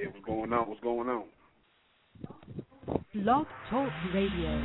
what's going on? What's going on? Blog Talk Radio.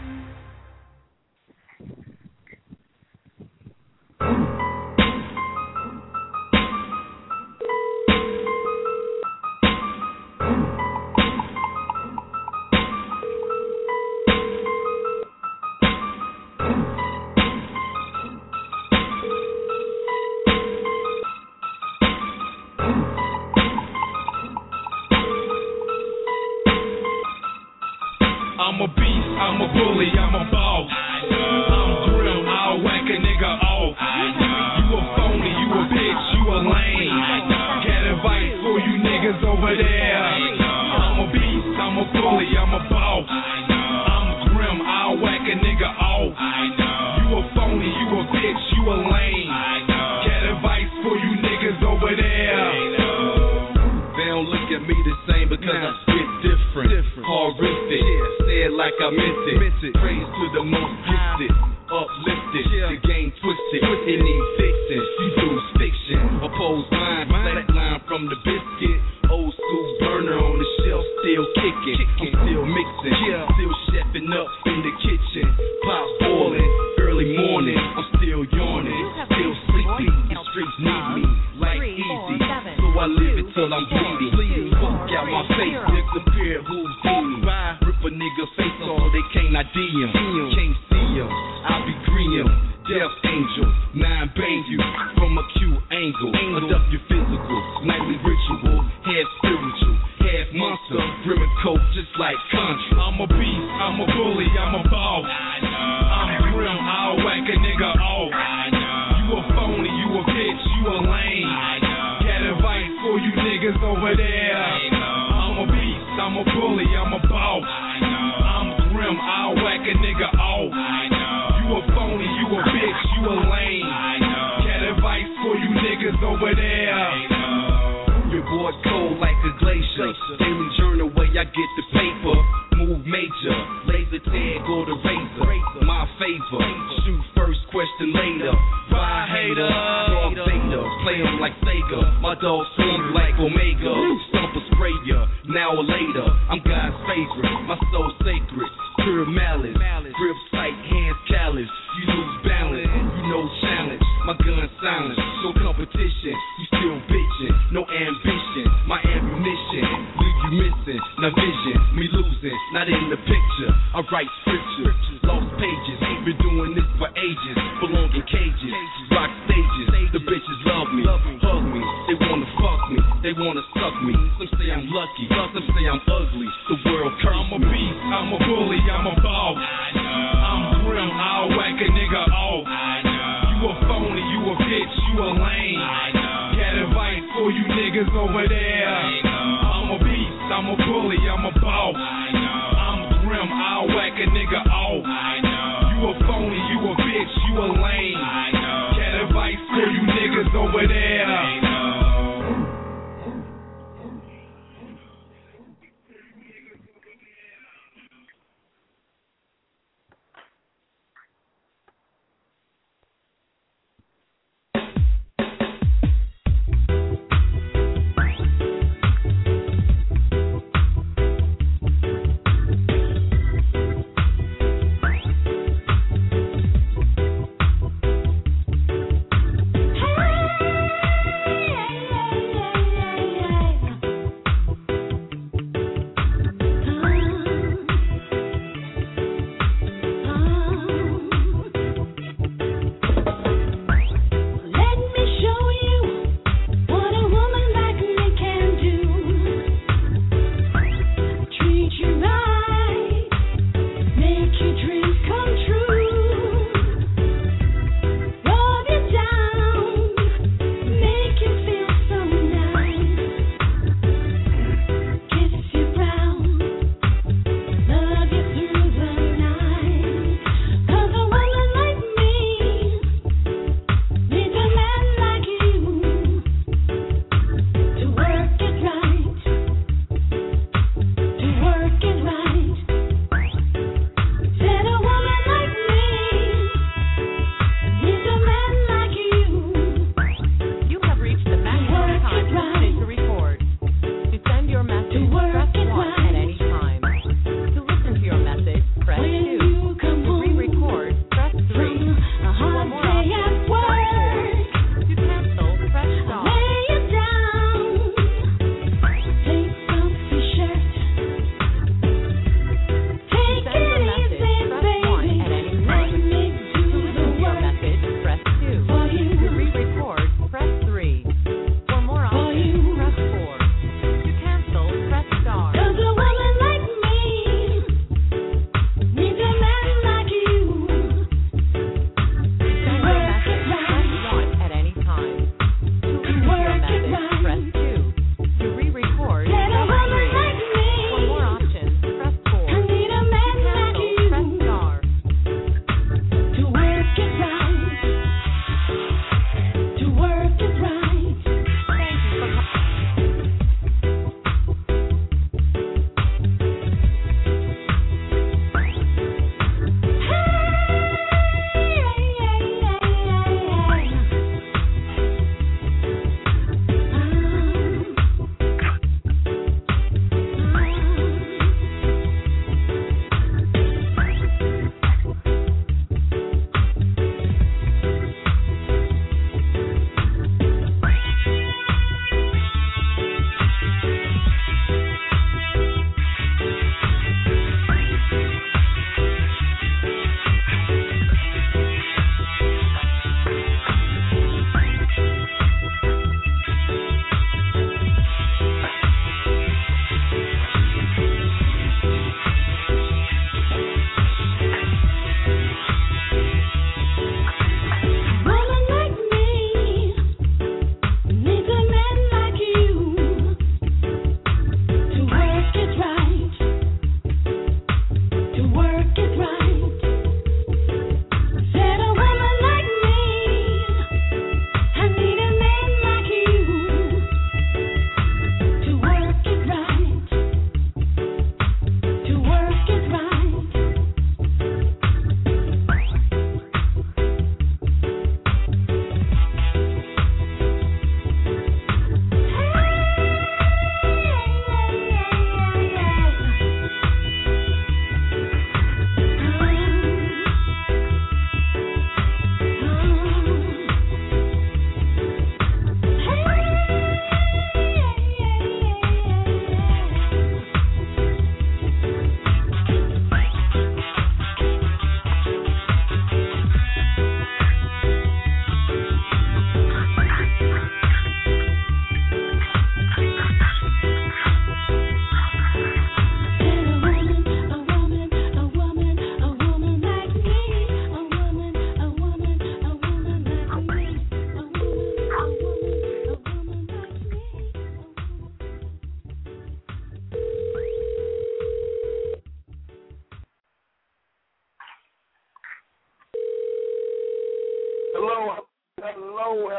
I'm a beast, I'm a bully, I'm a boss. I'm grim, I'll whack a nigga off. You a phony, you a bitch, you a lame. Got advice for you niggas over there. I'm a beast, I'm a bully, I'm a boss. I'm grim, I'll whack a nigga off. You a phony, you a bitch, you a lame. Got advice for you niggas over there. They don't look at me the same because I spit different. Horrific, say it like I meant it. Praise to the most gifted, uplifted. The game twisted, it need fixing. You do fiction, oppose mine. Flatline from the biscuit. Old school burner on the shelf, still kicking. I'm still mixing, still chefing up in the kitchen. Pot boiling, early morning. I'm still yawning, still sleepy. The streets need me like easy, so I live it till I'm bleeding. Fuck out my face, disappear Houdini. Rip a nigga face off so they can't ID him. Can't see him, I'll be green. Death angel, 9 bang you from a cute angle. Adopt your physical, nightly ritual. Half spiritual, half monster. Brim and coke just like Contra. I'm a beast, I'm a bully, I'm a boss. I'm grim, I'll whack a nigga off. You a phony, you a bitch, you a lame. Got advice for you niggas over there. I'm a beast, I'm a bully, I'm a boss. I'm grim, I'll whack a nigga off. You a phony, you a bitch, you a lame. Got advice for you niggas over there. Your boy cold like a glacier. Daily journal where I get the paper. Move major, laser tag or the razor. My favor, shoot first, question later. Ride hater, dog beta, play him like Sega. My dog swing like Omega. Stomp a sprayer, now or later. I'm God's favorite, my soul sacred. Pure malice, grip tight, hands callous. You lose balance, you know challenge. My gun silent, no competition. You still bitching, no ambition. My ammunition, leave you missing. Now vision, me losing, not in the picture. I write scripture, lost pages. Been doing this for ages. Belong in cages, rock stages. The bitches love me, hug me. They wanna fuck me, they wanna suck me. Some say I'm lucky, some say I'm ugly. The world curse I'm a beast, I'm a bully, I'm a boss. I'm grim, I'll whack a nigga off. You a phony, you a bitch, you a lame. Got advice for you niggas over there. I'm a beast, I'm a bully, I'm a boss. I'm grim, I'll whack a nigga off. You a phony, you a bitch, you a lame. Got advice for you niggas over there.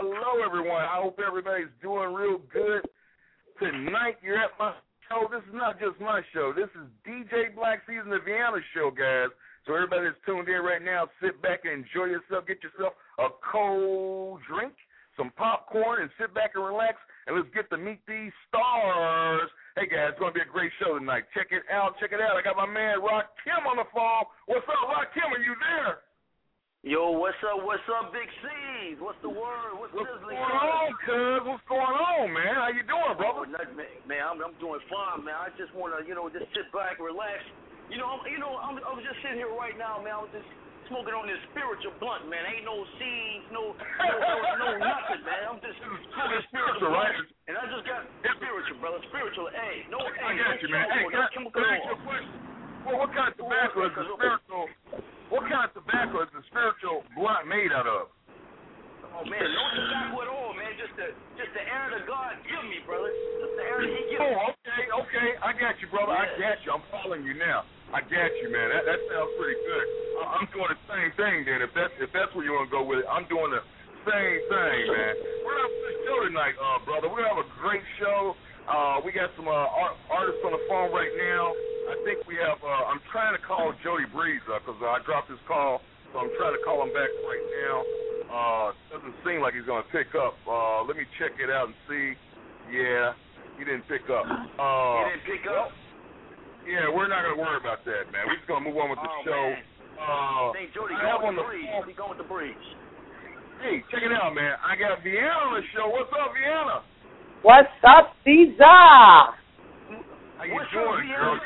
hello, everyone. I hope everybody's doing real good. Tonight, you're at my show. This is not just my show. This is DJ Black Season of Vienna show, guys. So everybody that's tuned in right now, sit back and enjoy yourself. Get yourself a cold drink, some popcorn, and sit back and relax. And let's get to meet these stars. Hey, guys, it's going to be a great show tonight. Check it out. Check it out. I got my man, Rakim, on the phone. What's up, Rakim? Are you there? Yo, what's up, Big C's? What's the word? What's going on, cuz? What's going on, man? How you doing, brother? Man, I'm doing fine, man. I just want to, just sit back, relax. I was just sitting here right now, man. I was just smoking on this spiritual blunt, man. Ain't no seeds, no nothing, man. I'm just smoking spiritual right? And I just got spiritual, brother. Spiritual, A. No A. I got you, man. Hey, can I ask you a question? Well, what kind of tobacco is the spiritual? What kind of tobacco is the spiritual blunt made out of? Oh man, no tobacco at all, man. Just the air that God give me, brother. Just the air that He gives me. Oh, okay. I got you, brother. Yeah. I got you. I'm following you now. I got you, man. That sounds pretty good. I'm doing the same thing then. If that's where you want to go with it, I'm doing the same thing, man. We're gonna have a good show tonight, brother. We're gonna have a great show. We got some artists on the phone right now. I think we have, I'm trying to call Jody Breeze because I dropped his call, so I'm trying to call him back right now. Doesn't seem like he's going to pick up. Let me check it out and see. Yeah, he didn't pick up. He didn't pick up? Yeah, we're not going to worry about that, man. We're just going to move on with the show. I think Jody going with the Breeze. He going with the Breeze. Hey, check it out, man. I got Vienna on the show. What's up, Vienna? What's up, Caesar? How you doing, girl?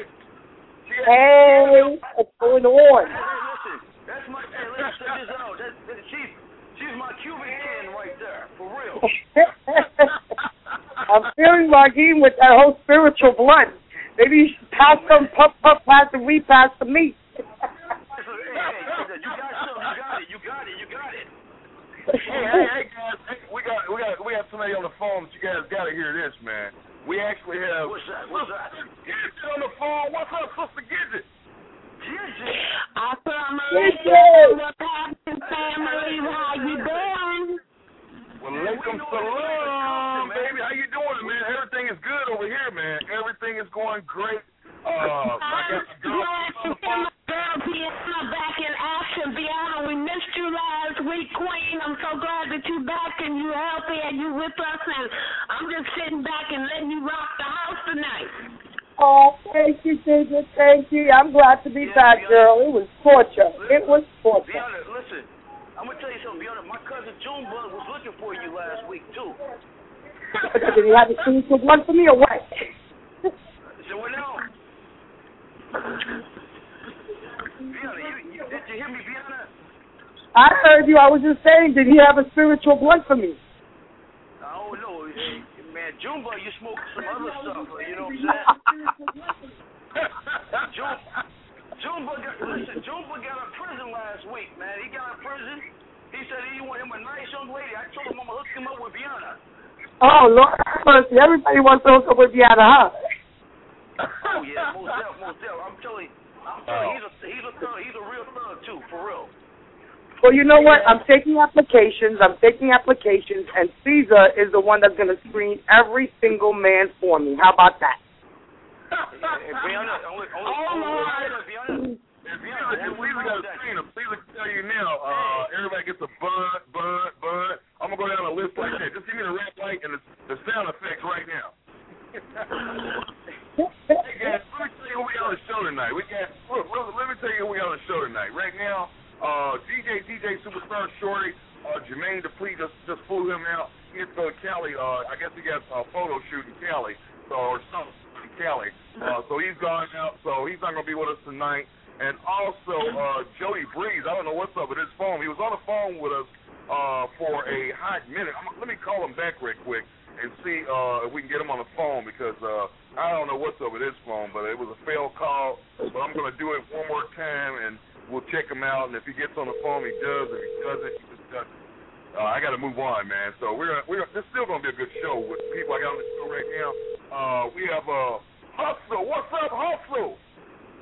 Hey, what's going on? Hey, listen, that's my. Hey, let's check this out. She's my Cuban kin right there, for real. I'm feeling Rakim with that whole spiritual blunt. Maybe you should pass some puff, pass the weed, pass the meat. Hey, you got it. Hey, guys, we got somebody on the phone. But you guys got to hear this, man. We actually have. What's that? Gidget on the phone. What's up, Sister Gidget? Gidget. What's happening, family? How you doing? Walaikum salam, baby. How you doing, man? Everything is good over here, man. Everything is going great. I got the girl on the phone. Vienna back in action. Vienna, we missed you last week, Queen. I'm so glad that you're back and you're healthy and you're with us. And I'm just sitting back and letting you rock the house tonight. Oh, thank you, Gidget. Thank you. I'm glad to be back, girl. It was torture. Vienna, listen. I'm going to tell you something, Vienna. My cousin Junebug was looking for you last week, too. Did he have a spiritual blunt for me or what? So what now? Vienna, did you hear me, Vienna? I heard you. I was just saying, did he have a spiritual blunt for me? I don't know. Man, Junebug, you smoke some other stuff. You know what I'm saying? Junebug got out of prison last week, man. He got out of prison. He said he wanted him a nice young lady. I told him I'm going to hook him up with Vienna. Oh, Lord mercy. Everybody wants to hook up with Vienna, huh? Oh, yeah, most definitely. I'm telling you, he's a thug. He's a real thug, too, for real. Well, you know what? I'm taking applications, and Caesar is the one that's going to screen every single man for me. How about that? Vienna, Caesar can tell you now, everybody gets a bud. I'm going to go down a list like that. Just give me the red light and the sound effects right now. Hey, guys, let me tell you who we got on the show tonight. Let me tell you who we got on the show tonight. Right now, DJ Superstar Shorty, Jermaine Dupli just flew him out. He has to go to Cali. I guess he got a photo shoot in Cali, or something in Cali. So he's gone out, so he's not going to be with us tonight. And also, Jody Breeze, I don't know what's up with his phone. He was on the phone with us for a hot minute. Let me call him back real quick and see if we can get him on the phone, because I don't know what's up with his phone, but it was a failed call. But I'm going to do it one more time, and we'll check him out. And if he gets on the phone, he does. If he doesn't, he just doesn't. I got to move on, man. So this is still going to be a good show with the people I got on the show right now. We have Hustle. What's up, Hustle?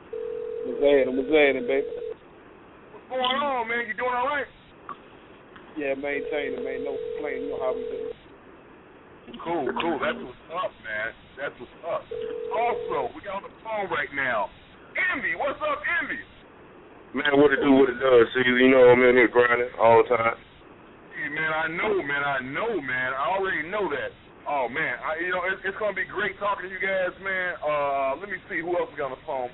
What's happening, baby? What's going on, man? You doing all right? Yeah, maintain it, man. No complaint. You know how we do. Cool. That's what's up, man. That's what's up. Also, we got on the phone right now. Envy, what's up, Envy? Man, what it do, what it does. See, you know I'm in here grinding all the time. Hey, man, I know, man. I already know that. Oh, man, it's going to be great talking to you guys, man. Let me see who else we got on the phone.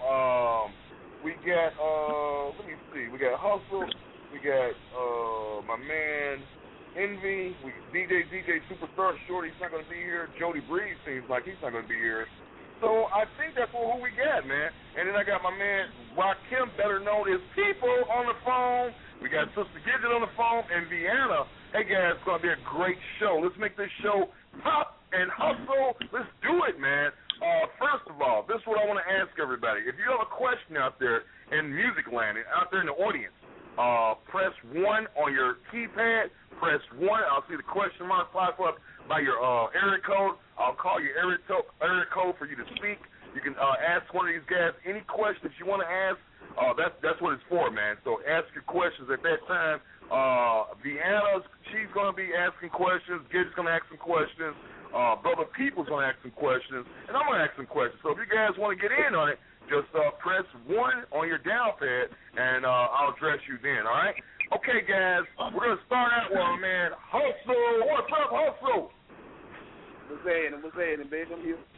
We got, let me see. We got Hustle. We got my man Envy. DJ Superstar Shorty's not going to be here. Jody Breeze seems like he's not going to be here. So I think that's who we got, man. And then I got my man Rakim, better known as People, on the phone. We got Sister Gidget on the phone and Vienna. Hey, guys, it's going to be a great show. Let's make this show pop and hustle. Let's do it, man. First of all, this is what I want to ask everybody. If you have a question out there in music land, out there in the audience, press 1 on your keypad. Press 1. I'll see the question mark pop up by your area code. I'll call your area code for you to speak. You can ask one of these guys any questions you want to ask. That's what it's for, man. So ask your questions at that time. Vienna, she's going to be asking questions. Gidget's going to ask some questions. Brother People's going to ask some questions. And I'm going to ask some questions. So if you guys want to get in on it, just press 1 on your dial pad, and I'll address you then, all right? Okay, guys, we're going to start out with our man Hustle. What's up, Hustle? What's happening, baby? I'm here.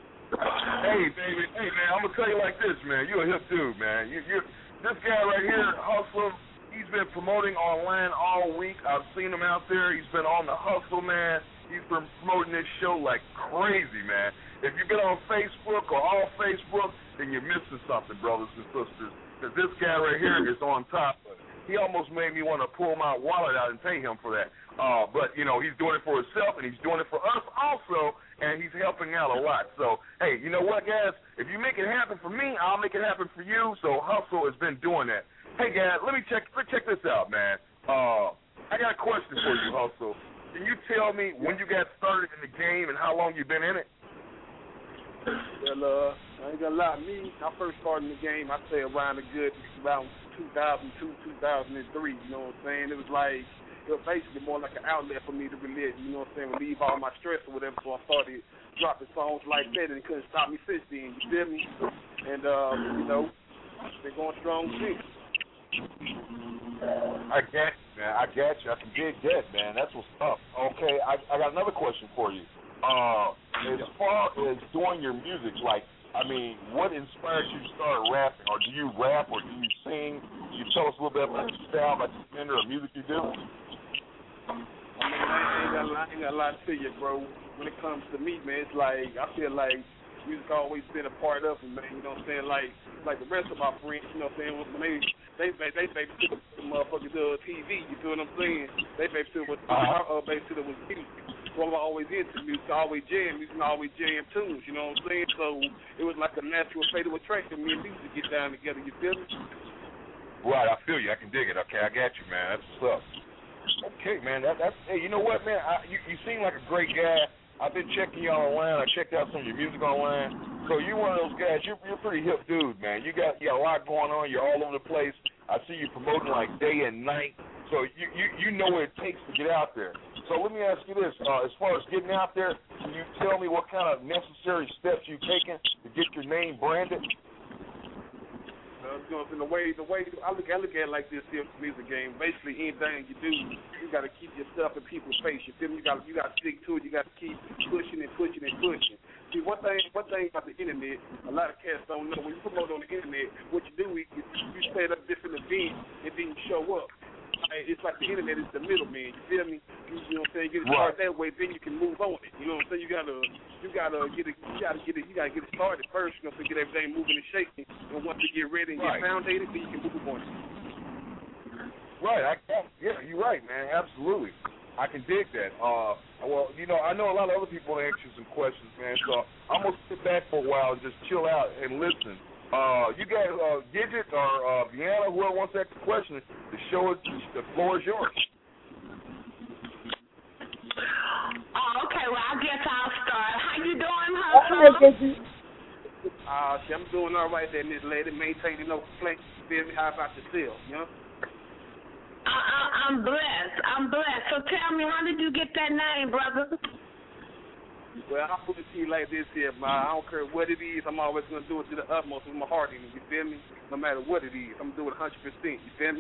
Hey, baby. Hey, man, I'm going to tell you like this, man. You're a hip dude, man. This guy right here, Hustle, he's been promoting online all week. I've seen him out there. He's been on the hustle, man. He's been promoting this show like crazy, man. If you've been on Facebook or off Facebook, then you're missing something, brothers and sisters, because this guy right here is on top of it. He almost made me want to pull my wallet out and pay him for that. But, he's doing it for himself, and he's doing it for us also, and he's helping out a lot. So, hey, you know what, guys? If you make it happen for me, I'll make it happen for you. So Hustle has been doing that. Hey, guys, let's check this out, man. I got a question for you, Hustle. Can you tell me when you got started in the game and how long you've been in it? Well, I ain't gonna lie. I first started in the game, I'd say around 2002, 2003, you know what I'm saying? It was basically more like an outlet for me to relieve all my stress or whatever, so I started dropping songs like that, and it couldn't stop me since then, you feel me? And, been going strong since. I got you, man. I can dig that, man. That's what's up. Okay, I got another question for you. As far as doing your music, what inspired you to start rapping? Or do you rap or do you sing? Can you tell us a little bit about your style, about the genre of music you do? I ain't got a lot to tell you, bro. When it comes to me, man, it's I feel like music always been a part of it, man. You know what I'm saying? Like the rest of my friends, you know what I'm saying? When they babysit the motherfucking TV, you feel what I'm saying? They babysit what babysit was music. So I'm always into music, always jam tunes, you know what I'm saying? So it was like a natural fatal attraction, me and music get down together, you feel me? Right, I feel you. I can dig it. Okay, I got you, man. That's what's up. Okay, man. Hey, you know what, man? You seem like a great guy. I've been checking you online. I checked out some of your music online. So you're one of those guys. You're a pretty hip dude, man. You got a lot going on. You're all over the place. I see you promoting day and night. So you know what it takes to get out there. So let me ask you this: as far as getting out there, can you tell me what kind of necessary steps you've taken to get your name branded? The way I look at it like this here music game. Basically, anything you do, you got to keep yourself in people's face. You feel me? You got to stick to it. You got to keep pushing and pushing and pushing. See, one thing about the internet, a lot of cats don't know. When you promote on the internet, what you do is you set up different events and then you show up. It's like the internet is the middleman. You feel me? You know what I'm saying? Get it started that way, then you can move on it. You know what I'm saying? You gotta get it started first. You know, to get everything moving and shaking. And once you get ready and get founded, then you can move on it. Right. Yeah, you're right, man. Absolutely. I can dig that. Well, I know a lot of other people ask you some questions, man. So I'm gonna sit back for a while and just chill out and listen. You guys, Gidget or Vienna, whoever wants to ask a question, the floor is yours. Okay, well, I guess I'll start. How you doing, Hustle? I'm doing all right there, Miss Lady. Maintaining no complaints. Feel me? How about yourself, you know? I'm blessed. I'm blessed. So tell me, how did you get that name, brother? Well, I'll put it to you like this here, man. I don't care what it is. I'm always going to do it to the utmost with my heart in it. You feel me? No matter what it is. I'm going to do it 100%. You feel me?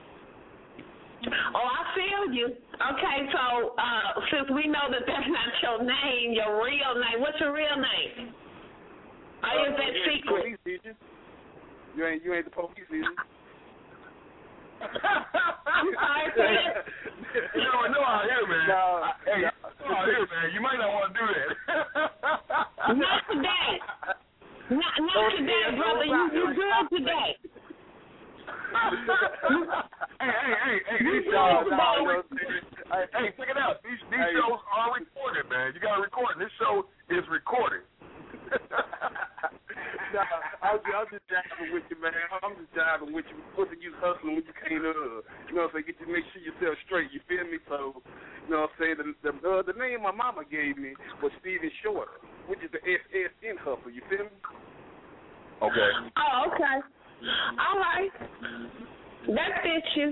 Oh, I feel you. Okay, so since we know that that's not your name, your real name, what's your real name? Or is that secret? You ain't the police, is you? I'm sorry, You don't know out here, man. Hey, out here, man. You might not want to do that. Not today. Not today, brother. You good today. Hey, check it out. These shows are recorded, man. You got to record. This show is recorded. I'm just jiving with you, man. I'm just jiving with you. What's the use hustling when you can't, you know what I'm saying, make sure yourself straight, you feel me? So, you know what I'm saying, the name my mama gave me was Steven Shorter, which is the SS in Hustle, you feel me? Okay. Oh, okay. All right. That fits you.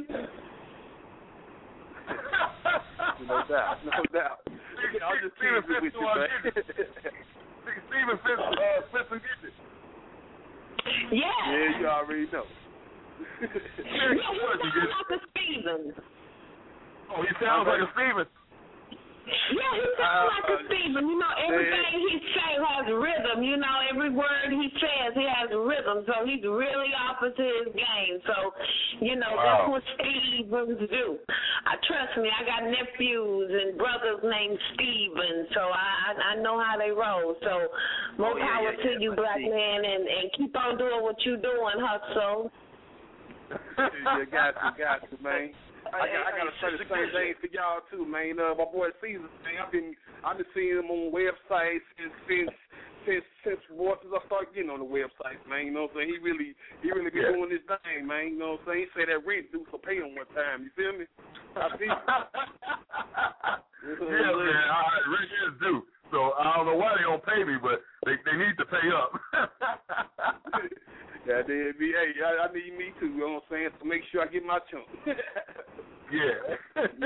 No doubt. I'll just tease it with you, man. Steven fits and gets it. Yeah. Yeah, you already know. He sounds like a Steven. Oh, he sounds like a Steven. Yeah, he sounds like a Steven. You know, everything he says has rhythm. You know, every word he says, he has rhythm. So he's really off into his game. So, you know, that's what Stevens do. Trust me, I got nephews and brothers named Steven. So I know how they roll. So more power to you, black man, and keep on doing what you doing, Hustle. You got to, man. I gotta say the same thing for y'all too, man. My boy Caesar, man, I've been seeing him on websites since once I started getting on the website, man. You know what I'm saying? He really been doing this thing, man. You know what I'm saying? He said that rent due, so pay him one time. You feel me? I see. Yeah, man. Rent is due. So I don't know why they don't pay me, but they need to pay up. Yeah, they be. Hey, I need me too. You know what I'm saying? So make sure I get my chunk. Yeah.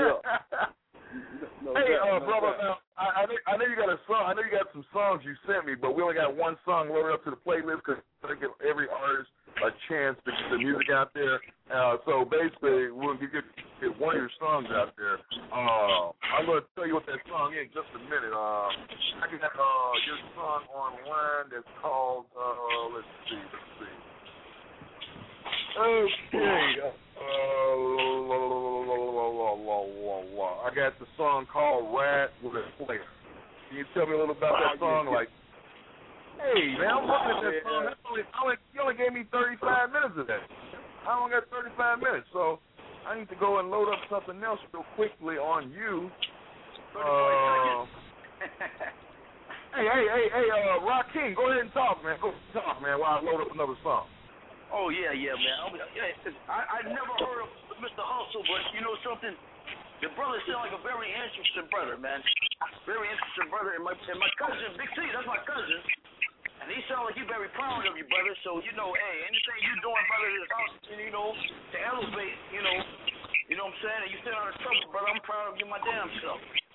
No hey, doubt, brother. I know you got a song. I know you got some songs you sent me, but we only got one song loaded up to the playlist because I give every artist a chance to get the music out there. So basically, we'll get one of your songs out there. I'm going to tell you what that song is in just a minute. I got your song online that's called, let's see. Okay. I got the song called Ride with a Player. Can you tell me a little about that song? Like, hey, man, I'm looking at that song. You only gave me 35 minutes of that. I only got 35 minutes, so I need to go and load up something else real quickly on you. Hey, Rakim, go ahead and talk, man. Go talk, man, while I load up another song. Oh, yeah, man. I never heard of Mr. Hustle, but you know something? The brother sound like a very interesting brother, man. Very interesting brother. And my cousin, Big T, that's my cousin. And he sound like he's very proud of you, brother. So, you know, hey, anything you doing, brother, is out, you know, to elevate, you know what I'm saying? And you stay out of trouble, brother. I'm proud of you my damn self.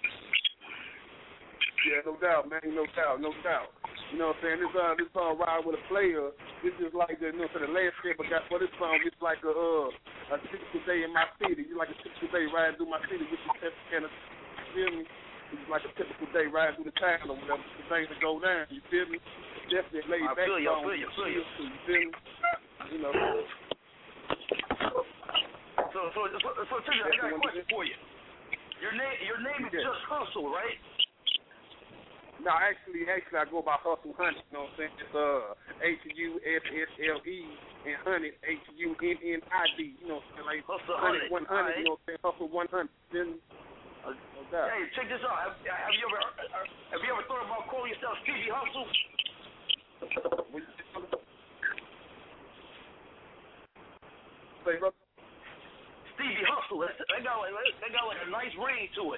Yeah, no doubt, man. No doubt. You know what I'm saying? This song Ride with a Player, this is like the, the last step I got for this song. It's like a typical day in my city. It's like a typical day riding through my city with the kind of, you feel me? It's like a typical day riding through the town or whatever, the things that go down, you feel me? Definitely laid back song. I feel you. You feel me? You know. So I got a question for you. Your name is just Hustle, right? No, actually, I go by Hustle Honey. You know what I'm saying? It's HUSSLE and Honey HUNNID. You know what I'm saying? Like Hustle Honey 100. Right. You know what I'm saying? Hustle 100. Then, hey, check this out. Have you ever thought about calling yourself Stevie Hustle? Say, brother. Stevie Hustle. They got like a nice ring to it.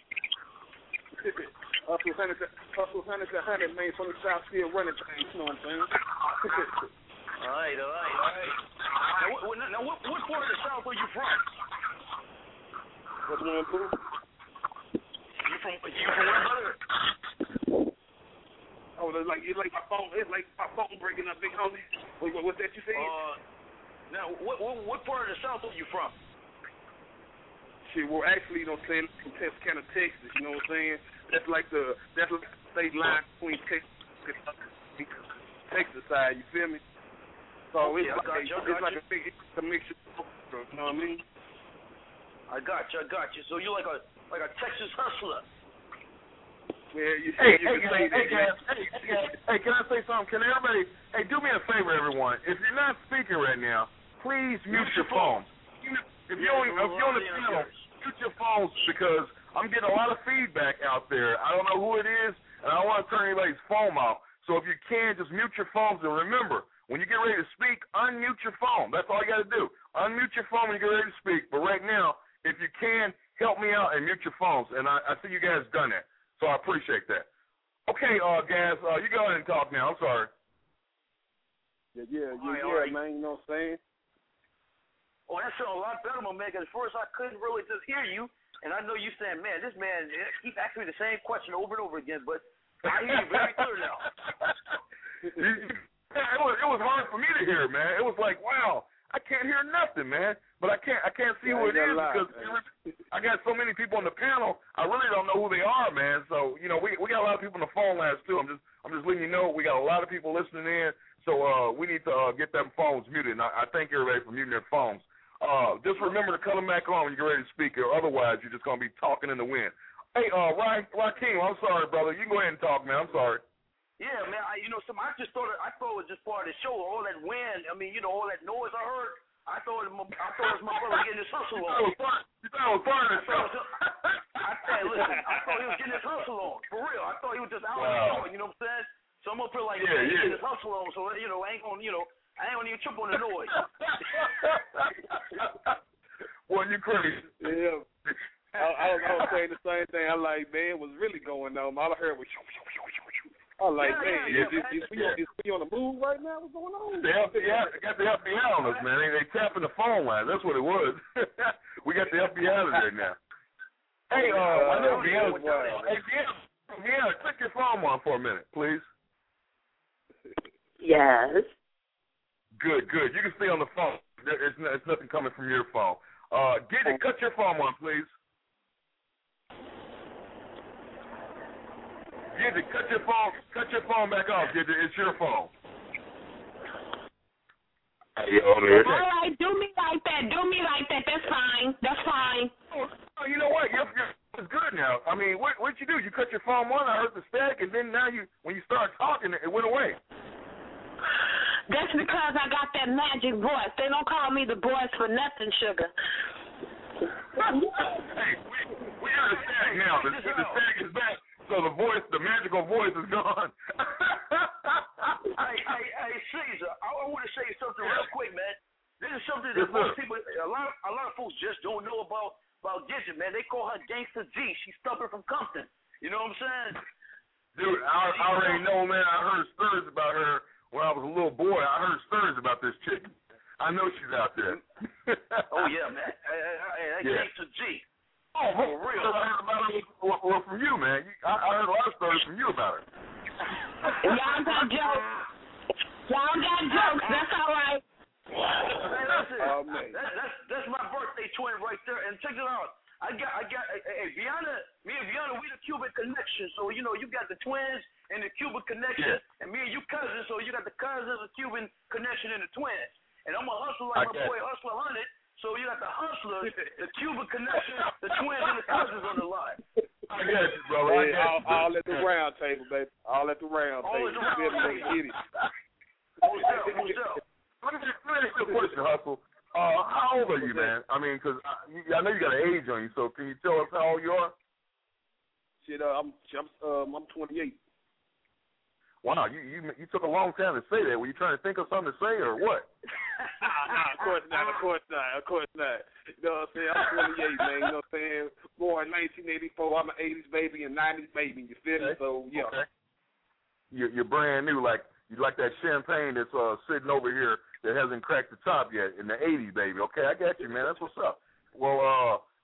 Hustle 100 to 100, man, from the South still running things, you know what I'm saying? All right. Now, what part of the South are you from? What's one, Pooh? You from where, brother? Oh, it's like my phone. It's like my phone breaking up, big homie. What's that you saying? Now, what part of the South are you from? Shit, well, actually, you know what I'm saying, from Texarkana, Texas. You know what I'm saying? That's like the state line between Texas side. You feel me? So it's like a mixture. You know what I mean? I got you. So you're like a Texas hustler. Yeah, Hey, can I say something? Can everybody, do me a favor, everyone. If you're not speaking right now, please mute your phones. If you're on the panel, mute your phones because I'm getting a lot of feedback out there. I don't know who it is, and I don't want to turn anybody's phone off. So if you can, just mute your phones. And remember, when you get ready to speak, unmute your phone. That's all you got to do. Unmute your phone when you get ready to speak. But right now, if you can, help me out and mute your phones. And I see you guys done that. So I appreciate that. Okay, Gaz, you go ahead and talk now. I'm sorry. Yeah, right. man. You know what I'm saying? Oh, that sounds a lot better, my man, because at first I couldn't really just hear you, and I know you saying, man, this man keeps asking me the same question over and over again, but I hear you very clear now. It was hard for me to hear, man. It was like, wow, I can't hear nothing, man. But I can't see who it is because I got so many people on the panel. I really don't know who they are, man. So we got a lot of people on the phone lines too. I'm just letting you know we got a lot of people listening in. So we need to get them phones muted. And I thank everybody for muting their phones. Just remember to cut them back on when you get ready to speak, or otherwise you're just gonna be talking in the wind. Hey, Rakeem, I'm sorry, brother. You can go ahead and talk, man. I'm sorry. Yeah, man. I just thought it was just part of the show. All that wind. I mean, all that noise I heard. I thought it was my brother getting his hustle on. You thought it was part of the show? Listen, I thought he was getting his hustle on. For real. I thought he was just out on the show, you know what I'm saying? So I'm up here like, getting his hustle on, so, I ain't gonna even trip on the noise. Well, you crazy. Yeah. I was saying the same thing. I'm like, man, what's really going on? All I heard was I'm like, is we on the move right now? What's going on? The FBI got the FBI on us, man. They tapping the phone line. That's what it was. We got the FBI there now. Hey, I know Deanna's wild. Hey, Deanna, click your phone on for a minute, please. Yes. Good. You can stay on the phone. It's nothing coming from your phone. Gidget, cut your phone on, please. Gidget, cut your phone back off, Gidget. It's your phone. All right, do me like that. That's fine. Oh, you know what? It's good now. I mean, what'd you do? You cut your phone on, I heard the static, and then now when you start talking, it went away. That's because I got that magic voice. They don't call me the voice for nothing, sugar. Hey, we heard the static now. The static is back. So the magical voice is gone. Hey, Caesar, I want to say something real quick, man. This is something that most people, a lot of folks just don't know about Gidget, man. They call her Gangsta G. She's stubborn from Compton. You know what I'm saying? Dude, I already know, man. I heard stories about her when I was a little boy. I heard stories about this chick. I know she's out there. Oh, yeah, man. Hey, Gangsta G. Oh, for real. I heard about her from you, man. I heard a lot of stories from you about her. Y'all got jokes. That's all right. Man, listen, that's my birthday twin right there. And check it out. I got. Hey, me and Vianna, we the Cuban connection. So you got the twins and the Cuban connection, and me and you cousins. So you got the cousins, the Cuban connection, and the twins. And I'm a hustler like my boy Hustler 100. So you got the hustlers, the Cuban connection, the twins, and the cousins on the line. I got you, brother. All at the round table, baby. All at the round table. Get it. What's up? Let me ask you a question, Hustle. How old are you, man? I mean, because I know you got an age on you, so can you tell us how old you are? Shit, I'm 28. Wow, you took a long time to say that. Were you trying to think of something to say or what? Nah, of course not. You know what I'm saying? I'm 28, man. You know what I'm saying? Born in 1984. I'm an 80s baby and 90s baby. You feel me? So, yeah. Okay. You're brand new. Like you like that champagne that's sitting over here that hasn't cracked the top yet in the 80s, baby. Okay, I got you, man. That's what's up. Well,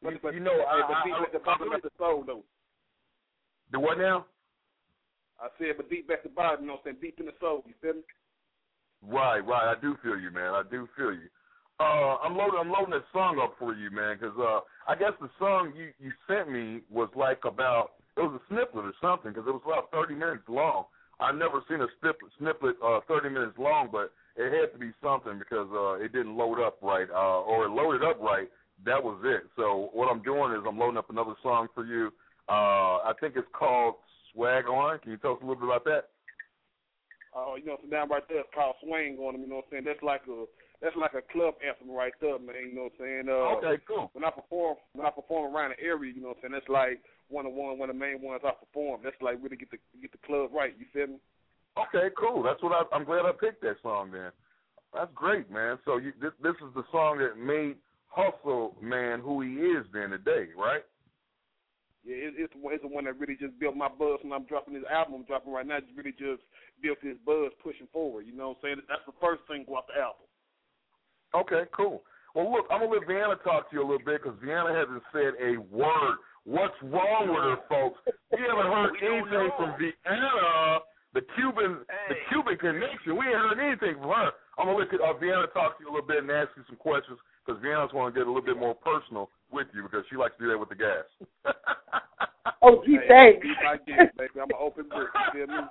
But you know, deep at the bottom of the soul, though. The what now? I said, but deep at the bottom, you know what I'm saying? Deep in the soul, you feel me? Right. I do feel you, man. I do feel you. I'm loading that song up for you, man, because I guess the song you sent me was like it was a snippet or something, because it was about 30 minutes long. I've never seen a snippet 30 minutes long, but it had to be something because it didn't load up right, or it loaded up right. That was it. So what I'm doing is I'm loading up another song for you. I think it's called Swag On. Can you tell us a little bit about that? You know, so down right there, it's called Swang On them. You know what I'm saying? That's like a club anthem right there, man. You know what I'm saying? Okay, cool. When I perform around the area, you know what I'm saying? That's like one of the main ones I perform. That's like really get the club right. You feel me? Okay, cool. That's what I'm glad I picked that song, man. That's great, man. So this is the song that made Hustle Man who he is then today, right? Yeah, it's the one that really just built my buzz when I'm dropping this album. I'm dropping right now. It really just built this buzz pushing forward. You know what I'm saying? That's the first single off the album. Okay, cool. Well, look, I'm going to let Vienna talk to you a little bit because Vienna hasn't said a word. What's wrong with her, folks? We haven't heard anything from Vienna, the Cuban connection. We ain't heard anything from her. I'm going to let Vienna talk to you a little bit and ask you some questions because Vienna's want to get a little bit more personal with you because she likes to do that with the gas. Oh, gee, thanks. Baby. I'm an open book. You feel me?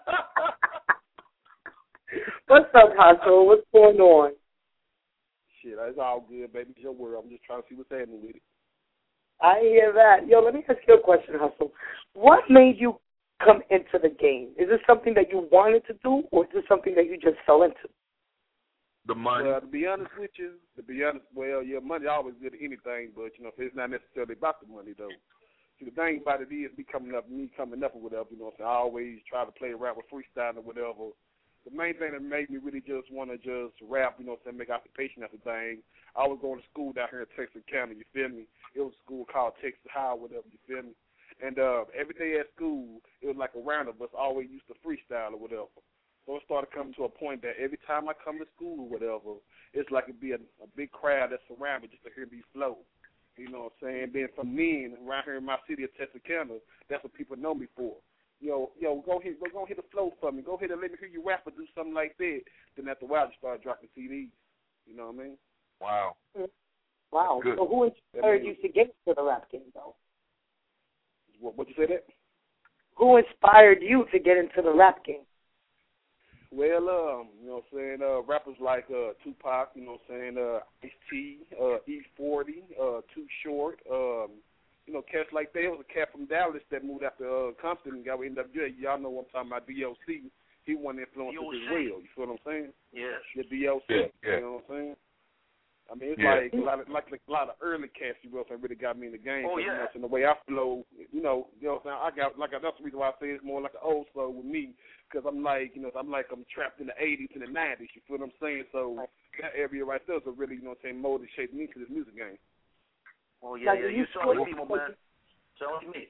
What's up, Hustle? What's going on? Shit, it's all good, baby. It's your world. I'm just trying to see what's happening with it. I hear that. Yo, let me ask you a question, Hustle. What made you come into the game? Is this something that you wanted to do, or is this something that you just fell into? The money. Well, to be honest with you, yeah, money always good at anything, but, you know, it's not necessarily about the money, though. See, the thing about it is me coming up or whatever, you know what I'm saying? I always try to play around with freestyle or whatever. The main thing that made me really just want to just rap, you know what I'm saying, make occupation of the thing. I was going to school down here in Texas County, you feel me? It was a school called Texas High, whatever, you feel me? And every day at school, it was like a round of us always used to freestyle or whatever. So it started coming to a point that every time I come to school or whatever, it's like it'd be a big crowd that's around me just to hear me flow. You know what I'm saying? Then from then, around here in my city of Texarkana, that's what people know me for. Yo, go hit the flow for me. Go ahead and let me hear you rap or do something like that. Then after a while, I started dropping CDs. You know what I mean? Wow. Wow. So who inspired you to get into the rap game, though? What you say that? Who inspired you to get into the rap game? Well, you know what I'm saying, rappers like Tupac, you know what I'm saying, Ice-T, E40, Too Short, you know, cats like that. There was a cat from Dallas that moved after Compton and got with NWA. Y'all know what I'm talking about, DOC. He one influences as well. You feel what I'm saying? Yes. The DOC. Yeah. You know what I'm saying? I mean, it's like a lot of early cats, you know what I'm saying, really got me in the game. Oh, yeah. You know, and the way I flow, you know what I'm saying, that's the reason why I say it's more like an old flow with me, because I'm trapped in the 80s and the 90s, you feel what I'm saying? So that area right there is a really, you know what I'm saying, molded, shaped me to this music game. Oh, yeah, you saw the people, man. So me.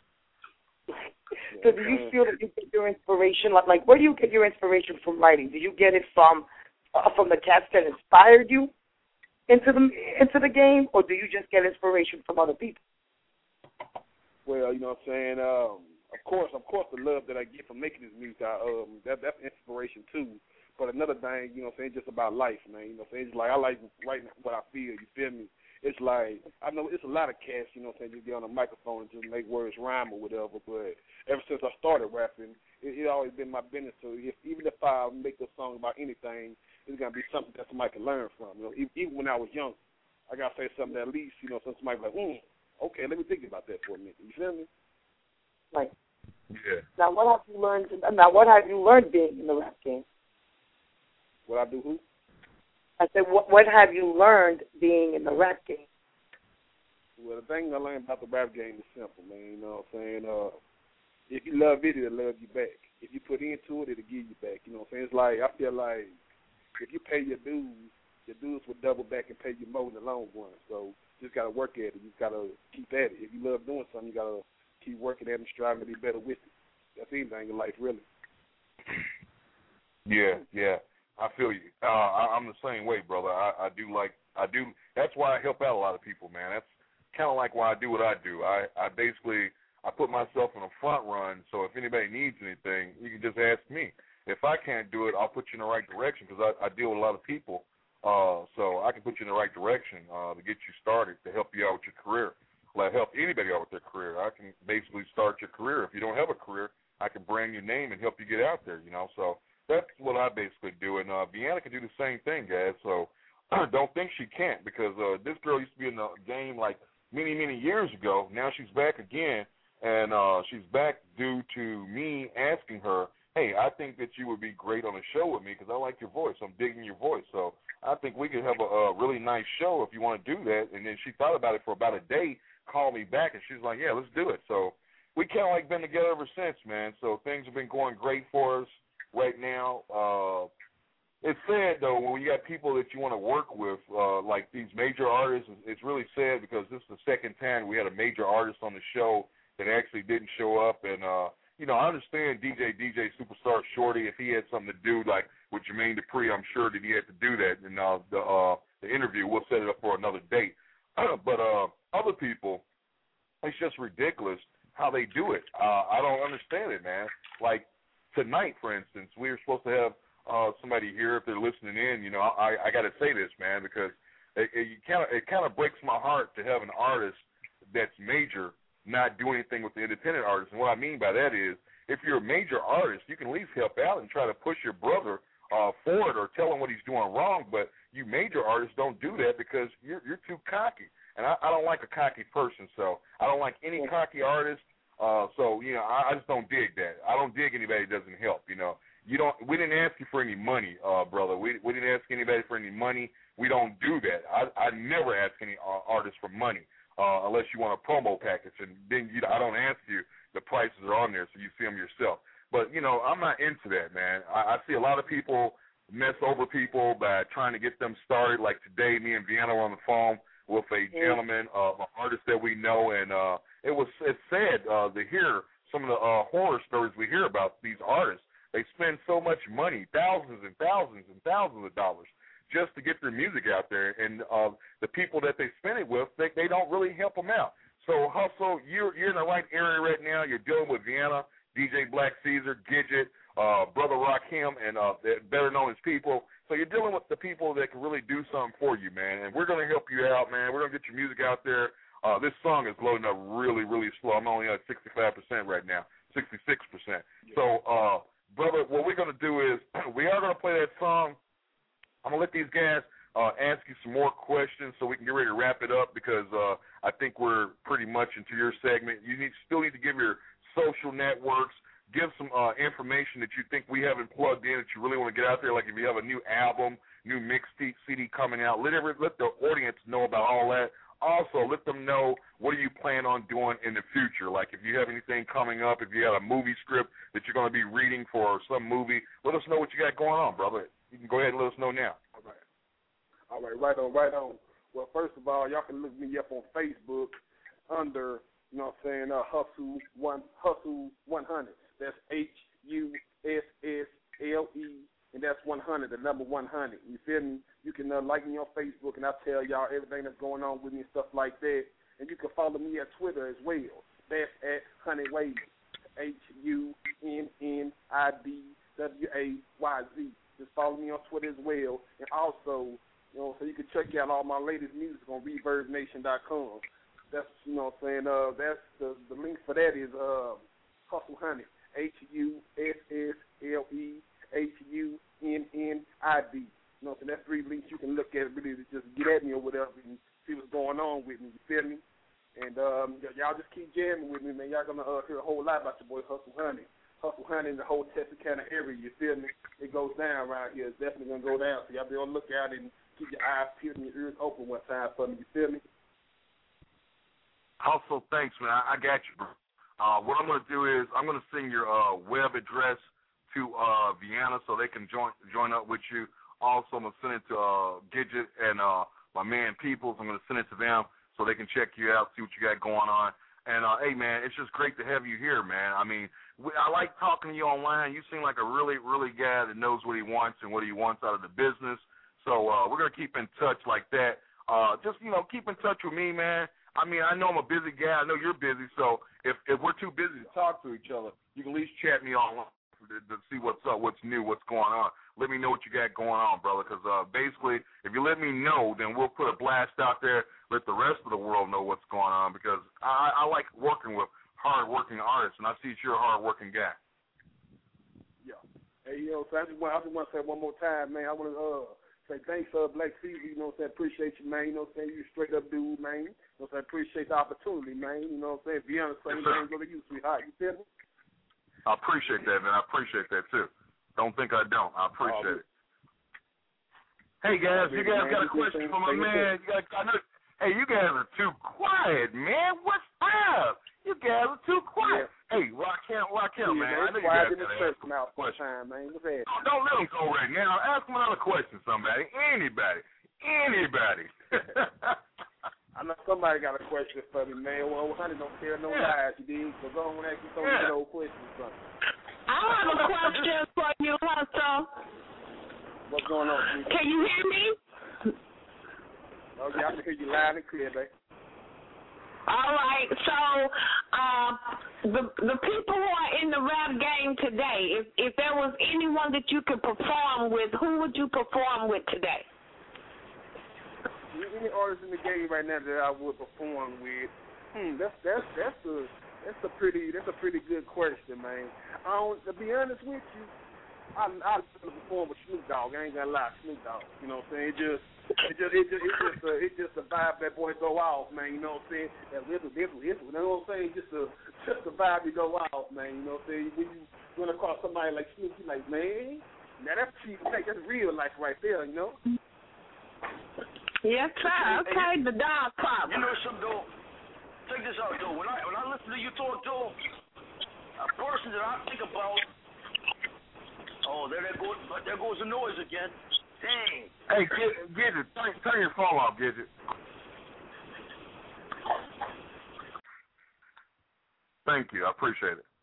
So do you feel that you get your inspiration, like where do you get your inspiration from writing? Do you get it from the cats that inspired you into the game, or do you just get inspiration from other people? Well, you know what I'm saying, of course, the love that I get from making this music, that's inspiration too. But another thing, you know what I'm saying, just about life, man. You know what I'm saying? It's like I like writing what I feel, you feel me? It's like, I know it's a lot of cats, you know what I'm saying, just get on a microphone and just make words rhyme or whatever, but ever since I started rapping, it always been my business. So even if I make a song about anything, it's going to be something that somebody can learn from. You know, even when I was young, I got to say something that at least, you know, somebody like, okay, let me think about that for a minute. You feel me? Right. Yeah. Now, what have you learned being in the rap game? What I do who? I said, what have you learned being in the rap game? Well, the thing I learned about the rap game is simple, man. You know what I'm saying? If you love it, it'll love you back. If you put into it, it'll give you back. You know what I'm saying? It's like, I feel like if you pay your dues will double back and pay you more in the long run. So you just got to work at it. You got to keep at it. If you love doing something, you got to keep working at it and striving to be better with it. That's anything in life, really. Yeah. I feel you. I'm the same way, brother. I do. That's why I help out a lot of people, man. kind of like why I do what I do. I basically put myself in a front run, so if anybody needs anything, you can just ask me. If I can't do it, I'll put you in the right direction because I deal with a lot of people, so I can put you in the right direction to get you started, to help you out with your career, like help anybody out with their career. I can basically start your career. If you don't have a career, I can brand your name and help you get out there, So that's what I basically do, and Vienna can do the same thing, guys, so don't think she can't because this girl used to be in the game like many, many years ago. Now she's back again, and she's back due to me asking her, hey, I think that you would be great on a show with me because I like your voice. I'm digging your voice. So I think we could have a really nice show if you want to do that. And then she thought about it for about a day, called me back, and she's like, yeah, let's do it. So we kind of like been together ever since, man. So things have been going great for us right now. It's sad, though, when you got people that you want to work with, like these major artists, it's really sad because this is the second time we had a major artist on the show that actually didn't show up. And, I understand DJ Superstar Shorty, if he had something to do, like with Jermaine Dupri, I'm sure that he had to do that. And the interview, we'll set it up for another date. But other people, it's just ridiculous how they do it. I don't understand it, man. Like tonight, for instance, we were supposed to have somebody here, if they're listening in, I got to say this, man, because it kind of breaks my heart to have an artist that's major not do anything with the independent artists. And what I mean by that is, if you're a major artist, you can at least help out and try to push your brother forward or tell him what he's doing wrong. But you major artists don't do that because you're too cocky. And I don't like a cocky person, so I don't like any cocky artist. I just don't dig that. I don't dig anybody that doesn't help. We didn't ask you for any money, brother. We didn't ask anybody for any money. We don't do that. I never ask any artist for money unless you want a promo package, and then I don't ask you. The prices are on there, so you see them yourself. But I'm not into that, man. I see a lot of people mess over people by trying to get them started. Like today, me and Vienna were on the phone with a gentleman, an artist that we know, and it's sad to hear some of the horror stories we hear about these artists. They spend so much money, thousands and thousands and thousands of dollars, just to get their music out there. And the people that they spend it with, they don't really help them out. So, Hustle, you're in the right area right now. You're dealing with Vienna, DJ Black Caesar, Gidget, Brother Rakim, and better known as People. So you're dealing with the people that can really do something for you, man. And we're going to help you out, man. We're going to get your music out there. This song is loading up really, really slow. I'm only at 65% right now, 66%. Yeah. So, brother, what we're going to do is we are going to play that song. I'm going to let these guys ask you some more questions so we can get ready to wrap it up because I think we're pretty much into your segment. You still need to give your social networks, give some information that you think we haven't plugged in that you really want to get out there, like if you have a new album, new mixtape CD coming out. Let the audience know about all that. Also, let them know what do you plan on doing in the future. Like if you have anything coming up, if you have a movie script that you're going to be reading for some movie, let us know what you got going on, brother. You can go ahead and let us know now. All right, right on. Well, first of all, y'all can look me up on Facebook under, Hustle 100. That's HUSSLE, and that's 100, the number 100. You feel me? You can like me on Facebook, and I'll tell y'all everything that's going on with me and stuff like that. And you can follow me at Twitter as well. That's at Hunnidwayz, HUNNIDWAYZ. Just follow me on Twitter as well. And also, so you can check out all my latest music on ReverbNation.com. That's, that's the link for that is Hustle Hunnid, HUSSLEHUNNID. So that's 3 links you can look at, really, to just get at me or whatever and see what's going on with me. You feel me? And y'all just keep jamming with me, man. Y'all gonna hear a whole lot about your boy Hustle Hunnid. Hustle Hunnid in the whole Texarkana area. You feel me? It goes down around here. It's definitely gonna go down. So y'all be on the lookout and keep your eyes peeled and your ears open one time for me. You feel me? Also, thanks, man. I got you, bro. What I'm going to do is I'm going to send your web address to Vienna so they can join up with you. Also, I'm going to send it to Gidget and my man Peoples. I'm going to send it to them so they can check you out, see what you got going on. And, hey, man, it's just great to have you here, man. I mean, I like talking to you online. You seem like a really, really guy that knows what he wants and what he wants out of the business. So we're going to keep in touch like that. Just, keep in touch with me, man. I mean, I know I'm a busy guy. I know you're busy. So if we're too busy to talk to each other, you can at least chat me online to see what's up, what's new, what's going on. Let me know what you got going on, brother, because basically, if you let me know, then we'll put a blast out there, let the rest of the world know what's going on, because I like working with hard-working artists, and I see you're a hard-working guy. Yeah. Hey, you know, so I just want to say one more time, man, I want to say thanks, Black Caesar, you know what I'm saying, appreciate you, man, you know what I'm saying, you a straight-up dude, man, you know what I'm saying, appreciate the opportunity, man, you know what I'm saying, be honest, same thing go to you, sweetheart, you feel me? I appreciate that, man, I appreciate that, too. Don't think I don't. I appreciate it. Hey, guys, you guys got a question for my man? You guys are too quiet, man. What's up? You guys are too quiet. Yeah. Hey, Raquel, man. I know you guys got to ask him a question. Man. What's that? Don't let him go right now. Ask him another question, somebody. Anybody. I know somebody got a question for me, man. Well, honey, don't tell no lies, you dig? So go on and ask me some good old questions or something. I have a question for you, Hustle. What's going on, sweetie? Can you hear me? Oh, yeah, I can hear you loud and clear, babe. All right, so the people who are in the rap game today, if there was anyone that you could perform with, who would you perform with today? Any artist in the game right now that I would perform with? That's a pretty good question, man. To be honest with you, I'd perform with Snoop Dogg. I ain't gonna lie, Snoop Dogg. You know what I'm saying? It's just a vibe that boy go off, man. You know what I'm saying? That little. You know what I'm saying? Just a vibe you go off, man. You know what I'm saying? When you run across somebody like Snoop, you like, man, now that's cheap. That's real life right there. You know? Yes, sir. Okay, the dog pop. You know something, though? Check this out, though. When I listen to you talk, though, a person that I think about, there goes the noise again. Dang. Hey, Gidget, turn your phone off, Gidget. Thank you. I appreciate it.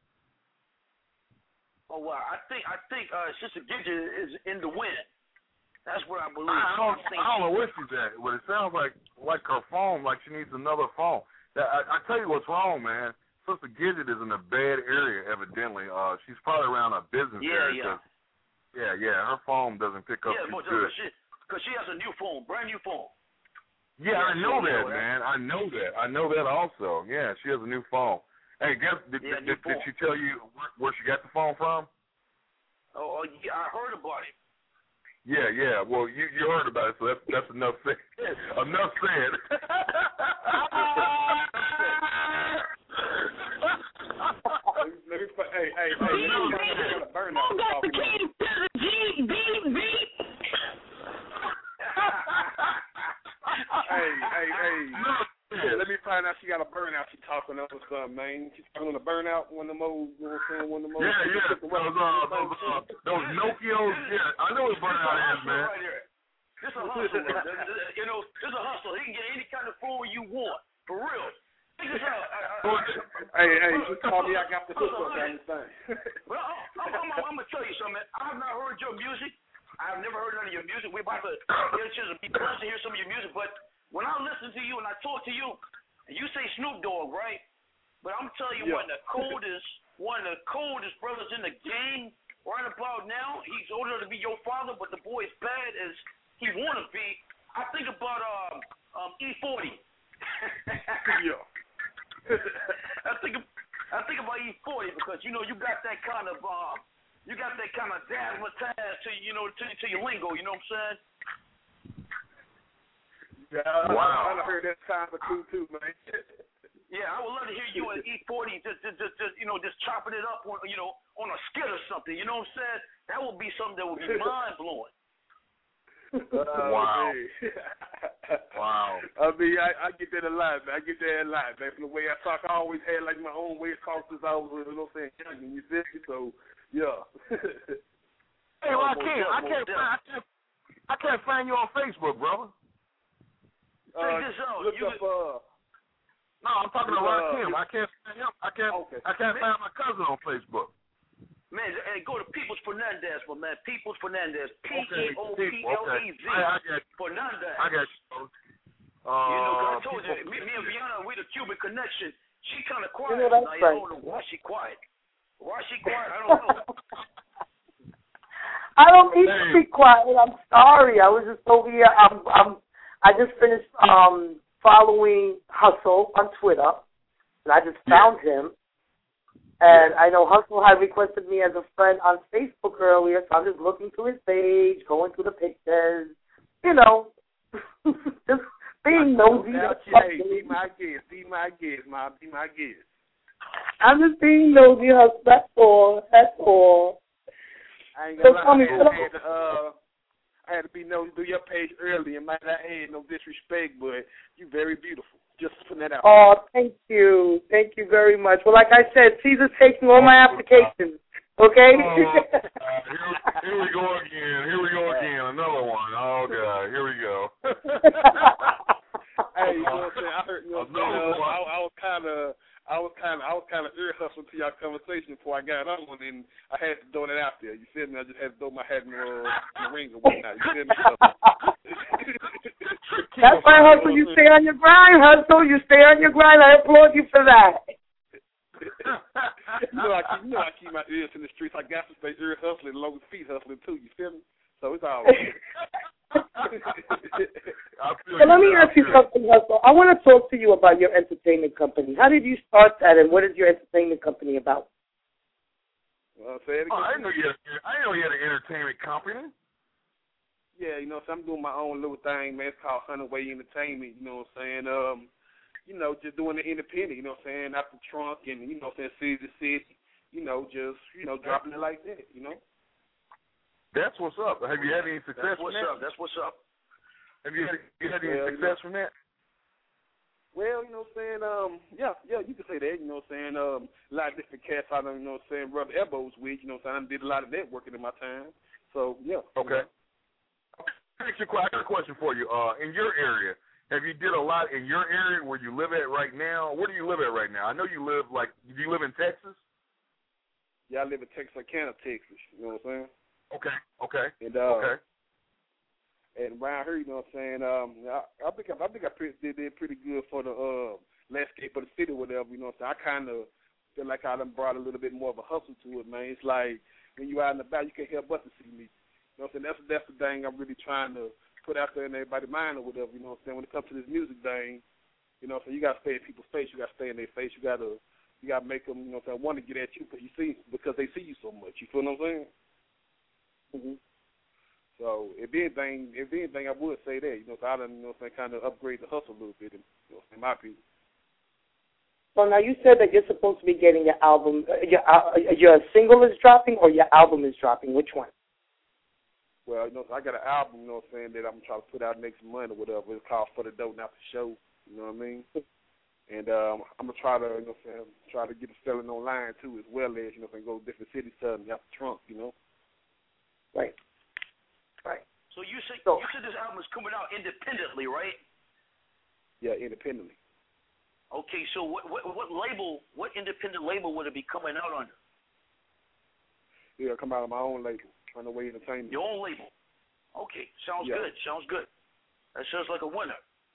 Oh, wow. I think Sister Gidget is in the win. That's what I believe. I don't know where she's at, but it sounds like her phone, like she needs another phone. I tell you what's wrong, man. Sister Gidget is in a bad area, evidently. She's probably around a business area. Yeah. Her phone doesn't pick up too good. Because she has a new phone, brand new phone. Yeah, I know that, man. I know that also. Yeah, she has a new phone. Hey, did she tell you where she got the phone from? Oh, yeah, I heard about it. Yeah. Well, you heard about it, so that's enough said. Enough said. Hey, you know I got a burnout. Who got the keys to the GBB? Hey. Let me find out she got a burnout. She talking on something, man. She's talking on a burnout. One of them old, you know what I'm saying? One of them old. Yeah. Those Nokios. Yeah, I know what burnout is, man. Right here. This a hustle. You know, this a hustle. He can get any kind of phone you want, for real. Check this out. Hey, just call me. I got the hook up on this thing. Well, I'm gonna tell you something, man. I've not heard your music. I've never heard none of your music. We're about to get a chance to be blessed to hear some of your music, but when I listen to you and I talk to you, and you say Snoop Dogg, right? But I'm telling you, one of the coldest brothers in the game right about now. He's old enough to be your father, but the boy is bad as he wanna be. I think about E40. Yeah. I think about E40 because you know you got that kind of dazzmatazz to to your lingo. You know what I'm saying? Yeah, wow. I heard that time or two, man. Yeah, I would love to hear you at E40 just chopping it up on on a skit or something. You know what I'm saying? That would be something that would be mind blowing. Wow. Wow. I mean, I get that a lot, man. Man. From the way I talk, I always had like my own way of talking since I was, you know what I'm saying, you see? So, yeah. Hey, well, I can't find you on Facebook, brother. Check this out. Look up, no, I'm talking to Rakim. I can't find him. I can't find my cousin on Facebook. Man, hey, go to Peoples Fernandez, my man. Peoples Fernandez. P-E-O-P-L-E-Z. I got you. Fernandez. I got you. I told you, me and Vienna, we the Cuban connection. She kind of quiet. That's I right. don't know why she quiet. Why she quiet? I don't know. I don't need to be quiet. I'm sorry. I was just over here. I just finished following Hustle on Twitter, and I just found him. And I know Hustle had requested me as a friend on Facebook earlier, so I'm just looking through his page, going through the pictures, just being nosy. Be my guest, I'm just being nosy, Hustle. That's all. I ain't gonna lie. I had to be nosy through your page early, and might not add no disrespect, but you're very beautiful. Just putting that out. Oh, thank you. Thank you very much. Well, like I said, Caesar's taking all my applications. Okay? Here we go again. Another one. Oh, God. Here we go. Hey, you know what I'm saying? I heard, I was kind of ear hustling to y'all conversation before I got on, and I had to throw that out there. You feel me? I just had to throw my hat in the ring or whatnot. You feel me? That's why, Hustle, you stay on your grind, Hustle. You stay on your grind. I applaud you for that. I keep my ears in the streets. I got to stay ear hustling along with feet hustling, too. You feel me? So it's all right. So let me ask you something, Hustle. I want to talk to you about your entertainment company. How did you start that, and what is your entertainment company about? Well, say it again. I didn't know you had an entertainment company. Yeah, so I'm doing my own little thing, man. It's called Hunterway Entertainment, you know what I'm saying? Just doing it independent, you know what I'm saying, out the trunk and, you know what I'm saying, city to city, dropping it like that, That's what's up. Have you had any success from that? That's what's up. Have you had any success from that? Well, you know what I'm saying, yeah, you can say that, you know what I'm saying, a lot of different cats I don't, you know what I'm saying, rub elbows with, you know what I'm saying, I did a lot of networking in my time, so, yeah. Okay. I got a question for you. In your area, have you did a lot in your area where you live at right now? Where do you live at right now? I know you live, do you live in Texas? Yeah, I live in Texarkana, Texas, you know what I'm saying? Okay. And, okay. And around here, you know what I'm saying, I think I did pretty good for the landscape of the city or whatever, you know what I'm saying. I kind of feel like I done brought a little bit more of a hustle to it, man. It's like when you out and about, you can't help but to see me. You know what I'm saying? That's the thing I'm really trying to put out there in everybody's mind or whatever, you know what I'm saying? When it comes to this music thing, you know what I'm saying, you got to stay in people's face. You got to stay in their face. You got to make them, you know what I'm saying, want to get at you because they see you so much. You feel what I'm saying? Mm-hmm. So if anything, I would say that, you know, so I done, you know what I'm saying, kind of upgrade the hustle a little bit, you know, in my opinion. So now you said that you're supposed to be getting your album, your single is dropping or your album is dropping. Which one? Well, you know, so I got an album, you know what I'm saying, that I'm trying to put out next month or whatever. It's called For the Dough, Not the Show, you know what I mean? And I'm going to try to, you know what I'm saying, try to get it selling online, too, as well as, you know what I'm saying, go to different cities selling out the trunk, you know? Right. So you said this album is coming out independently, right? Yeah, independently. Okay, so what independent label would it be coming out under? Yeah, come out of my own label, Hunterway Entertainment. Your own label. Okay, sounds good. That sounds like a winner.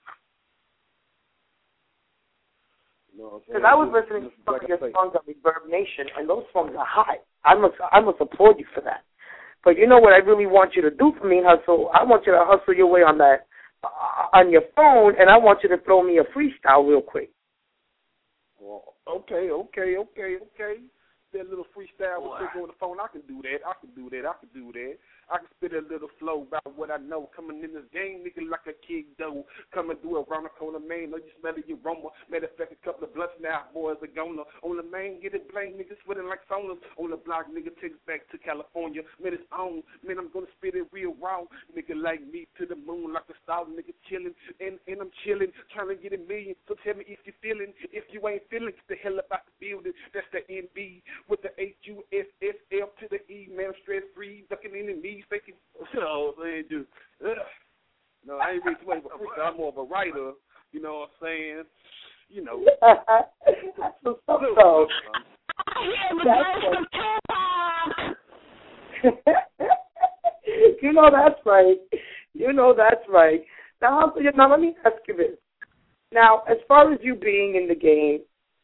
Because I was listening to some of your songs on Reverb Nation, and those songs are hot. I must applaud you for that. But you know what I really want you to do for me, Hustle? I want you to hustle your way on that on your phone, and I want you to throw me a freestyle real quick. Well, okay. That little freestyle with on the phone, I can do that. I can spit a little flow about what I know. Coming in this game, nigga, like a kid dough. Coming through around the corner, man. Know you smell your aroma. Matter of fact, a couple of blunts now, boys are gonna. On the main, get it blank, nigga, sweating like saunas. On the block, nigga, take it back to California. Man, it's on. Man, I'm gonna spit it real raw. Nigga, like me to the moon, like a star, nigga, chilling. And I'm chilling, trying to get a million. So tell me if you feeling. If you ain't feeling, get the hell about the building. That's the NB with the HUSSL to the E, man, I'm stress free, ducking in the knees, faking. No, man, just, no, I ain't really too much of a freestyle. I'm more of a writer, you know what I'm saying? You know. You know that's right. Now let me ask you this. Now, as far as you being in the game,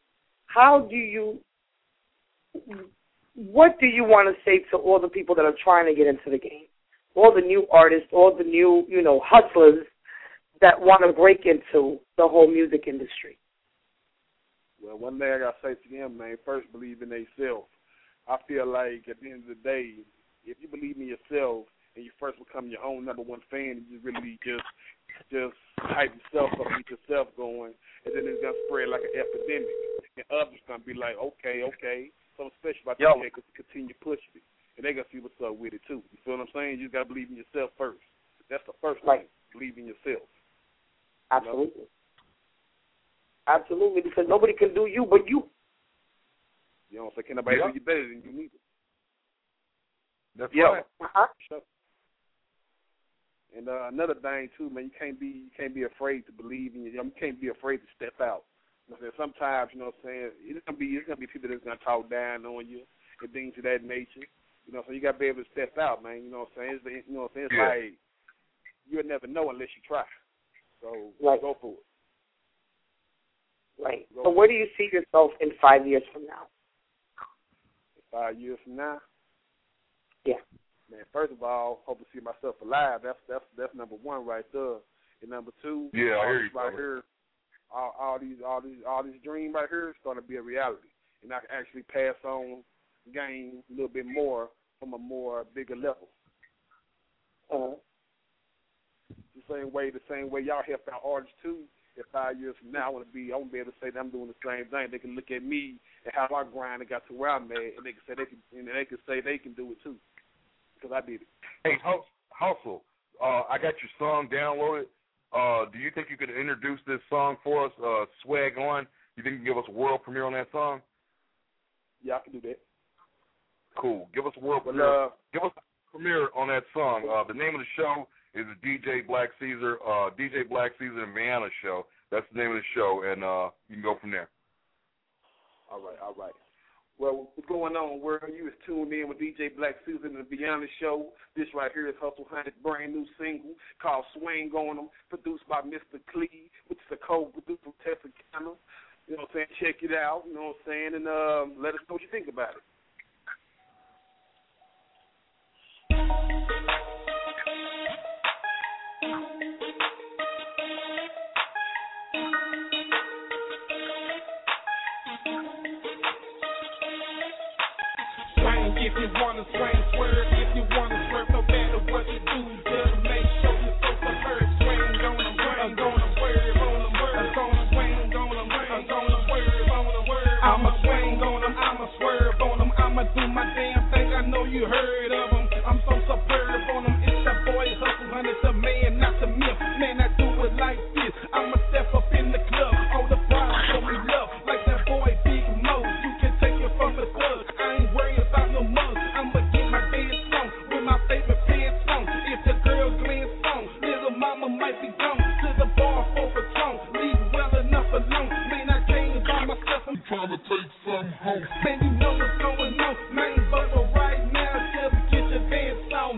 what do you want to say to all the people that are trying to get into the game? All the new artists, all the new, hustlers that want to break into the whole music industry? Well, one thing I got to say to them, man, first believe in themselves. I feel like at the end of the day, if you believe in yourself and you first become your own number one fan, you really just hype yourself up, get yourself going, and then it's going to spread like an epidemic. And others going to be like, okay, something special about that because continue pushing it. And they're going to see what's up with it, too. You feel what I'm saying? You just got to believe in yourself first. That's the first thing. Believe in yourself. Absolutely. Absolutely, because nobody can do you but you. You know what I'm saying? Can nobody do you better than you neither. That's right. Sure. And another thing too, man, you can't be afraid to believe in you can't be afraid to step out. You know what I'm saying? Sometimes, you know what I'm saying, it's gonna be people that's gonna talk down on you and things of that nature. You know, so you gotta be able to step out, man. You know what I'm saying? It's like you'll never know unless you try. So go for it. Right. So where do you see yourself in 5 years from now? 5 years from now? Yeah. Man, first of all, hope to see myself alive. That's number one right there. And number two, I hear you, right here, all these dreams right here is starting to be a reality. And I can actually pass on game a little bit more from a more bigger level. The same way y'all help out artists too. In 5 years from now, I want to be able to say that I'm doing the same thing. They can look at me and how I grind and got to where I'm at, and they can say they can do it too, because I did it. Hey, Hustle, I got your song downloaded. Do you think you could introduce this song for us? Swag On. You think you can give us a world premiere on that song? Yeah, I can do that. Cool. Give us a world premiere. Give us a premiere on that song. The name of the show is the DJ Black Caesar and Vienna Show. That's the name of the show, and you can go from there. All right. Well, what's going on, world? You is tuned in with DJ Black Caesar and the Vienna Show. This right here is Hustle Hunt's brand new single called Swing On 'Em, produced by Mr. Clee, which is a co-producer from Texarkana. You know what I'm saying? Check it out, you know what I'm saying, and let us know what you think about it. If you wanna swing, swerve. If you wanna swerve, no matter what you do, just make sure you're so prepared. Swing on them, I'm gonna swerve on them, I'm gonna swing on them, I'm gonna swerve on them. I'ma swing on them, I'ma swerve on them, I'ma do my damn thing. I know you heard of them. I'm so superb on them. It's that boy Hustle Hunt, the man, not the myth. Man, I do it like this. I'ma step up in the club, all the bros show me love, like that boy Big Mo. You can take it from the club. I ain't worried about no mugs. I'ma get my dance on with my favorite pants on. If the girl glance on, little mama might be gone to the bar for Patron. Leave well enough alone. Man, I came by myself. I'm trying to take some home. Man, you know what's going on, man. But for right now, just get your dance on,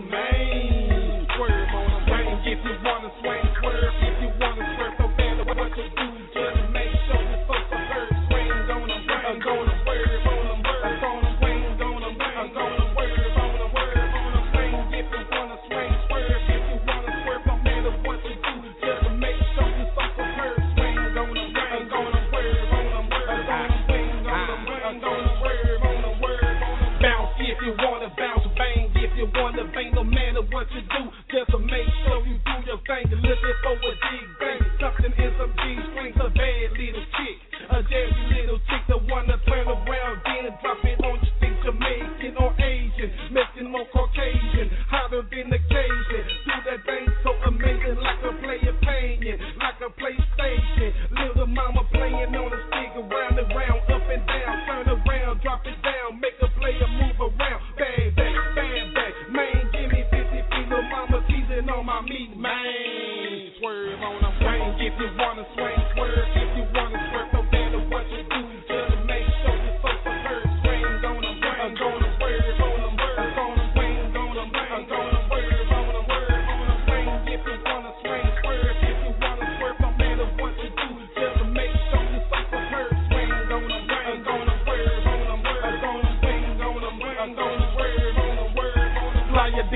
man. Swerve on them, man. If you wanna swing, swerve. If you wanna swerve, no matter what you do, just make sure you're so prepared. Swing on them, I'm gonna swerve on them, I'm gonna swing on them, I'm gonna swerve on them, swing. If you wanna swing, swerve. If you wanna swerve, no matter what you do, just make sure you're so prepared. Swing on them, I'm gonna swerve on them, I'm gonna swing on them, I'm gonna swerve on them, bounce if you wanna bounce, bang if you wanna bang, no matter what you do, just make sure you do your thing. You're looking for a big bang, something in some G-strings, a bad little chick, a jazzy little chick that wanna turn around, then drop it on your stick, Jamaican or Asian, Mexican or Caucasian, hotter than the Cajun. Do that thing so amazing, like a player paying, like a PlayStation. Little mama playing on a stick, around and round, up and down, turn around, drop it down, make a player move around, bang, bang, bang, bang. Man, give me 50 feet, little mama teasing on my meat, man. Swerve on them, bang, if you wanna swing, swerve. If you wanna swerve, no matter what you do, just make sure you're so prepared. Swing on them, I'm gonna swerve on them, I'm gonna swing on them, I'm gonna swerve on them, swing. If you wanna swing, swerve. If you wanna swerve, no matter what you do, just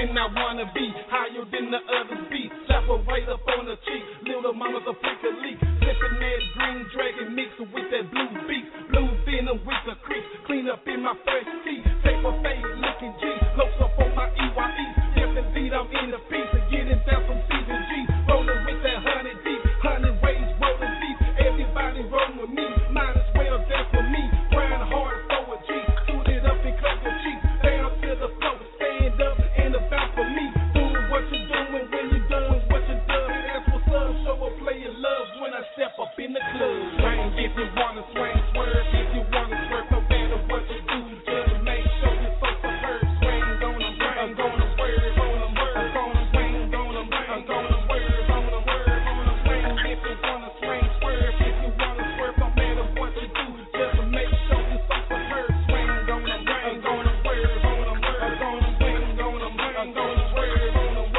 and I wanna be higher than the others be. Slap a right up on the cheek, little mama's a freak of leak. Sipping that green dragon mixed with that blue beef. Blue venom with the creek, clean up in my fresh teeth. Paper face looking G, close up on my EYE. If indeed I'm in the piece of getting down from season G. Rolling with that 100 deep, 100 ways rolling deep. Everybody rolling with me, might as well dance with me. Grind hard for a G, suit it up and clap your cheeks. Down to the floor, stand up and about for me. Doing what you're doing when you're doing what you're doing. That's what's up, show a player love when I step up in the club. Swing if you wanna swing, swerve if you wanna swerve. No matter what you do, just make sure you're so superb. Swing on them, I'm gonna swerve on them, I'm gonna swing on them, I'm gonna swerve on them, swing if you wanna swing, swerve if you wanna swerve. No matter what you do, just make sure you're so superb. Swing on them, I'm gonna swerve on them, I'm gonna swing on them, I'm gonna swerve on them,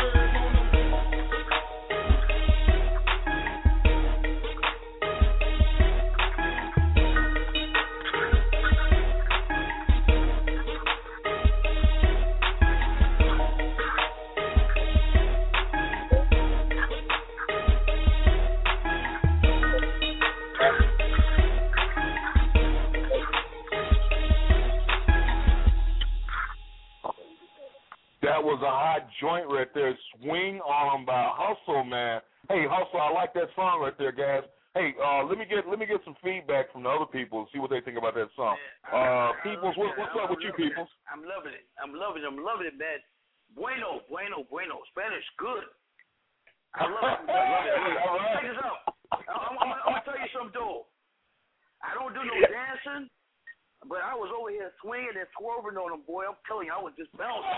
That was a hot joint right there. Swing on by Hustle, man. Hey, Hustle, I like that song right there, guys. Hey, let me get some feedback from the other people and see what they think about that song. Peoples, what's up with you, Peoples? I'm loving it, man. Bueno. Spanish, good. I love it. Check this out. I'm gonna tell you something, though. I don't do no dancing, but I was over here swinging and swerving on them, boy. I'm telling you, I was just bouncing.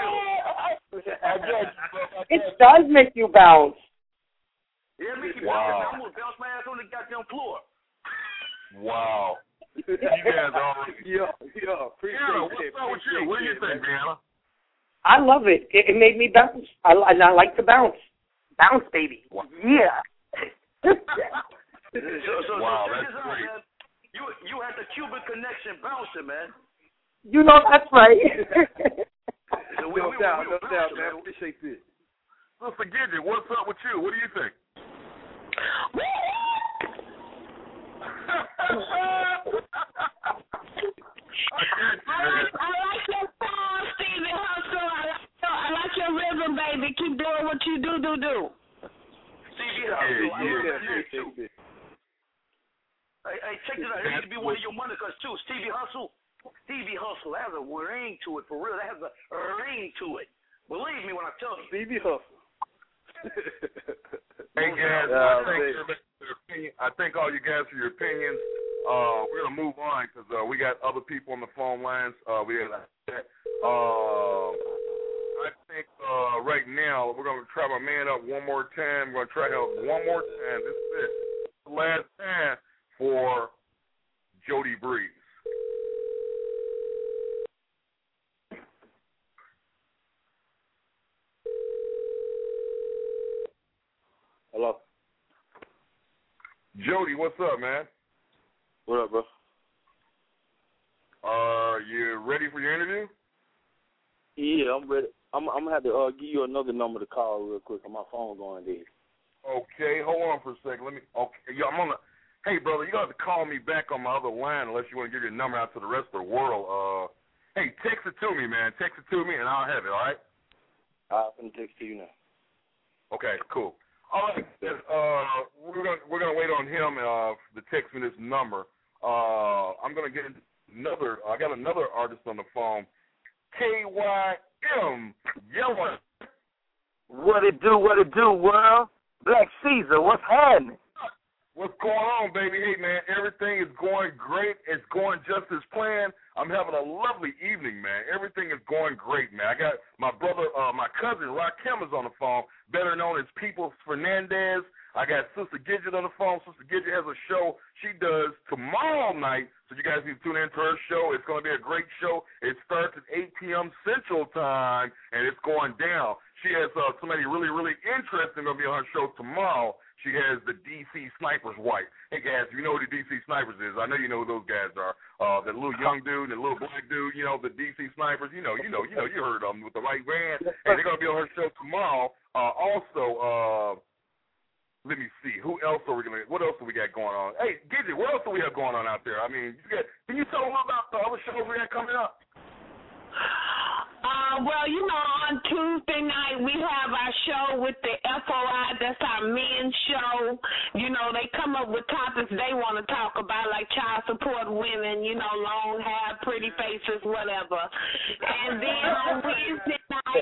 It does make you bounce. Yeah, it makes you bounce. I'm gonna bounce my ass on the goddamn floor. Wow. You guys already. Yeah. Appreciate what's up with you? What do you think, Deanna? I love it. It made me bounce. I like to bounce. Bounce, baby. Wow. Yeah. So wow, check that's this out, great. man. You had the Cuban connection bouncing, man. You know that's right. So No doubt, bouncing, man. Appreciate this. Sister Gidget, what's up with you? What do you think? I like your song, Stevie Hustle. I like your rhythm, baby. Keep doing what you do. Stevie Hustle, I love that too. Hey, check this out. It needs to be one of your monikers too. Stevie Hustle has a ring to it, for real. That has a ring to it. Believe me when I tell you. Stevie Hustle. Hey guys, I thank all you guys for your opinions. We're gonna move on because we got other people on the phone lines. I think right now we're gonna try my man up one more time. We're gonna try him one more time. This is it. The last time for Jody Breeze. Hello. Jody, what's up, man? What up, bro? Are you ready for your interview? Yeah, I'm ready. I'm gonna have to give you another number to call real quick on my phone going dead. Okay, hold on for a second. I'm on the. Hey, brother, you got to call me back on my other line unless you want to give your number out to the rest of the world. Hey, text it to me, man. Text it to me, and I'll have it. All right? I'm gonna text to you now. Okay, cool. All right, we're gonna wait on him to text me this number. I'm gonna get another. I got another artist on the phone. KYM Yellow. What it do, world? Black Caesar, what's happening? What's going on, baby? Hey, man, everything is going great. It's going just as planned. I'm having a lovely evening, man. Everything is going great, man. I got my brother, my cousin, Rakim is on the phone, better known as Peoples Fernandez. I got Sister Gidget on the phone. Sister Gidget has a show she does tomorrow night, so you guys need to tune into her show. It's going to be a great show. It starts at 8 p.m. Central Time, and it's going down. She has somebody really, really interesting going to be on her show tomorrow. She has the DC Snipers wife. Hey, guys, you know who the DC Snipers is. I know you know who those guys are. That little young dude, the little black dude, you know, the DC Snipers. You heard of them with the white van. Hey, they're going to be on her show tomorrow. Also, let me see. What else do we got going on? Hey, Gidget, what else do we have going on out there? I mean, can you tell them about the other shows we got coming up? Well, you know, on Tuesday night we have our show with the FOI. That's our men's show. You know, they come up with topics they want to talk about, like child support women, you know, long hair, pretty faces, whatever. And then on Wednesday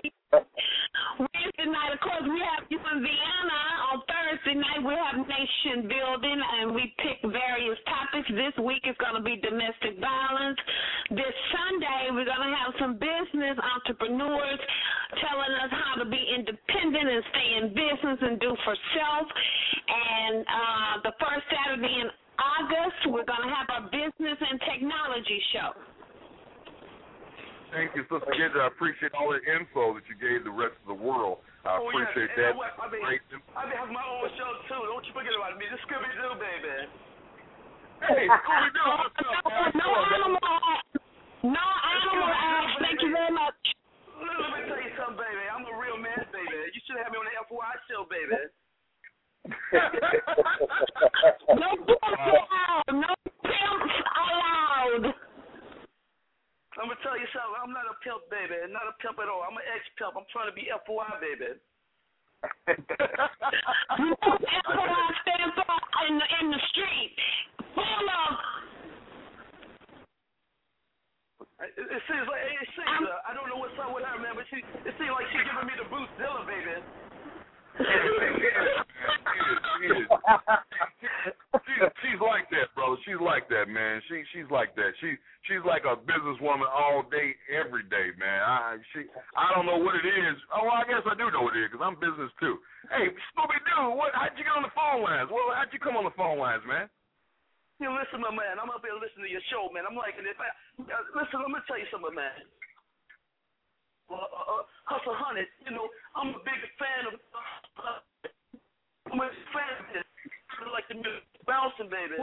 night, of course, we have you in Vienna. On Thursday night, we have nation building, and we pick various topics. This week is going to be domestic violence. This Sunday, we're going to have some business entrepreneurs telling us how to be independent and stay in business and do for self. And the first Saturday in August, we're going to have our business and technology show. Thank you, Sister Gidget. I appreciate all the info that you gave the rest of the world. I appreciate that. I be having my own show, too. Don't you forget about me. This Scooby-Doo, baby. Hey, Scooby-Doo, what's up, man? No animal acts. Thank you very much. Let me tell you something, baby. I'm a real man, baby. You should have me on the FY show, baby. No pimps allowed. No pimps allowed. I'm going to tell you something. I'm not a pimp, baby. Not a pimp at all. I'm an ex-pimp. I'm trying to be FY, baby. FY stands for in the street. Full of. It seems like, I don't know what's up with her, man, but it seems like she's giving me the Bootzilla, baby. She's like that, brother. She's like that, man. She's like that. She's like a businesswoman all day, every day, man. I don't know what it is. Oh, well, I guess I do know what it is because I'm business too. Hey, Scooby-Doo, how'd you get on the phone lines? Well, how'd you come on the phone lines, man? You listen, my man. I'm up here listening to your show, man. I'm liking it. Listen, let me tell you something, man. Hustle Hunted, you know, I'm a big fan of. I'm a fan of this. I like the music bouncing, baby.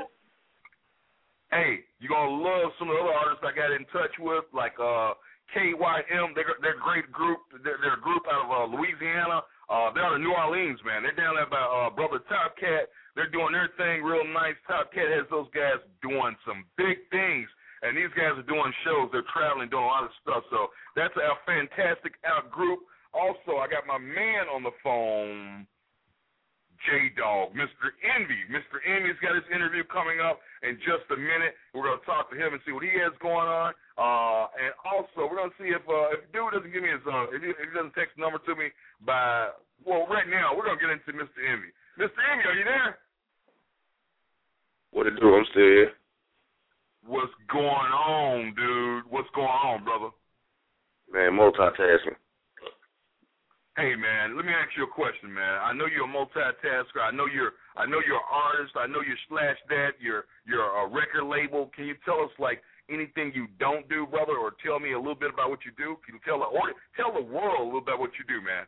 Hey, you're gonna love some of the other artists I got in touch with, like KYM. They're a great group. They're a group out of Louisiana. They're out of New Orleans, man. They're down there by Brother Top Cat. They're doing their thing real nice. Top Cat has those guys doing some big things. And these guys are doing shows. They're traveling, doing a lot of stuff. So that's a fantastic out group. Also, I got my man on the phone, J-Dog, Mr. Envy. Mr. Envy's got his interview coming up in just a minute. We're going to talk to him and see what he has going on. And also, we're going to see if dude doesn't give me his if he doesn't text the number to me right now, we're going to get into Mr. Envy. Mr. Envy, are you there? What it do? I'm still here. What's going on, dude? What's going on, brother? Man, multitasking. Hey, man, let me ask you a question, man. I know you're a multitasker. I know you're an artist. I know you're Slash That. You're a record label. Can you tell us like anything you don't do, brother, or tell me a little bit about what you do? Can you tell the world a little bit what you do, man?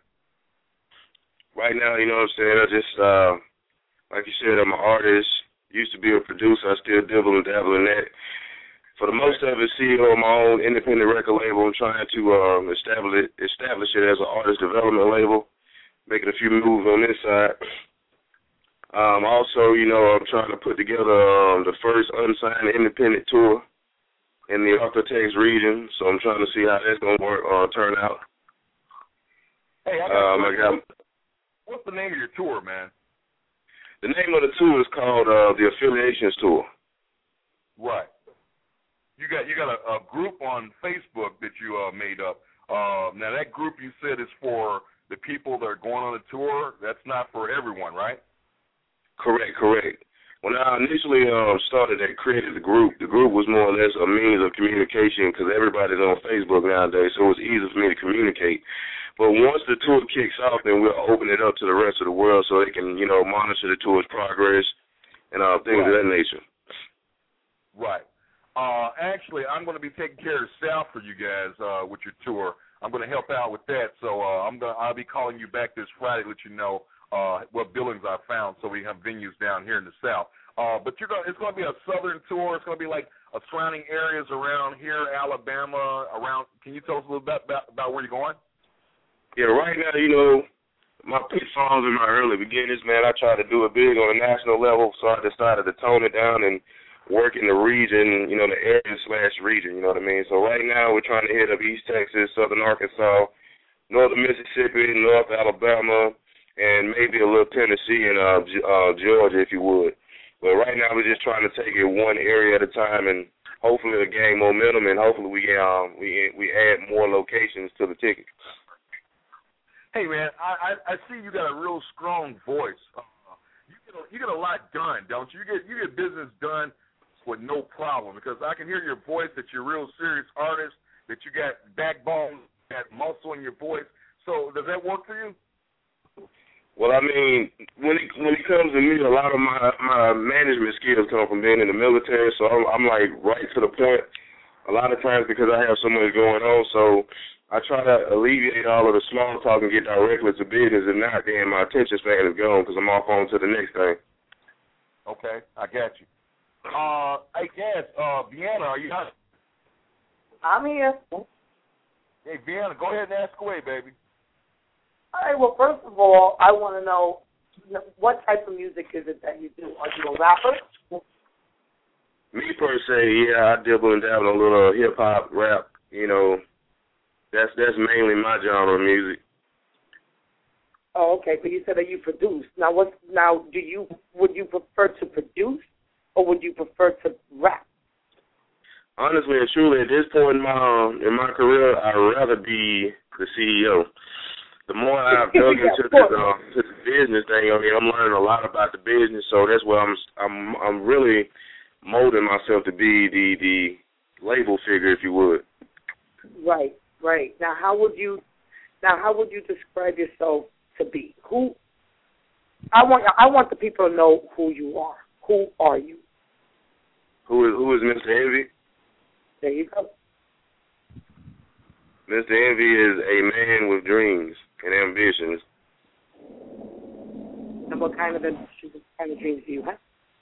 Right now, you know what I'm saying? I just like you said, I'm an artist. Used to be a producer. I still dabble in that. For the most of it, CEO of my own independent record label. I'm trying to establish it as an artist development label, making a few moves on this side. Also, you know, I'm trying to put together the first unsigned independent tour in the Arkansas region. So I'm trying to see how that's going to turn out. Hey, what's the name of your tour, man? The name of the tour is called the Affiliations Tour. Right. You got a group on Facebook that you made up. Now that group you said is for the people that are going on the tour. That's not for everyone, right? Correct. When I initially started and created the group was more or less a means of communication because everybody's on Facebook nowadays, so it was easy for me to communicate. But once the tour kicks off, then we'll open it up to the rest of the world so they can, you know, monitor the tour's progress and things of that nature. Right. Actually, I'm going to be taking care of the South for you guys with your tour. I'm going to help out with that. So I'll be calling you back this Friday to let you know what billings I found so we have venues down here in the South. But it's going to be a Southern tour. It's going to be like surrounding areas around here, Alabama, around. Can you tell us a little bit about where you're going? Yeah, right now, you know, my pitfalls in my early beginnings, man, I tried to do it big on a national level, so I decided to tone it down and work in the region, you know, the area/region, you know what I mean? So right now we're trying to hit up East Texas, Southern Arkansas, Northern Mississippi, North Alabama, and maybe a little Tennessee and Georgia, if you would. But right now we're just trying to take it one area at a time, and hopefully it'll gain momentum, and hopefully we add more locations to the ticket. Hey, man, I see you got a real strong voice. You get a lot done, don't you? You get business done with no problem, because I can hear your voice that you're a real serious artist, that you got backbone, got muscle in your voice. So does that work for you? Well, I mean, when it comes to me, a lot of my management skills come from being in the military, so I'm like right to the point a lot of times because I have so much going on. So I try to alleviate all of the small talk and get directly to business, and now then my attention span is gone because I'm off on to the next thing. Okay, I got you. Hey, guys, Vienna, are you out? I'm here. Hey, Vienna, go ahead and ask away, baby. All right, well, first of all, I want to know what type of music is it that you do? Are you a rapper? Me, per se, yeah, I dibble and dabble a little hip-hop, rap, you know. That's mainly my genre of music. Oh, okay. But you said that you produce. Now, would you prefer to produce, or would you prefer to rap? Honestly and truly, at this point in my career, I'd rather be the CEO. The more I've dug into this business thing, I mean, I'm learning a lot about the business. So that's where I'm really molding myself to be the label figure, if you would. Right. Right. Now, how would you describe yourself to be? Who? I want the people to know who you are. Who are you? Who is Mr. Envy? There you go. Mr. Envy is a man with dreams and ambitions. And what kind of dreams do you have?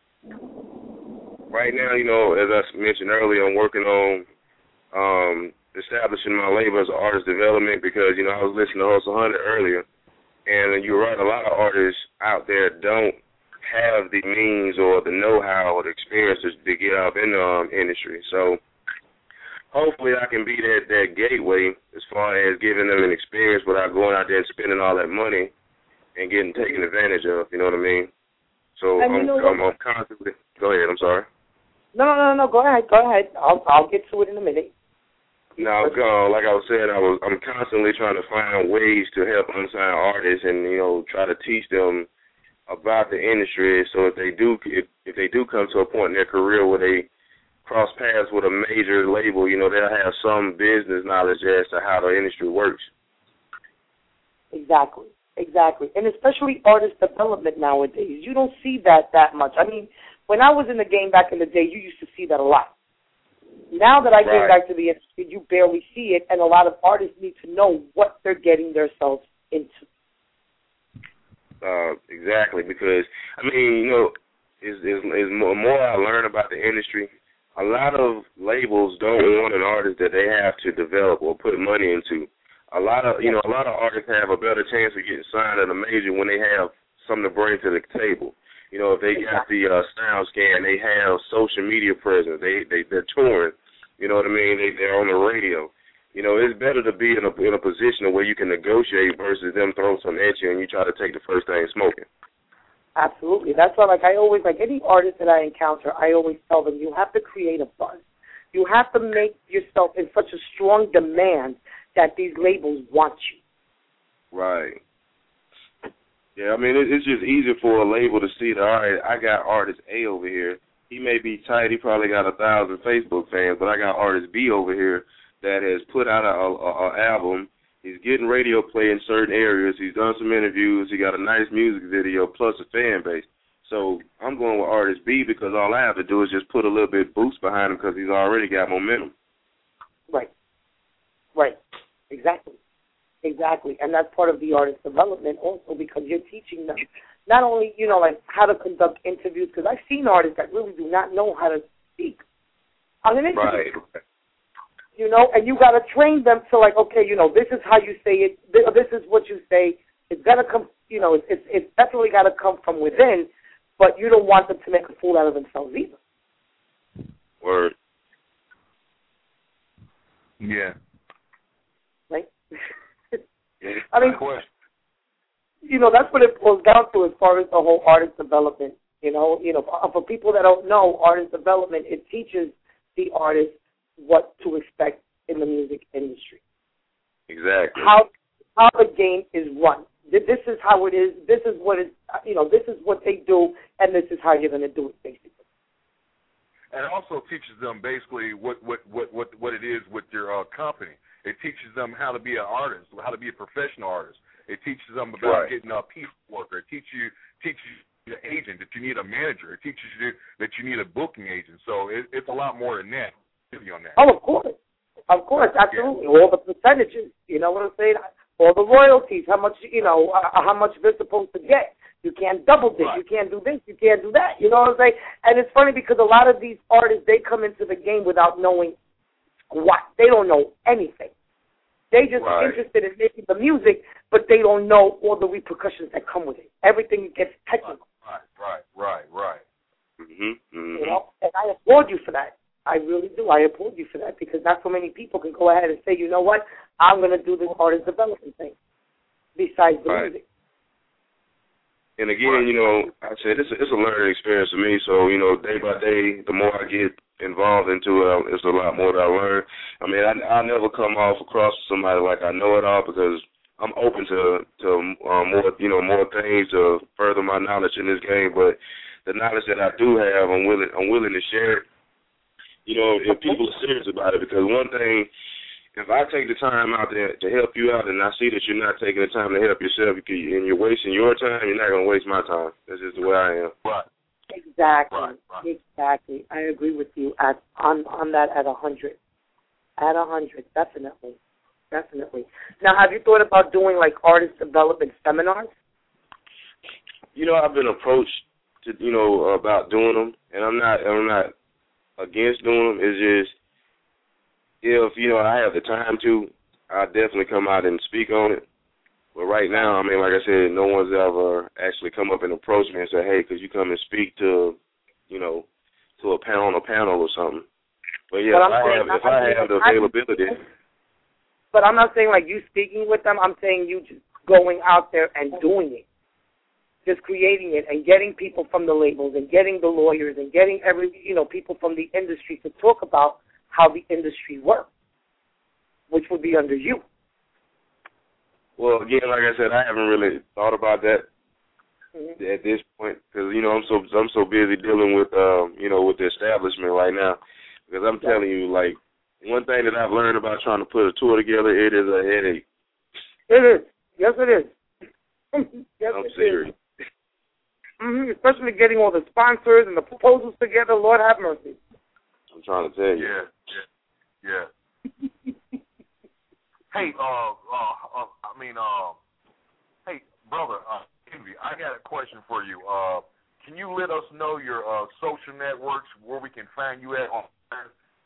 Right now, you know, as I mentioned earlier, I'm working on establishing my label as artist development because, you know, I was listening to Hustle 100 earlier, and you're right, a lot of artists out there don't have the means or the know-how or the experiences to get up in the industry. So hopefully I can be that gateway as far as giving them an experience without going out there and spending all that money and getting taken advantage of, you know what I mean? So I'm constantly, go ahead, I'm sorry. No, go ahead. I'll get to it in a minute. Now, like I was saying, I'm constantly trying to find ways to help unsigned artists and, you know, try to teach them about the industry. So if they do come to a point in their career where they cross paths with a major label, you know, they'll have some business knowledge as to how the industry works. Exactly. And especially artist development nowadays. You don't see that much. I mean, when I was in the game back in the day, you used to see that a lot. Now that I get back to the industry, you barely see it, and a lot of artists need to know what they're getting themselves into. Exactly, because, I mean, you know, is more I learn about the industry, a lot of labels don't want an artist that they have to develop or put money into. A lot of artists have a better chance of getting signed at a major when they have something to bring to the table. You know, if they got the sound scan, they have social media presence, they're touring. You know what I mean? They're on the radio. You know, it's better to be in a position where you can negotiate versus them throwing some at you and you try to take the first thing smoking. Absolutely. That's why, I always, any artist that I encounter, I always tell them, you have to create a buzz. You have to make yourself in such a strong demand that these labels want you. Right. Yeah, I mean, it's just easier for a label to see that, all right, I got artist A over here. He may be tight. He probably got 1,000 Facebook fans, but I got artist B over here that has put out an album He's getting radio play in certain areas. He's done some interviews. He got a nice music video plus a fan base. So I'm going with Artist B because all I have to do is just put a little bit boost behind him because he's already got momentum. Right. Exactly. And that's part of the artist development also because you're teaching them not only, like how to conduct interviews, because I've seen artists that really do not know how to speak on an interview. Right. And you got to train them to like, okay, this is how you say it. This is what you say. It's got to come, it's definitely got to come from within, but you don't want them to make a fool out of themselves either. Word. Yeah. Right? Yeah, I mean, that's what it boils down to as far as the whole artist development. For people that don't know artist development, it teaches the artist what to expect in the music industry. Exactly. How the game is run. This is how it is. This is what it. This is what they do, and this is how you're going to do it, basically. And it also teaches them basically what it is with your company. It teaches them how to be an artist, how to be a professional artist. It teaches them about getting a piece worker. It teaches you an agent that you need a manager. It teaches you that you need a booking agent. So it's a lot more than that. On that. Oh, of course, absolutely. Yeah. All the percentages, you know what I'm saying? All the royalties, how much they're supposed to get. You can't double this. Right. You can't do this. You can't do that. You know what I'm saying? And it's funny because a lot of these artists, they come into the game without knowing what. They don't know anything. They just interested in making the music, but they don't know all the repercussions that come with it. Everything gets technical. Right. Mm-hmm. And I applaud you for that. I really do. I applaud you for that because not so many people can go ahead and say, you know what, I'm going to do this artist development thing besides the music. And again, I said it's a learning experience for me. So, day by day, the more I get involved into it, it's a lot more that I learn. I mean, I never come off across somebody like I know it all because I'm open to more things to further my knowledge in this game. But the knowledge that I do have, I'm willing to share it. If people are serious about it, because one thing, if I take the time out there to help you out and I see that you're not taking the time to help yourself and you're wasting your time, you're not going to waste my time. That's just the way I am. Right. Exactly. I agree with you on that at 100. At 100, definitely. Now, have you thought about doing like artist development seminars? I've been approached to, about doing them, and I'm not against doing them. It's just if I have the time to, I definitely come out and speak on it. But right now, I mean, like I said, no one's ever actually come up and approached me and said, "Hey, could you come and speak to, to a panel or something?" But yeah, if I have the availability. But I'm not saying like you speaking with them. I'm saying you just going out there and doing it. Just creating it and getting people from the labels and getting the lawyers and getting people from the industry to talk about how the industry works, which would be under you. Well, again, like I said, I haven't really thought about that at this point because I'm so busy dealing with with the establishment right now. Because I'm telling you, like one thing that I've learned about trying to put a tour together, it is a headache. It is. Yes, it is. I'm serious. Especially getting all the sponsors and the proposals together. Lord have mercy. I'm trying to tell you. Yeah. Hey, hey, brother, Envy, I got a question for you. Can you let us know your social networks where we can find you at online?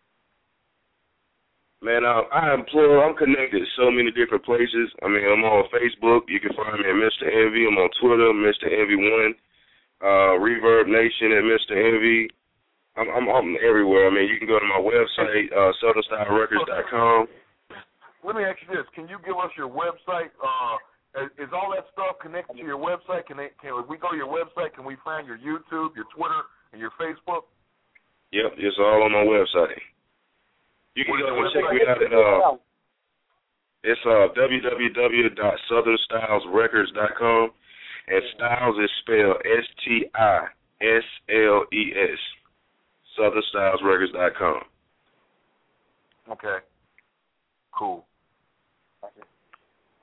Man, I'm connected to so many different places. I mean, I'm on Facebook. You can find me at Mr. Envy. I'm on Twitter, Mr. Envy1. Reverb Nation at Mr. Envy. I'm everywhere. I mean, you can go to my website, southernstylerecords.com. Let me ask you this: can you give us your website? Is all that stuff connected to your website? Can we go to your website? Can we find your YouTube, your Twitter, and your Facebook? Yep, it's all on my website. You can go and check me out at it's www.southernstylesrecords.com, and Styles is spelled STISLES. SouthernStylesRecords.com. Okay. Cool.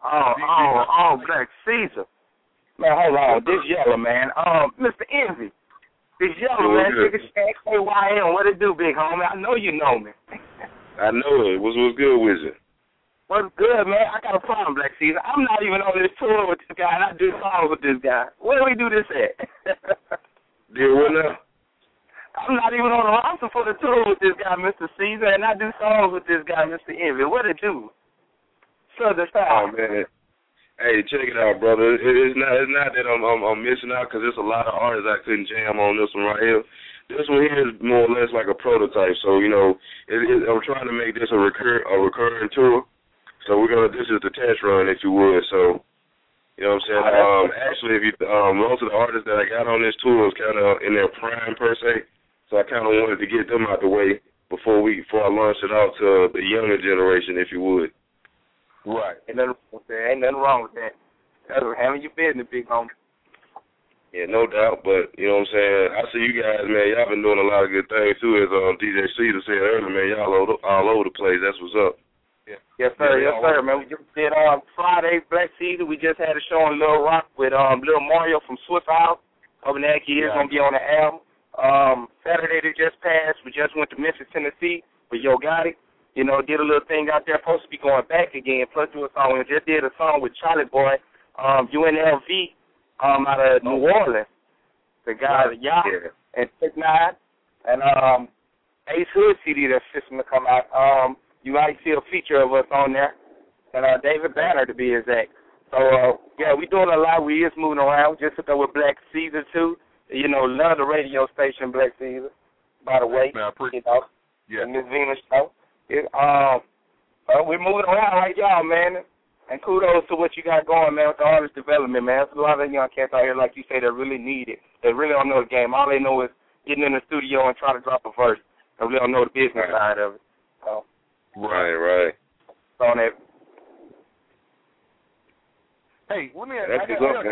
Black Caesar. Man, hold on. This yellow, man. Mr. Envy. This yellow, man. Nigga Shaq, AYM. What it do, big homie? I know you know me. I know it. What's good with you? What's good, man? I got a problem, Black Caesar. I'm not even on this tour with this guy, and I do songs with this guy. Where do we do this at? Did what now? I'm not even on the roster for the tour with this guy, Mr. Caesar, and I do songs with this guy, Mr. Envy. What it do? Southern style. Oh, man. Hey, check it out, brother. It's not that I'm missing out because there's a lot of artists I couldn't jam on this one right here. This one here is more or less like a prototype. So, you know, I'm trying to make this a recurring tour. So this is the test run, if you would. So, you know what I'm saying? Actually, if you most of the artists that I got on this tour was kind of in their prime per se. So I kind of wanted to get them out the way before I launched it out to the younger generation, if you would. Right. Ain't nothing wrong with that. That's having your business, big homie. Yeah, no doubt. But, you know what I'm saying? I see you guys, man, y'all been doing a lot of good things, too, as DJ Caesar said earlier, man. Y'all all over the place. That's what's up. Yeah. Yes, sir. Yes, sir, man. We just did Friday, Black Caesar. We just had a show in Little Rock with Lil Mario from Swift House. Hoping that he is going to be on the album. Saturday that just passed, we just went to Memphis, Tennessee with Yo Gotti. You know, did a little thing out there. Supposed to be going back again. Plus, do a song. We just did a song with Charlie Boy, UNLV, out of New Orleans. The guy, Yacht, and Tech Nine, and Ace Hood CD that's fixing to come out. You might see a feature of us on there, and David Banner to be exact. So, yeah, we doing a lot. We is moving around. We just hooked up with Black Caesar, too. You know, love the radio station, Black Caesar, by the way. Man, you know, the Miss Venus show. We're moving around like y'all, man. And kudos to what you got going, man, with the artist development, man. There's a lot of young cats out here, like you say, that really need it. They really don't know the game. All they know is getting in the studio and trying to drop a verse. They really don't know the business side of it. So, Right. On that. Hey, let me. I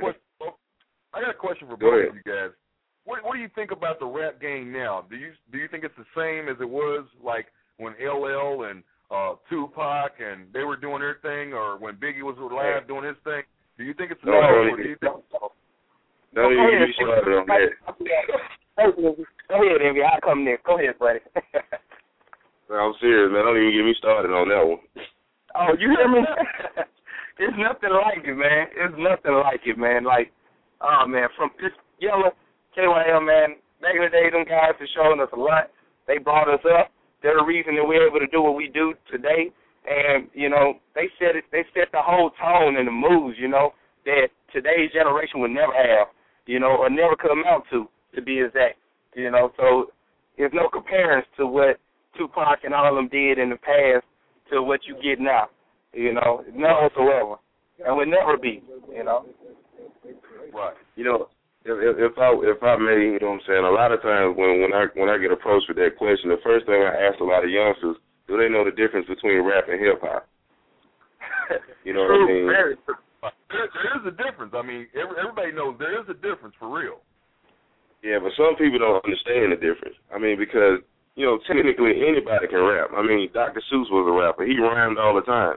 got a question for both of you guys. What do you think about the rap game now? Do you think it's the same as it was like when LL and Tupac and they were doing their thing, or when Biggie was live doing his thing? Do you think it's the same? Or do you think? Don't even get me started on that. Go ahead, Envy. I'll come next. Go ahead, buddy. I'm serious, man. Don't even get me started on that one. Oh, you hear me? It's nothing like it, man. It's nothing like it, man. Like, oh, man, from this Yellow, KYL, man, back in the day, them guys have shown us a lot. They brought us up. They're the reason that we're able to do what we do today. And, you know, they set the whole tone and the moves, you know, that today's generation would never have, you know, or never could amount to be exact, you know. So there's no comparison to what Tupac and all of them did in the past to what you get now, you know, none whatsoever, and will never be, you know. Right. You know, if I may, you know what I'm saying, a lot of times when I get approached with that question, the first thing I ask a lot of youngsters, do they know the difference between rap and hip hop? You know what I mean? There is a difference. I mean, everybody knows there is a difference for real. Yeah, but some people don't understand the difference. I mean, because, you know, technically anybody can rap. I mean, Dr. Seuss was a rapper. He rhymed all the time.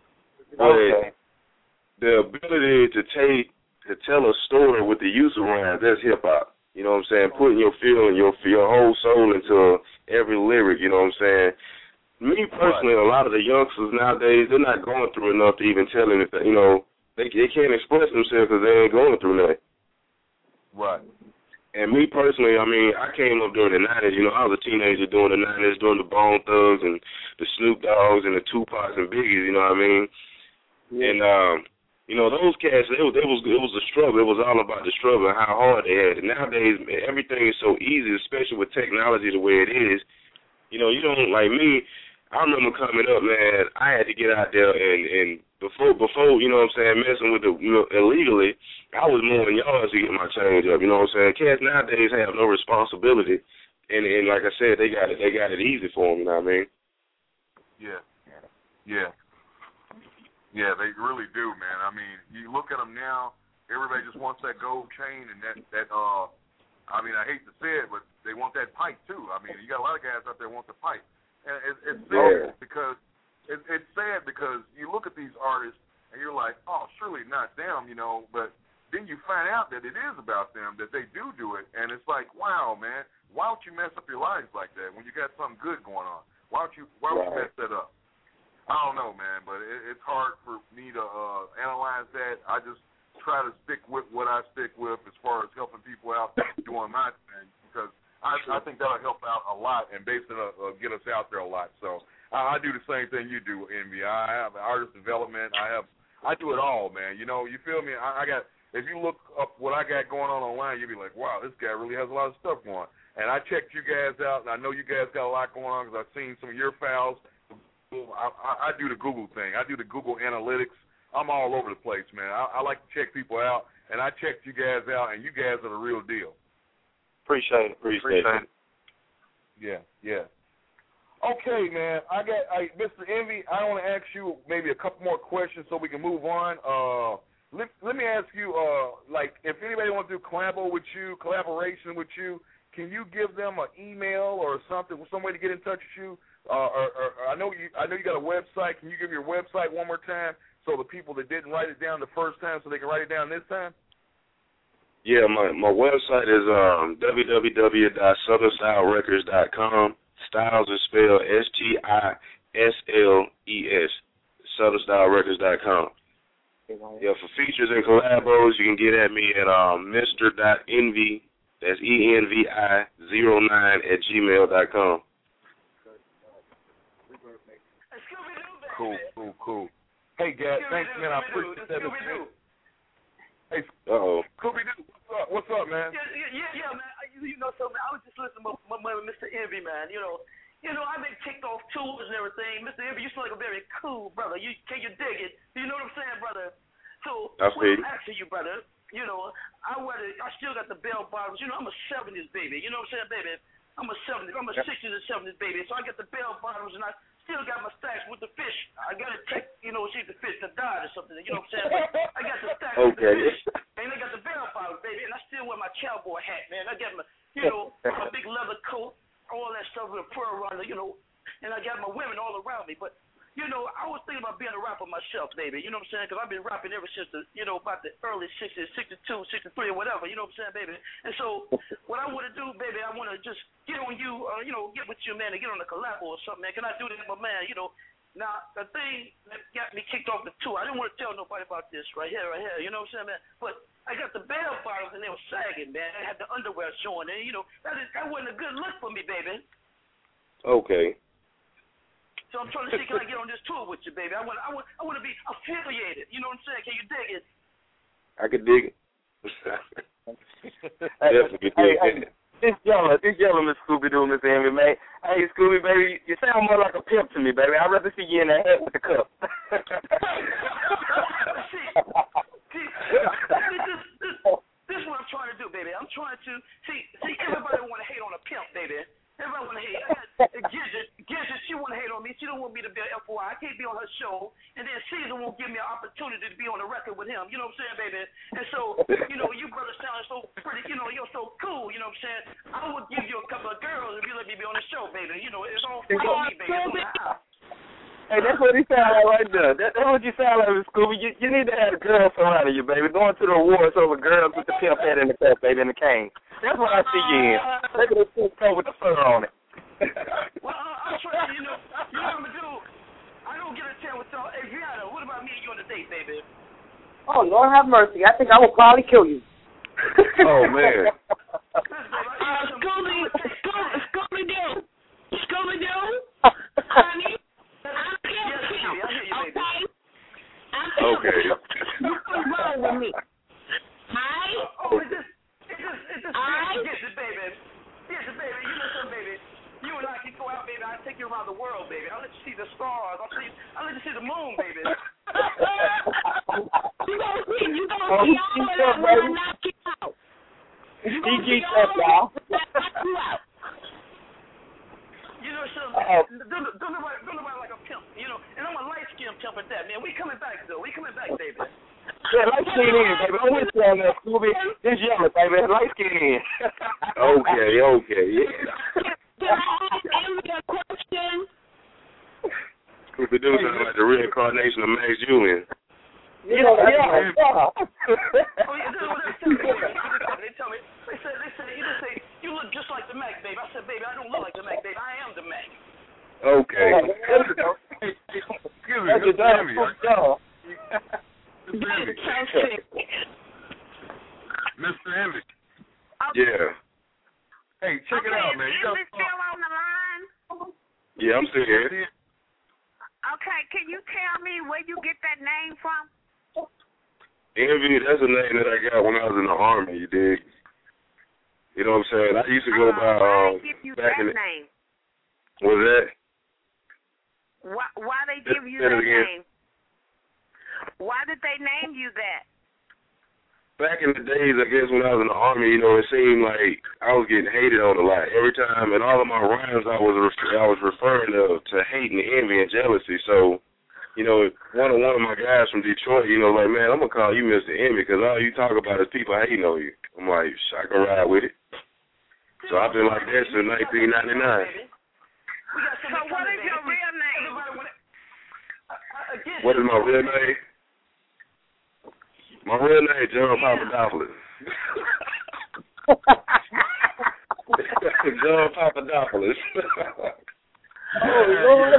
But the ability to tell a story with the use of rhymes, that's hip-hop. You know what I'm saying? Putting your feeling, your whole soul into every lyric, you know what I'm saying? Me personally, a lot of the youngsters nowadays, they're not going through enough to even tell anything. You know, they can't express themselves because they ain't going through nothing. Right. And me personally, I mean, I came up during the 90s. You know, I was a teenager during the 90s, during the Bone Thugs and the Snoop Dogs and the Tupacs and Biggies, you know what I mean? Yeah. And, you know, those cats, it was a struggle. It was all about the struggle and how hard they had it. Nowadays, everything is so easy, especially with technology the way it is. You know, you don't, like me, I remember coming up, man, I had to get out there and before, you know what I'm saying, messing with it, you know, illegally, I was mowing yards to get my change up, you know what I'm saying? Cats nowadays have no responsibility, and like I said, they got it easy for them, you know what I mean? Yeah, they really do, man. I mean, you look at them now, everybody just wants that gold chain and that I mean, I hate to say it, but they want that pipe too. I mean, you got a lot of guys out there want the pipe. And it's sad because you look at these artists and you're like, oh, surely not them, you know, but then you find out that it is about them, that they do it, and it's like, wow, man, why would you mess up your lives like that when you got something good going on? Why would you mess that up? I don't know, man, but it's hard for me to analyze that. I just try to stick with what I stick with as far as helping people out doing my thing, because I think that'll help out a lot and basically get us out there a lot. So I do the same thing you do, Envy. I have artist development. I do it all, man. You know, you feel me? I got. If you look up what I got going on online, you'll be like, wow, this guy really has a lot of stuff going on. And I checked you guys out, and I know you guys got a lot going on because I've seen some of your files. I do the Google thing. I do the Google analytics. I'm all over the place, man. I like to check people out, and I checked you guys out, and you guys are the real deal. Appreciate it. Yeah. Okay, man. Mr. Envy, I want to ask you maybe a couple more questions so we can move on. Let me ask you, like, if anybody wants to do collaboration with you, can you give them an email or something, some way to get in touch with you? Or I know you got a website. Can you give your website one more time so the people that didn't write it down the first time so they can write it down this time? Yeah, my website is www.southernstylerecords.com. Styles is spelled STISLES. Southernstylerecords.com. Yeah, for features and collabos, you can get at me at Mr.Envy, that's ENVI09 @gmail.com. Cool. Hey, guys, thanks, man. I appreciate that. Hey, Scooby-Doo, what's up, man? Yeah, man. You know, so, man, I was just listening to my Mr. Envy, man. You know, I've been kicked off tours and everything. Mr. Envy, you seem like a very cool brother. Can you dig it? You know what I'm saying, brother? So, what I'm asking you, brother, you know, I still got the bell bottoms. You know, I'm a 70s baby. You know what I'm saying, baby? I'm a 60s and 70s baby. So I got the bell bottoms, and I still got my stacks with the fish. I got to take, you know, see if the fish that died or something. You know what I'm saying? But I got the stacks with the fish, and I got the bell bottoms, baby. And I still wear my cowboy hat, man. I got my, you know, my big leather coat, all that stuff with a fur around it, you know. And I got my women all around me. But, you know, I was thinking about being a rapper myself, baby. You know what I'm saying? Because I've been rapping ever since about the early 60s, 62, 63, or whatever. You know what I'm saying, baby? And so what I want to do, baby, I want to just get on you, get with you, man, and get on a collabo or something, man. Can I do that, my man? You know, now, the thing that got me kicked off the tour, I didn't want to tell nobody about this right here. You know what I'm saying, man? But I got the bell bottoms, and they were sagging, man. I had the underwear showing, and, you know, that wasn't a good look for me, baby. Okay. So I'm trying to see, can I get on this tour with you, baby? I want to be affiliated. You know what I'm saying? Can you dig it? I can dig it. Definitely dig it. This yellow, Miss Scooby-Doo, Miss Envy, man. Hey, Scooby, baby, you sound more like a pimp to me, baby. I'd rather see you in that hat with the cup. This is what I'm trying to do, baby. I'm trying to see. Everybody want to hate on a pimp, baby. Everybody want to hate. Gidget, she want to hate on me. She don't want me to be an FOI. I can't be on her show. And then Caesar won't give me an opportunity to be on the record with him. You know what I'm saying, baby? And so, you know, you brothers sound so pretty. You know, you're so cool. You know what I'm saying? I would give you a couple of girls if you let me be on the show, baby. You know, it's all for me, baby. It's on the house. Hey, that's what he sound like right there. That's what you sound like, Scooby. You need to have a girl surrounding you, baby. Going to the awards over girls with the pimp head in the cup, baby, and the cane. That's what I see you in. Look at this coat with the fur on it. Well, I'm trying to, you know what I'm going to do? I don't get a chance with y'all. Hey, Brianna, what about me and you on the date, baby? Oh, Lord have mercy. I think I will probably kill you. Oh, man. Scooby-Doo, honey, I'm here, okay? Okay. What's wrong with me? Hi? Oh, it's just baby. Yes, baby. You know something, baby. You and I can go out, baby. I'll take you around the world, baby. I'll let you see the stars. I'll let you see the moon, baby. You gonna see all of that when I knock you out. You gonna see all of that when I knock you out. You know something? Don't nobody like a pimp, you know. And I'm a light-skinned pimp at that, man. We coming back, though. We coming back, baby. Yeah, light skin in, baby. I'm with you on that, Scooby. This yellow, baby. Light skin in. Okay, yeah. Can I ask Envy a question? Scooby-Doo is like the reincarnation of Max Julian. They tell me. They said, you just say, you look just like the Mac, baby. I said, baby, I don't look like the Mac, baby. I am the Mac. Okay. Excuse me, Mr. Emmy. Mr. Emmy. Yeah. Hey, check it out, man. Is it still on the line? Yeah, I'm still here. Okay, can you tell me where you get that name from? Envy, that's a name that I got when I was in the Army, you dig? You know what I'm saying? I used to go by why they give you back that in the name? Was that? Why they give you that name? Why did they name you that? Back in the days, I guess, when I was in the Army, you know, it seemed like I was getting hated on a lot. Every time, in all of my rhymes, I was referring to hate and envy and jealousy. So, you know, one of my guys from Detroit, you know, like, man, I'm going to call you Mr. Envy because all you talk about is people hating on you. I'm like, I can ride with it. So I've been like that since 1999. So what is your real name? What is my real name? My real name is John Papadopoulos. John Papadopoulos. Oh, Lord.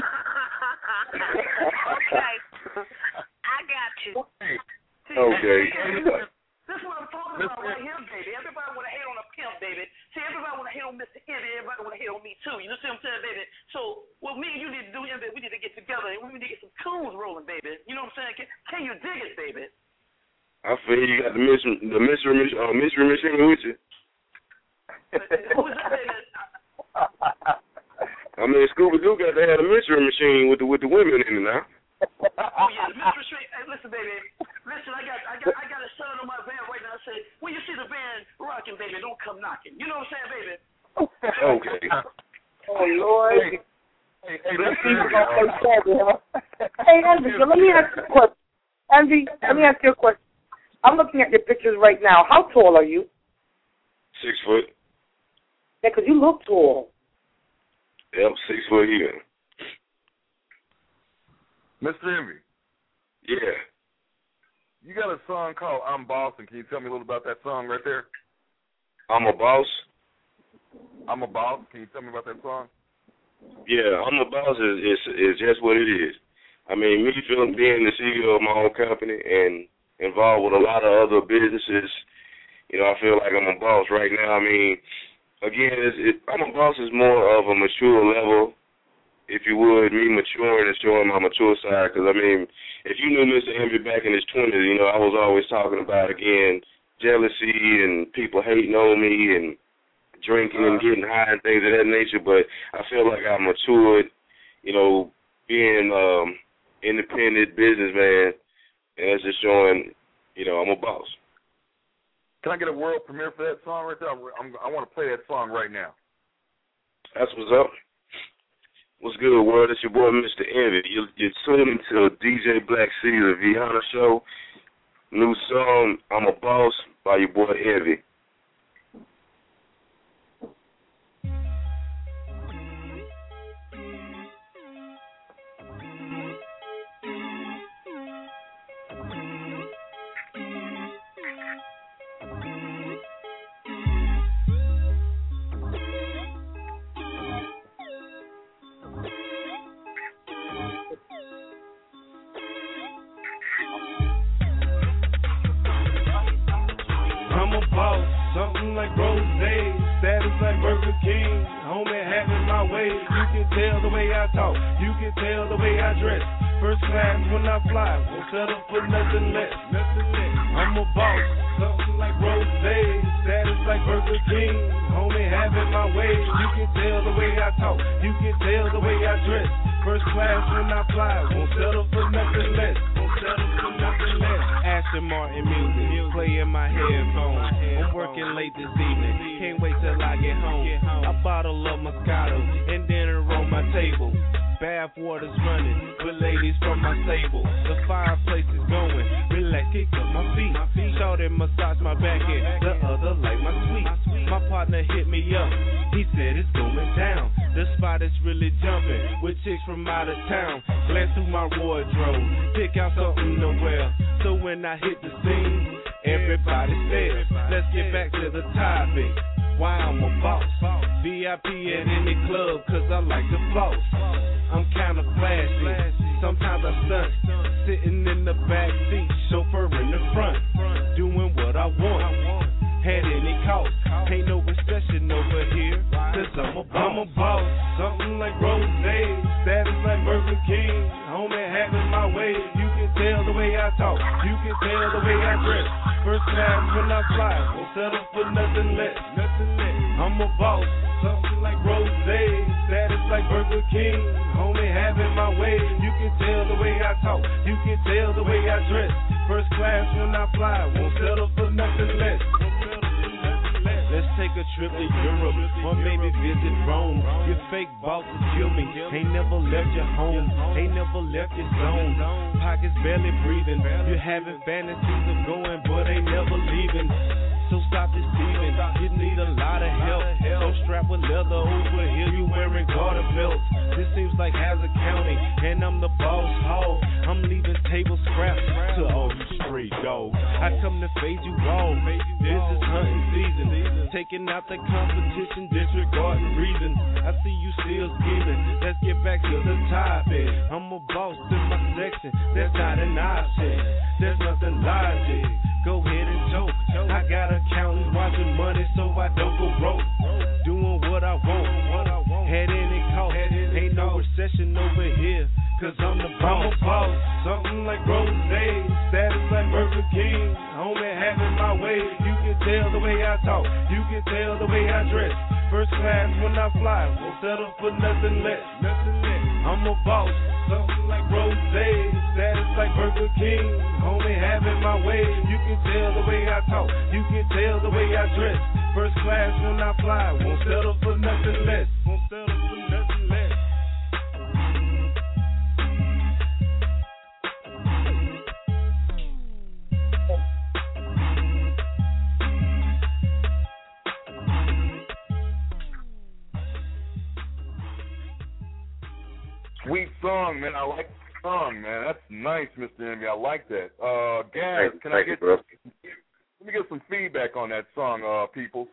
Okay. I got you. Okay. This is what I'm talking about right here, baby. Everybody want to hate on a pimp, baby. See, everybody want to hate on Mr. Envy. Everybody want to hate on me, too. You know what I'm saying, baby? So, what me and you need to do, Envy, we need to get together and we need to get some tunes rolling, baby. You know what I'm saying? Can you dig it, baby? I feel you got the mystery machine with you. Who's that, baby? I mean, Scooby-Doo got to have a mystery machine with the women in it now. Oh yeah, the mystery machine. Hey, listen, baby. Listen, I got a sign on my van right now. I say, when you see the van rocking, baby, don't come knocking. You know what I'm saying, baby? Okay. Oh, Lord. Hey, Envy, so let me ask you a question. Envy, let me ask you a question. I'm looking at your pictures right now. How tall are you? 6 foot. Yeah, because you look tall. Yep, 6 foot here. Mr. Envy. Yeah. You got a song called I'm Boston. Can you tell me a little about that song right there? I'm a boss. I'm a boss. Can you tell me about that song? Yeah, I'm a boss is just what it is. I mean, me being the CEO of my own company and involved with a lot of other businesses, you know, I feel like I'm a boss right now. I mean, again, I'm a boss is more of a mature level, if you would, me maturing and showing my mature side. Because, I mean, if you knew Mr. Envy back in his 20s, you know, I was always talking about, again, jealousy and people hating on me and drinking and getting high and things of that nature. But I feel like I matured, you know, being independent businessman, and it's just showing, you know, I'm a boss. Can I get a world premiere for that song right there? I want to play that song right now. That's what's up. What's good, world? It's your boy, Mr. Envy. You're tuning to DJ Black City, the Viana Show. New song, I'm a Boss, by your boy, Envy. Something like Rose, status like Burger King. Homie, having my way. You can tell the way I talk. You can tell the way I dress. First class when I fly. Won't settle for nothing less. I'm a boss. Something like Rose, status like Burger King. Homie, having my way. You can tell the way I talk. You can tell the way I dress. First class when I fly. Won't settle for nothing less. Won't settle for nothing less. Aston Martin music, play in my headphones. I'm working late this evening, can't wait till I get home. A bottle of Moscato and dinner on my table. Bath water's running with ladies from my stable. The fireplace is going, relax, kick up my feet. Shorty massage my back end, the other like my sweet. My partner hit me up, he said it's going down. The spot is really jumping with chicks from out of town. Glance through my wardrobe, pick out something to wear. So when I hit the scene, everybody stares. Let's get back to the topic. Why I'm a boss. VIP at any club, cause I like to floss. I'm kinda flashy, sometimes I stunt. Sitting in the back seat, chauffeur in the front. Doing what I want, had any cost. Ain't no recession over here, cause I'm a boss. Something like Rose, status like Burger King. Homie, having my way. You can tell the way I talk, you can tell the way I dress. First class when I fly, won't settle for nothing less. I'm a boss, something like Rose, status like Burger King. Homie, having my way. You can tell the way I talk, you can tell the way I dress. First class when I fly, won't settle for nothing less. Let's take a trip to Europe, or maybe visit Rome. Your fake boss will kill me. Ain't never left your home, ain't never left your zone. Pockets barely breathing. You're having fantasies of going, but ain't never leaving. So stop deceiving. You need a lot of help. So strap with leather over here. You wearing garter belts. This seems like Hazard County, and I'm the boss hog. I'm leaving table scraps to all you stray dogs. I come to fade you all. This is hunting season. Taking out the competition, disregarding reason. I see you still scheming. Let's get back to the topic. I'm a boss in my section. That's not an option. There's nothing logic. Go ahead and choke. I got accountants watching money so I don't go broke. Doing what I want. Had any cost. Ain't no recession over here, cause I'm the boss. Something like Rose, status like Burger King. Homie, having my way. You can tell the way I talk, you can tell the way I dress. First class when I fly, won't settle for nothing less. I'm a boss, something like Rose, status like Burger King. Homie, having my way. You can tell the way I talk, you can tell the way I dress. First class when I fly, won't settle for nothing less. Won't settle for nothing less. Sweet song, man. I like the song, man. That's nice, Mr. Envy. I like that. Gaz, can I get let me get some feedback on that song, peoples.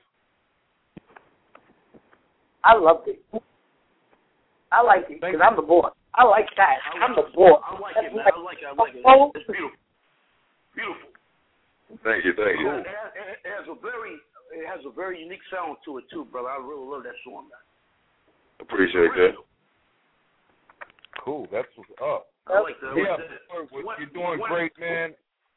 I loved it. I like it because I'm the boy. I like that. I'm the boy. I like it, man. I like it. It's beautiful. Beautiful. Thank you. It has a very unique sound to it too, brother. I really love that song, man. Appreciate that. Cool. That's what's up. I like that. You're doing great, man.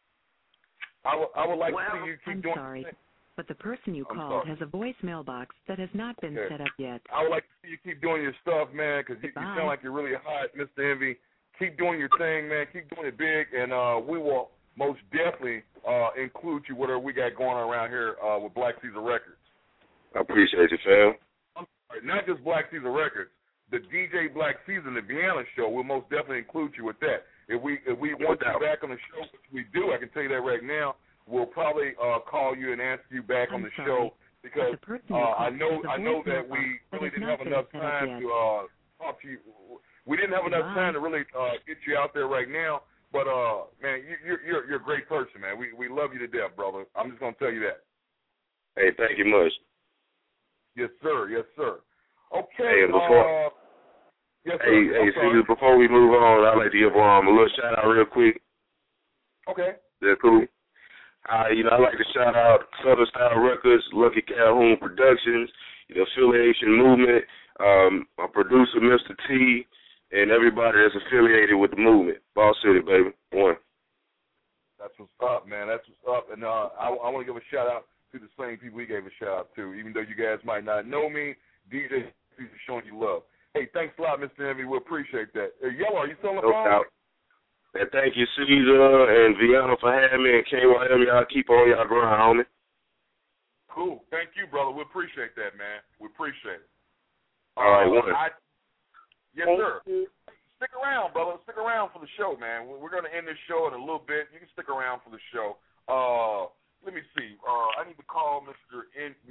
I would like to see you keep doing. I'm sorry, but the person you called has a voicemail box that has not been set up yet. I would like to see you keep doing your stuff, man, because you sound like you're really hot, Mr. Envy. Keep doing your thing, man. Keep doing it big, and we will most definitely include you whatever we got going on around here with Black Caesar Records. I appreciate you, fam. I'm sorry, not just Black Caesar Records. The DJ Black Caesar and the Vienna show, we'll most definitely include you with that. If we want you back on the show, which we do, I can tell you that right now, we'll probably call you and ask you back on the show because I know that we really didn't have enough time to talk to you. We didn't have enough time to really get you out there right now. But man, you're a great person, man. We love you to death, brother. I'm just gonna tell you that. Hey, thank you much. Yes, sir. Yes, sir. Okay. Hey, before, yes, sir. hey, Caesar, before we move on, I'd like to give a little shout out real quick. Okay. That's cool. I'd like to shout out Southern Style Records, Lucky Calhoun Productions, the Affiliation Movement, my producer, Mr. T, and everybody that's affiliated with the movement. Boss City, baby. One. That's what's up, man. That's what's up. And I want to give a shout out to the same people we gave a shout out to. Even though you guys might not know me, DJ is showing you love. Hey, thanks a lot, Mr. Envy. We appreciate that. Yellow, are you still on the phone? No doubt. And thank you, Caesar and Vienna, for having me, and KYM, y'all keep on y'all grind, homie. Cool. Thank you, brother. We appreciate that, man. We appreciate it. All right, one. Yes, sir. Stick around, brother. Stick around for the show, man. We're going to end this show in a little bit. You can stick around for the show. Let me see. I need to call not Mr.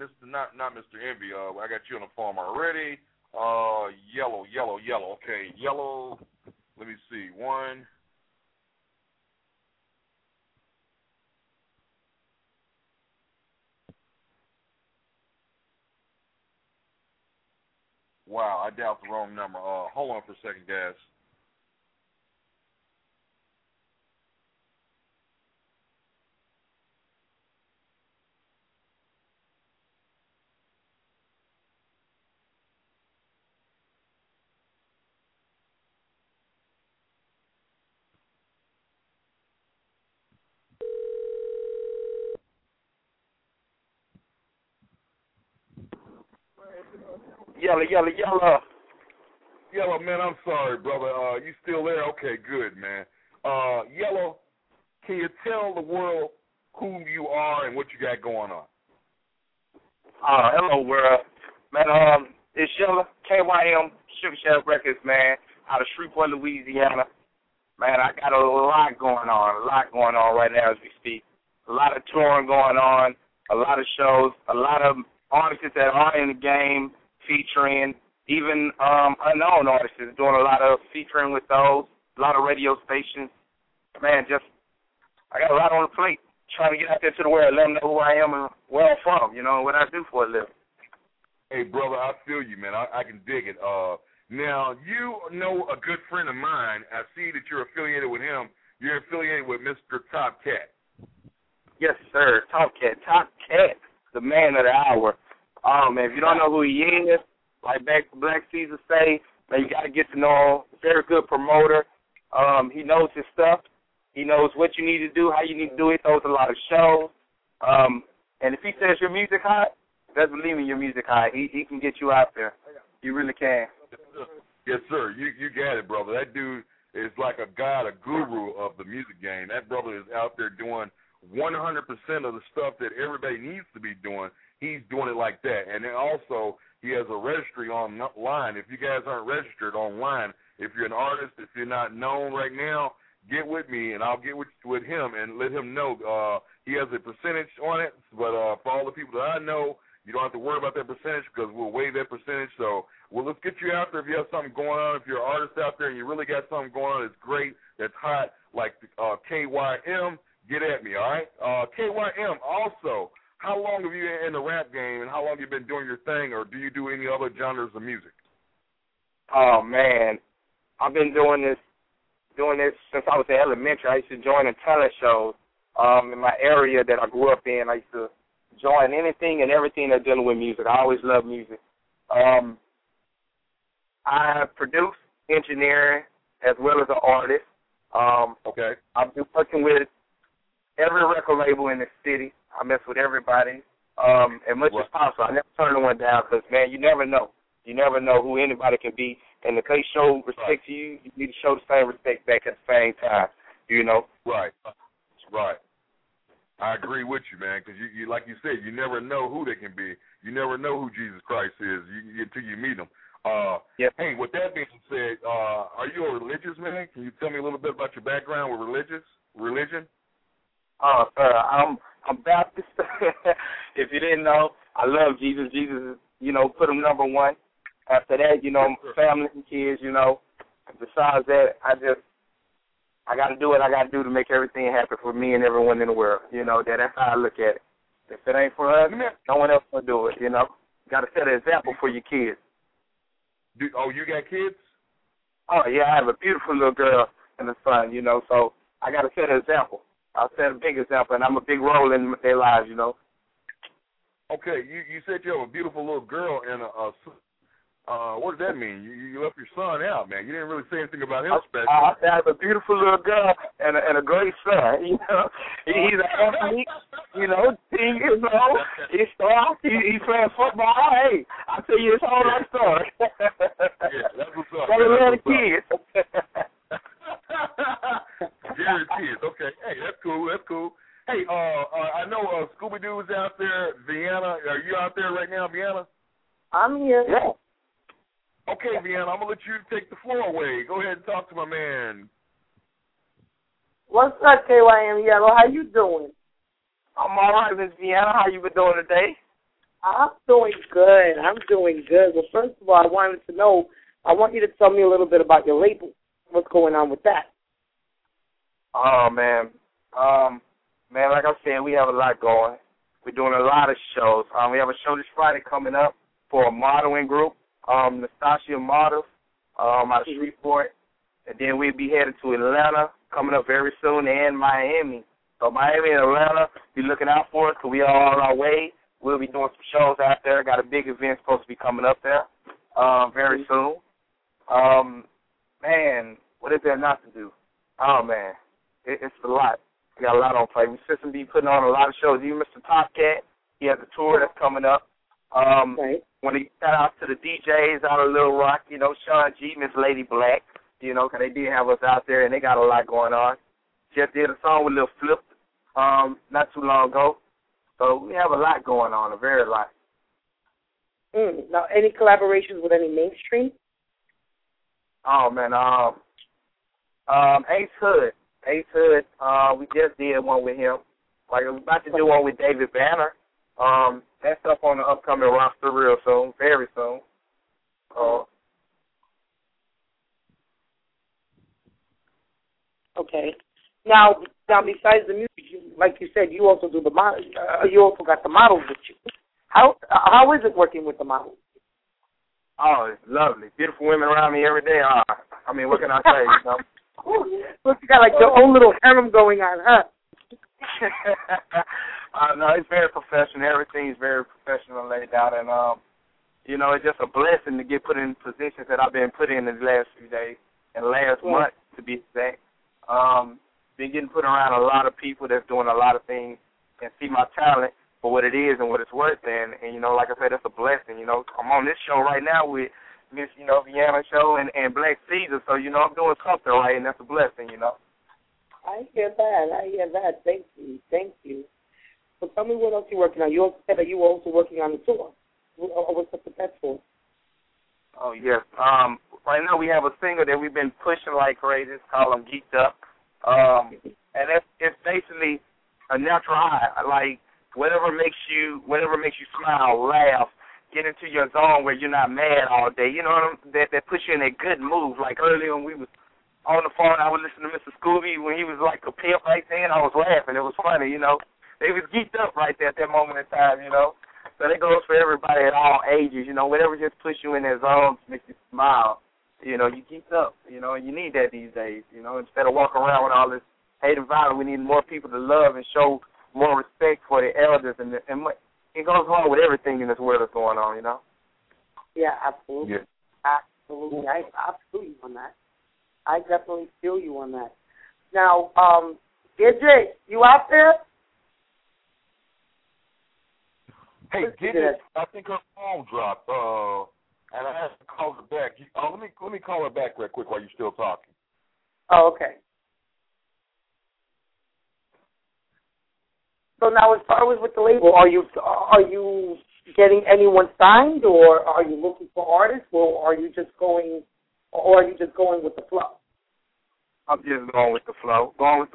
Envy. I got you on the phone already. Yellow. Okay, Yellow. Let me see. One. Wow, I dialed the wrong number. Hold on for a second, guys. Yellow. Yellow, man, I'm sorry, brother. You still there? Okay, good, man. Yellow, can you tell the world who you are and what you got going on? Hello, world. Man, it's Yellow, KYM, Sugar Shack Records, man, out of Shreveport, Louisiana. Man, I got a lot going on right now as we speak. A lot of touring going on, a lot of shows, a lot of artists that are in the game featuring, even unknown artists doing a lot of featuring with those, a lot of radio stations. Man, I got a lot on the plate, trying to get out there to the world, let them know who I am and where I'm from, you know, what I do for a living. Hey, brother, I feel you, man. I can dig it. Now, you know a good friend of mine. I see that you're affiliated with him. You're affiliated with Mr. Top Cat. Yes, sir. Top Cat, the man of the hour. Man, if you don't know who he is, like Black Caesar say, man, you got to get to know him. Very good promoter. He knows his stuff. He knows what you need to do, how you need to do it. He throws a lot of shows. And if he says your music hot, best believe me, your music hot. He can get you out there. You really can. Yes, sir. You got it, brother. That dude is like a god, a guru of the music game. That brother is out there doing 100% of the stuff that everybody needs to be doing. He's doing it like that. And then also, he has a registry online. If you guys aren't registered online, if you're an artist, if you're not known right now, get with me, and I'll get with him and let him know. He has a percentage on it, but for all the people that I know, you don't have to worry about that percentage because we'll waive that percentage. So, let's get you out there if you have something going on. If you're an artist out there and you really got something going on that's great, that's hot, like KYM, get at me, all right? KYM, also, how long have you been in the rap game, and how long have you been doing your thing, or do you do any other genres of music? Oh, man. I've been doing this since I was in elementary. I used to join the talent shows in my area that I grew up in. I used to join anything and everything that's dealing with music. I always loved music. I produce engineering as well as an artist. Okay. I've been working with every record label in the city. I mess with everybody as much as possible. I never turn one down because, man, you never know. You never know who anybody can be. And if they show respect to you, you need to show the same respect back at the same time, you know? Right. I agree with you, man, because you like you said, you never know who they can be. You never know who Jesus Christ is until you meet him. Yep. Hey, with that being said, are you a religious man? Can you tell me a little bit about your background with religion? Sir, I'm Baptist. If you didn't know, I love Jesus. Jesus, put him number one. After that, family and kids, Besides that, I got to do what I got to do to make everything happen for me and everyone in the world. That's how I look at it. If it ain't for us, no one else will do it, Got to set an example for your kids. You got kids? Oh, yeah, I have a beautiful little girl and a son, so I got to set an example. I'll set a big example, and I'm a big role in their lives, Okay, you said you have a beautiful little girl and a what does that mean? You left your son out, man. You didn't really say anything about him special. I have a beautiful little girl and a great son. He's an athlete. He's strong. He's playing football. Hey, I'll tell you his whole life story. Yeah, that's what's up. Gotta love the kids. Jerry kids. Okay. Hey, that's cool. Hey, I know Scooby Doo's out there. Vienna, are you out there right now, Vienna? I'm here. Yeah. Okay, Vienna, I'm going to let you take the floor away. Go ahead and talk to my man. What's up, KYM Yellow? How you doing? I'm all right, Miss Vienna. How you been doing today? I'm doing good. Well, first of all, I want you to tell me a little bit about your label. What's going on with that? Oh, man. Man, like I said, we have a lot going. We're doing a lot of shows. We have a show this Friday coming up for a modeling group. Nastasia Martyrs, out of Shreveport. And then we'll be headed to Atlanta coming up very soon, and Miami. So Miami and Atlanta, be looking out for us because we are on our way. We'll be doing some shows out there. Got a big event supposed to be coming up there very soon. Man, what is there not to do? Oh, man, it's a lot. We got a lot on play. We just be putting on a lot of shows. Even Mr. Top Cat, he has a tour that's coming up. When he shout out to the DJs out of Little Rock, you know, Sean G, Miss Lady Black, you know, because they did have us out there, and they got a lot going on. Just did a song with Lil Flip not too long ago. So we have a lot going on, a very lot. Now, any collaborations with any mainstream? Oh, man, Ace Hood. We just did one with him. Like, we're about to do one with David Banner. That's up on the upcoming roster real soon, very soon. Okay. Now, besides the music, like you said, you also do the model. You also got the models with you. How is it working with the models? Oh, it's lovely. Beautiful women around me every day. I mean, what can I say? You know? Look, you got like your own little harem going on, huh? No, it's very professional. Everything's very professional laid out, and you know, it's just a blessing to get put in positions that I've been put in the last few days and last month, to be exact. Been getting put around a lot of people that's doing a lot of things and see my talent for what it is and what it's worth. And you know, like I said, that's a blessing. You know, I'm on this show right now with Miss, you know, Vienna Show and Black Caesar, so, you know, I'm doing something right, and that's a blessing, you know. I hear that. Thank you. So tell me what else you're working on. You also said that you were also working on the tour. What's up with that tour? Oh, yes. Right now we have a single that we've been pushing like crazy. It's called I'm Geeked Up. And it's basically a natural high. Like, whatever makes you smile, laugh, get into your zone where you're not mad all day. You know, that puts you in a good mood. Like earlier when we was on the phone, I would listen to Mr. Scooby when he was like a pimp right there, and I was laughing. It was funny, you know. They was geeked up right there at that moment in time, you know. So that goes for everybody at all ages, you know. Whatever just puts you in that zone, makes you smile, you know, you geeked up, you know, and you need that these days, you know. Instead of walking around with all this hate and violence, we need more people to love and show more respect for the elders, and it goes along with everything in this world that's going on, you know. Yeah, absolutely. Yeah. Absolutely. I feel you on that. I definitely feel you on that. Now, DJ, you out there? Hey, Gidget, I think her phone dropped, and I have to call her back. Let me call her back real quick while you're still talking. Oh, okay. So now, as far as with the label, are you getting anyone signed, or are you looking for artists, or are you just going with the flow? I'm just going with the flow.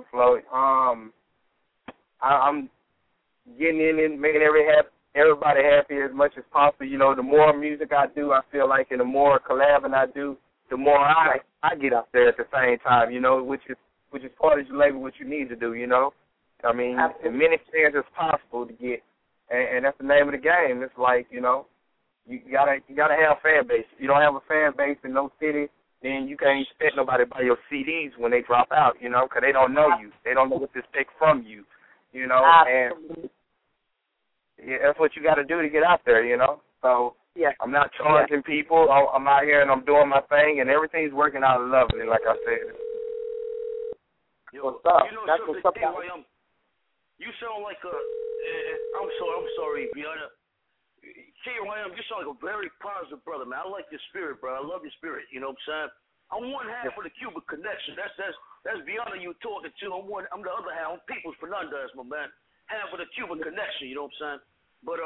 I'm getting in and making everybody happy as much as possible. You know, the more music I do, I feel like, and the more collabing I do, the more I get up there at the same time. You know, which is part of your label, what you need to do. You know. I mean, as many fans as possible to get, and that's the name of the game. It's like, you know, you gotta have a fan base. If you don't have a fan base in no city, then you can't expect nobody to buy your CDs when they drop out, you know, because they don't know you. They don't know what to expect from you, you know. And yeah, that's what you got to do to get out there, you know. So I'm not charging people. I'm out here and I'm doing my thing, and everything's working out lovely, like I said. Yo, you know, that's what's up. You sound like a. I'm sorry, Vienna. KYM, you sound like a very positive brother, man. I like your spirit, bro. I love your spirit. You know what I'm saying? I'm one half of the Cuban connection. That's Vienna you talking to. I'm the other half. I'm Peoples Fernandez, my man. Half of the Cuban connection. You know what I'm saying? But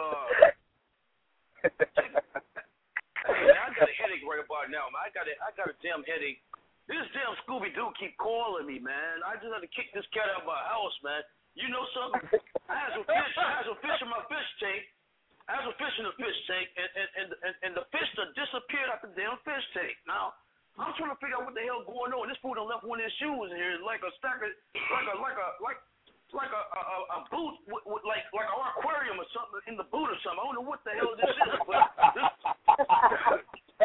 hey, man, I got a headache right about now, man. I got a damn headache. This damn Scooby Doo keep calling me, man. I just had to kick this cat out of my house, man. You know something? I had some fish in my fish tank. I had some fish in the fish tank, and the fish that disappeared out the damn fish tank. Now, I'm trying to figure out what the hell going on. This fool done left one of his shoes in here, like a stack of, like a boot, with like an aquarium or something in the boot or something. I don't know what the hell this is, but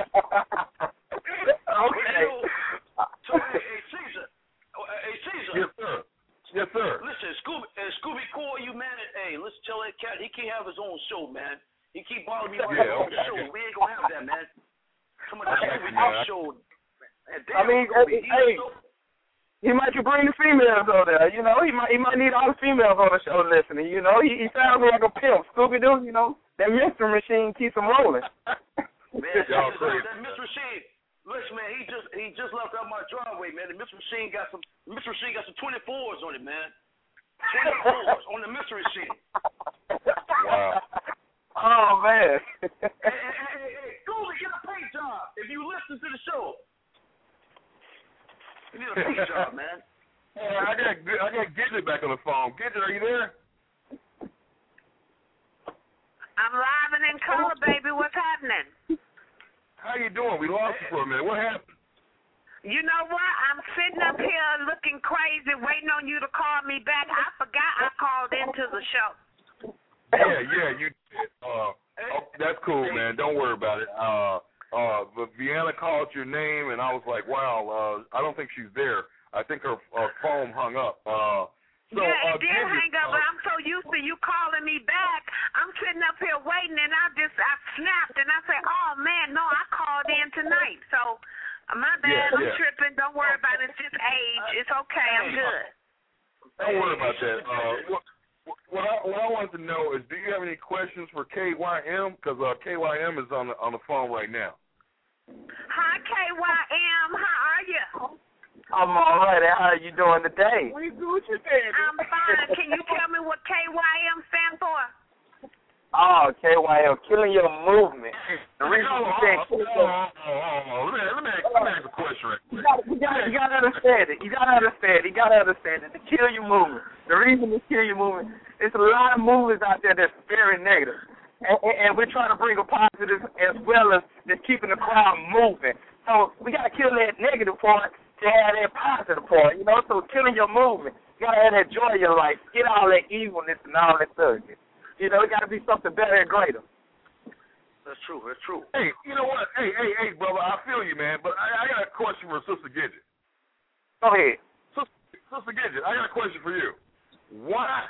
tell that cat he can't have his own show, man. He keep bothering me about his own show. We ain't gonna have that, man. Come on, that show. I mean, hey, he might bring the females over there. You know, he might need all the females on the show listening. You know, he sounds like a pimp. Scooby-Doo, you know, that mystery machine keeps him rolling. Man, that mystery machine. Listen, man, he just left out my driveway, man. The mystery machine got some 24s on it, man. 24s on the mystery machine. Wow. Oh man. Hey, Scooby, get a paint job. If you listen to the show, you need a paint job, man. Hey, I got Gidget back on the phone. Gidget, are you there? I'm live and in color, baby. What's happening? How you doing? We lost you for a minute. What happened? You know what? I'm sitting up here looking crazy, waiting on you to call me back. I forgot I called into the show. Yeah, you did. That's cool, man. Don't worry about it. But Vienna called your name, and I was like, wow, I don't think she's there. I think her phone hung up. So, yeah, it did hang up, but I'm so used to you calling me back. I'm sitting up here waiting, and I snapped, and I said, oh, man, no, I called in tonight. So, my bad, I'm tripping. Don't worry about it. It's just age. It's okay. I'm good. Don't worry about that. What I wanted to know is, do you have any questions for KYM? Because KYM is on the phone right now. Hi, KYM. How are you? I'm all right. How are you doing today? I'm fine. Can you tell me what KYM stands for? Oh, KYM, killing your movement. The reason you said let me ask a question right quick. You gotta understand it. You gotta understand it. To kill your movement. The reason to kill your movement, there's a lot of movements out there that's very negative. And we're trying to bring a positive as well as just keeping the crowd moving. So we gotta kill that negative part to have that positive part, you know. So killing your movement, you gotta have that joy in your life. Get all that evilness and all that thuggishness. You know, it gotta be something better and greater. That's true. Hey, you know what? Hey, brother, I feel you, man. But I got a question for Sister Gidget. Go ahead. Sister Gidget, I got a question for you. Why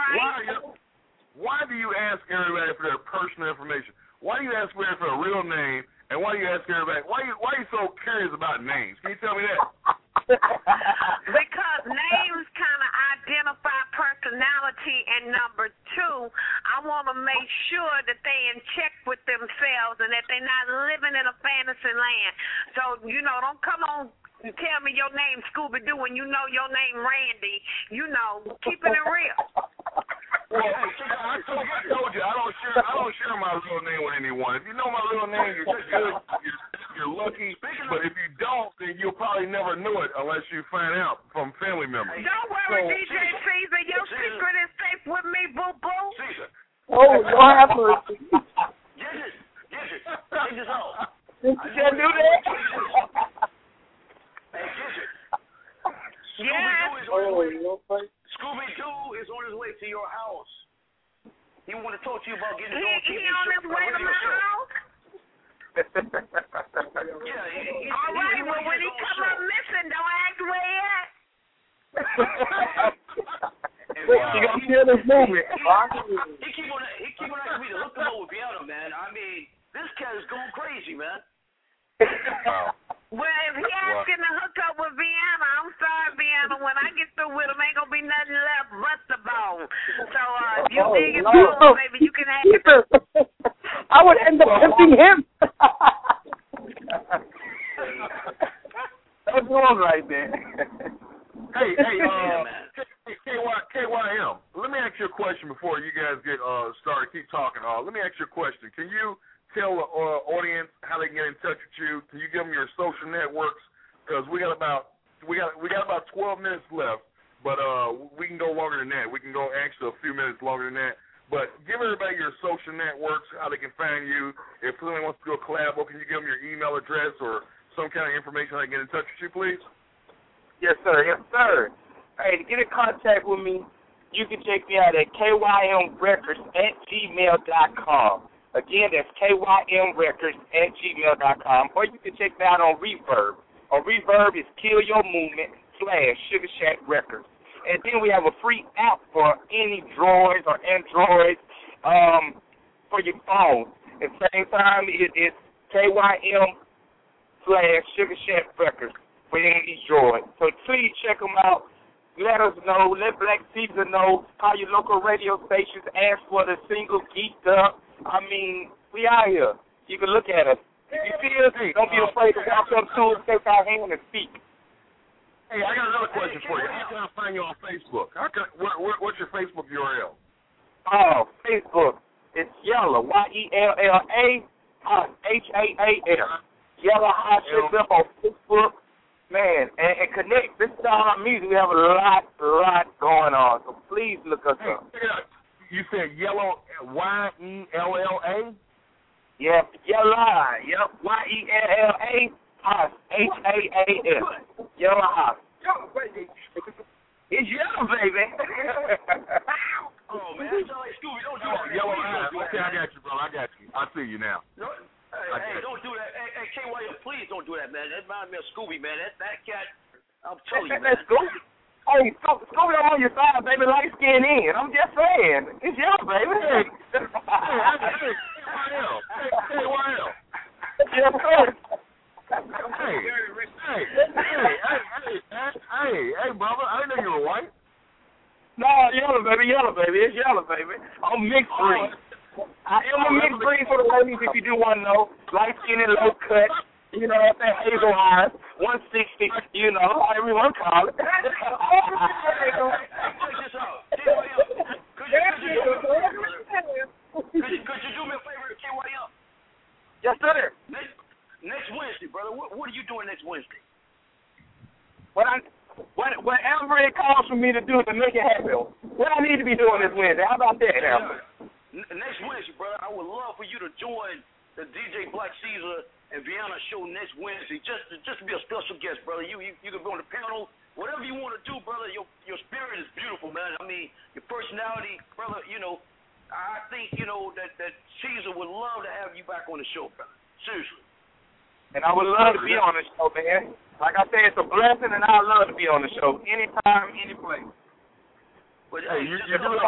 do you ask everybody for their personal information? Why do you ask everybody for a real name? And why do you ask everybody? Why are you so curious about names? Can you tell me that? Because names kind of identify personality, and number two, I want to make sure that they in check with themselves and that they're not living in a fantasy land. So, you know, don't come on and tell me your name Scooby-Doo when you know your name Randy. You know, keeping it real. Well, I told you I don't share my real name with anyone. If you know my real name, you're good. You're lucky. But if you don't, then you'll probably never know it unless you find out from family members. Don't worry, DJ Caesar. Your secret is safe with me, boo boo. Caesar. Oh, what happened? Get this out. You can't do that. Hey, Gidget. Yes. Scooby-Doo is on his way to your house. He want to talk to you about getting his own TV show. He on his way to my house? Yeah. All right, well, when he come up missing, don't ask where he at. You gonna kill this movement. He keep on asking me to hook him up with Vienna, man. I mean, this cat is going crazy, man. Well, if he asking to hook up with Vienna, I'm sorry, Vienna. When I get through with him, ain't gonna be nothing left but the bone. So if you dig his bone, maybe you can have it. I would end up pimping him. That's wrong right there. Hey, KYM. Let me ask you a question before you guys get started. Keep talking. Let me ask you a question. Can you tell the audience how they can get in touch with you? Can you give them your social networks? Because we got about 12 minutes left, but we can go longer than that. We can go actually a few minutes longer than that. But give everybody your social networks, how they can find you. If somebody wants to do a collab, can you give them your email address or some kind of information how they get in touch with you, please? Yes, sir. Hey, to get in contact with me, you can check me out at kymrecords@gmail.com. Again, that's kymrecords@gmail.com. Or you can check me out on Reverb. On Reverb is Kill Your Movement /Sugar Shack Records. And then we have a free app for any Droids or Androids for your phone. At the same time, it's KYM/Sugar Shack Records for any of these Droids. So please check them out. Let us know. Let Black Caesar know. Call your local radio stations. Ask for the single Geeked Up. I mean, we out here. You can look at us. If you see us, don't be afraid to walk up to us, take our hand, and speak. Hey, I got another question for you. How can I find you on Facebook? What's your Facebook URL? Oh, Facebook. It's Yella, YELLA HAAL. Yella Hot Shit Up on Facebook. Man, and connect. This is all our music. We have a lot going on. So please look us up. You said Yellow, YELLA? Yep, Yella. Yep, YELLA HAAL. Yella Hot. It's Yellow, baby. Oh, man, that's all like Scooby. Don't do that. Yellow Eyes. Okay, I got you, bro. I got you. I see you now. Hey, don't do that. Hey, KYM, please don't do that, man. That reminds me of Scooby, man. That cat, I'm telling you, man. That's Scooby. Hey, Scooby on your side, baby. Light skin in. I'm just saying. It's Yellow, baby. Hey, KYM. Yes, sir. Hey, brother. I didn't know you were white. No, Yellow, baby. It's Yellow, baby. I'm mixed breed. I am a mixed breed for the ladies, if you do want to know. Light skin and low cut. You know what I'm saying? Hazel eyes. 160. You know, however you want to call it. Check this out. Could you do me a favor, KYM? Yes, sir. Next Wednesday, brother. What are you doing next Wednesday? Whatever it calls for me to do to make it happen. What I need to be doing this Wednesday. How about that, Albert? Next Wednesday, brother, I would love for you to join the DJ Black Caesar and Vienna show next Wednesday. Just to be a special guest, brother. You can be on the panel. Whatever you want to do, brother. Your spirit is beautiful, man. I mean, your personality, brother. You know, I think that Caesar would love to have you back on the show, brother. Seriously. And I would love to be on the show, man. Like I said, it's a blessing, and I love to be on the show anytime, any place. But hey, your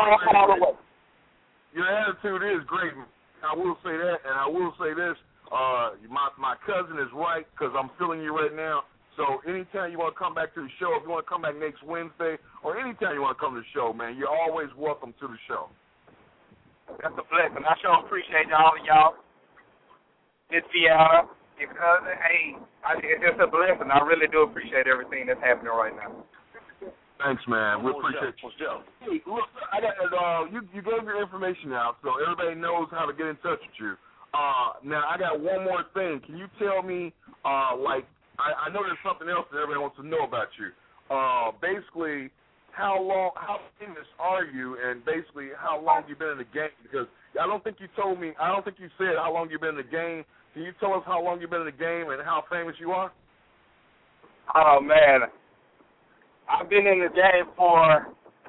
attitude is great. I will say that, and I will say this. My cousin is right, because I'm feeling you right now. So anytime you want to come back to the show, if you want to come back next Wednesday, or anytime you want to come to the show, man, you're always welcome to the show. That's a blessing. I sure appreciate all of y'all. It's Vienna. Your cousin, hey, it's just a blessing. I really do appreciate everything that's happening right now. Thanks, man. We appreciate you. Hey, look, I got you gave your information out, so everybody knows how to get in touch with you. Now, I got one more thing. Can you tell me, I know there's something else that everybody wants to know about you. Basically, how famous are you, and basically how long you been in the game? Because I don't think you said how long you've been in the game. Can you tell us how long you've been in the game and how famous you are? Oh, man. I've been in the game for,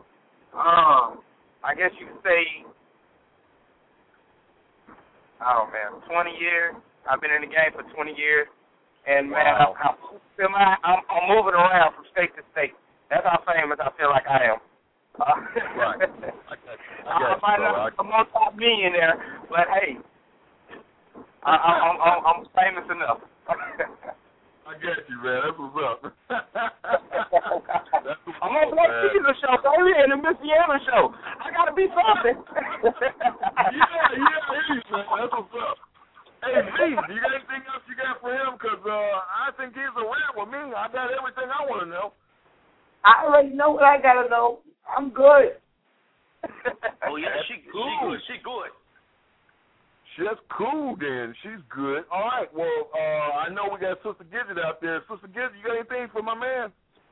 I guess you could say, 20 years. I've been in the game for 20 years. And, man, wow. I'm moving around from state to state. That's how famous I feel like I am. Right. I I'm a multi-millionaire, but, hey, I'm famous enough. I get you, man. That's what's up. I'm on Black Caesar show, baby, and the Miss Vienna show. I gotta be something. yeah, man. That's what's up. Hey, V, do you got anything else you got for him? Because I think he's a rap with me. I got everything I want to know. I already know what I gotta know. I'm good. Oh yeah, she good. She good. That's cool, then. She's good. All right. Well, I know we got Sister Gidget out there. Sister Gidget, you got anything for my man?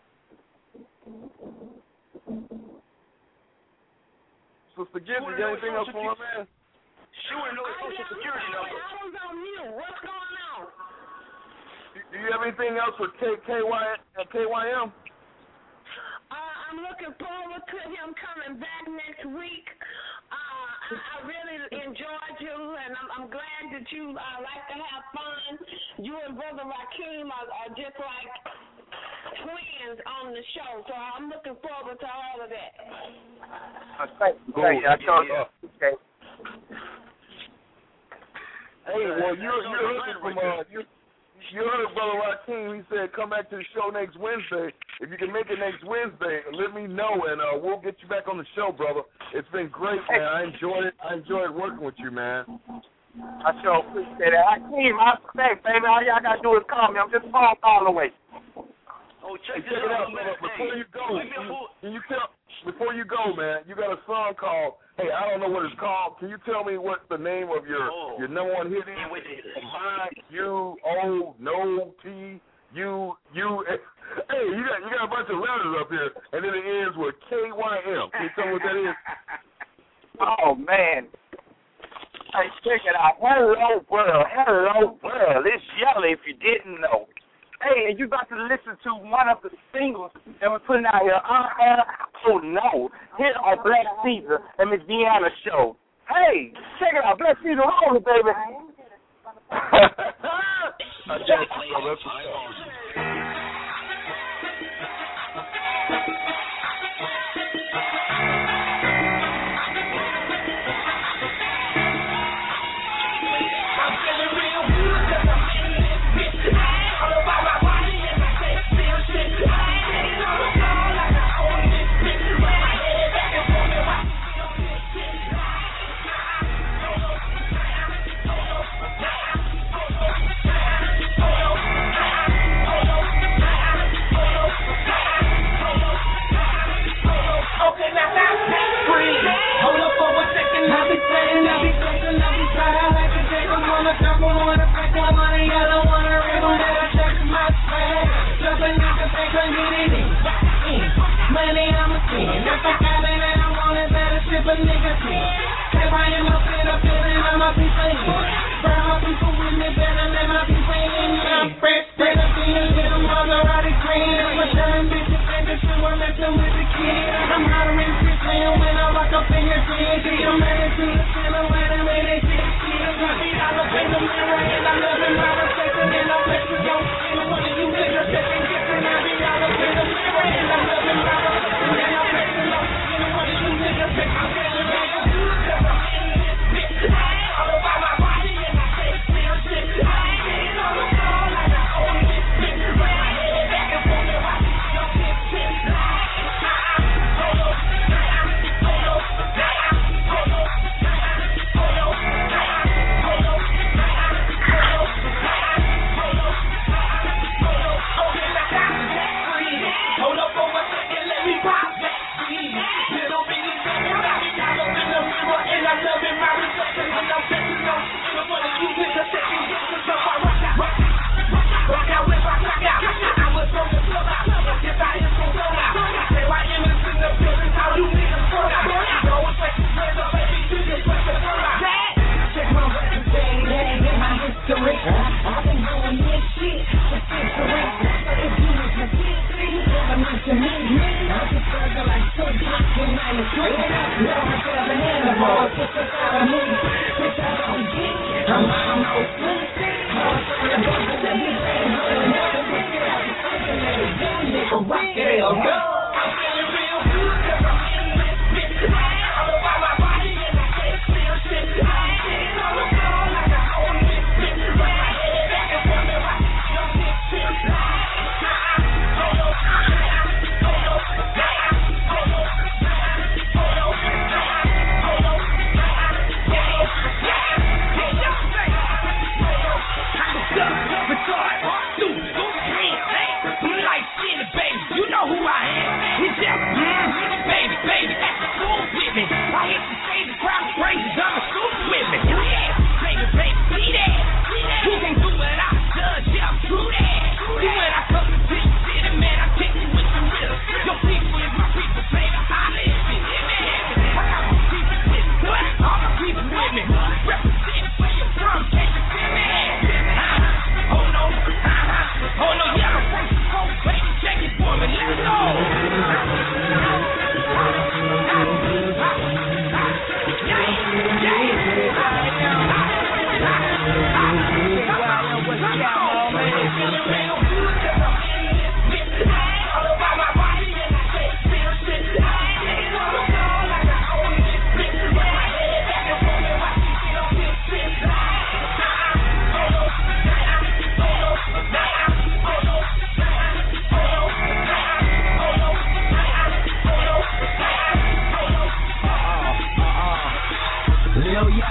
Sister Gidget, you got anything else for my man? She want to know his social security number. I was on mute. What's going on? Do you have anything else for KYM? I'm looking forward to him coming back next week. I really enjoyed you, and I'm glad that you like to have fun. You and Brother Rakeem are just like twins on the show, so I'm looking forward to all of that. Thank you. I told you. Okay. Hey, well, you heard Brother Rakeem. He said come back to the show next Wednesday. If you can make it next Wednesday, let me know, and we'll get you back on the show, brother. It's been great, man. I enjoyed it. I enjoyed working with you, man. I sure appreciate it. Rakeem, hey, baby, all y'all got to do is call me. I'm just phone call away. Oh, check it out, brother. Before you go, before you go, man, you got a song called, hey, I don't know what it's called. Can you tell me what the name of your number one hit is? Hey, you got a bunch of letters up here, and then it ends with KYM. Can you tell me what that is? Oh, man. Hey, check it out. Hello, world. It's Yellow if you didn't know. Hey, and you about to listen to one of the singles that we're putting out here. Oh, no. Hit on Black Caesar and Miss Deanna show. Hey, check it out. Black Caesar, hold it, baby.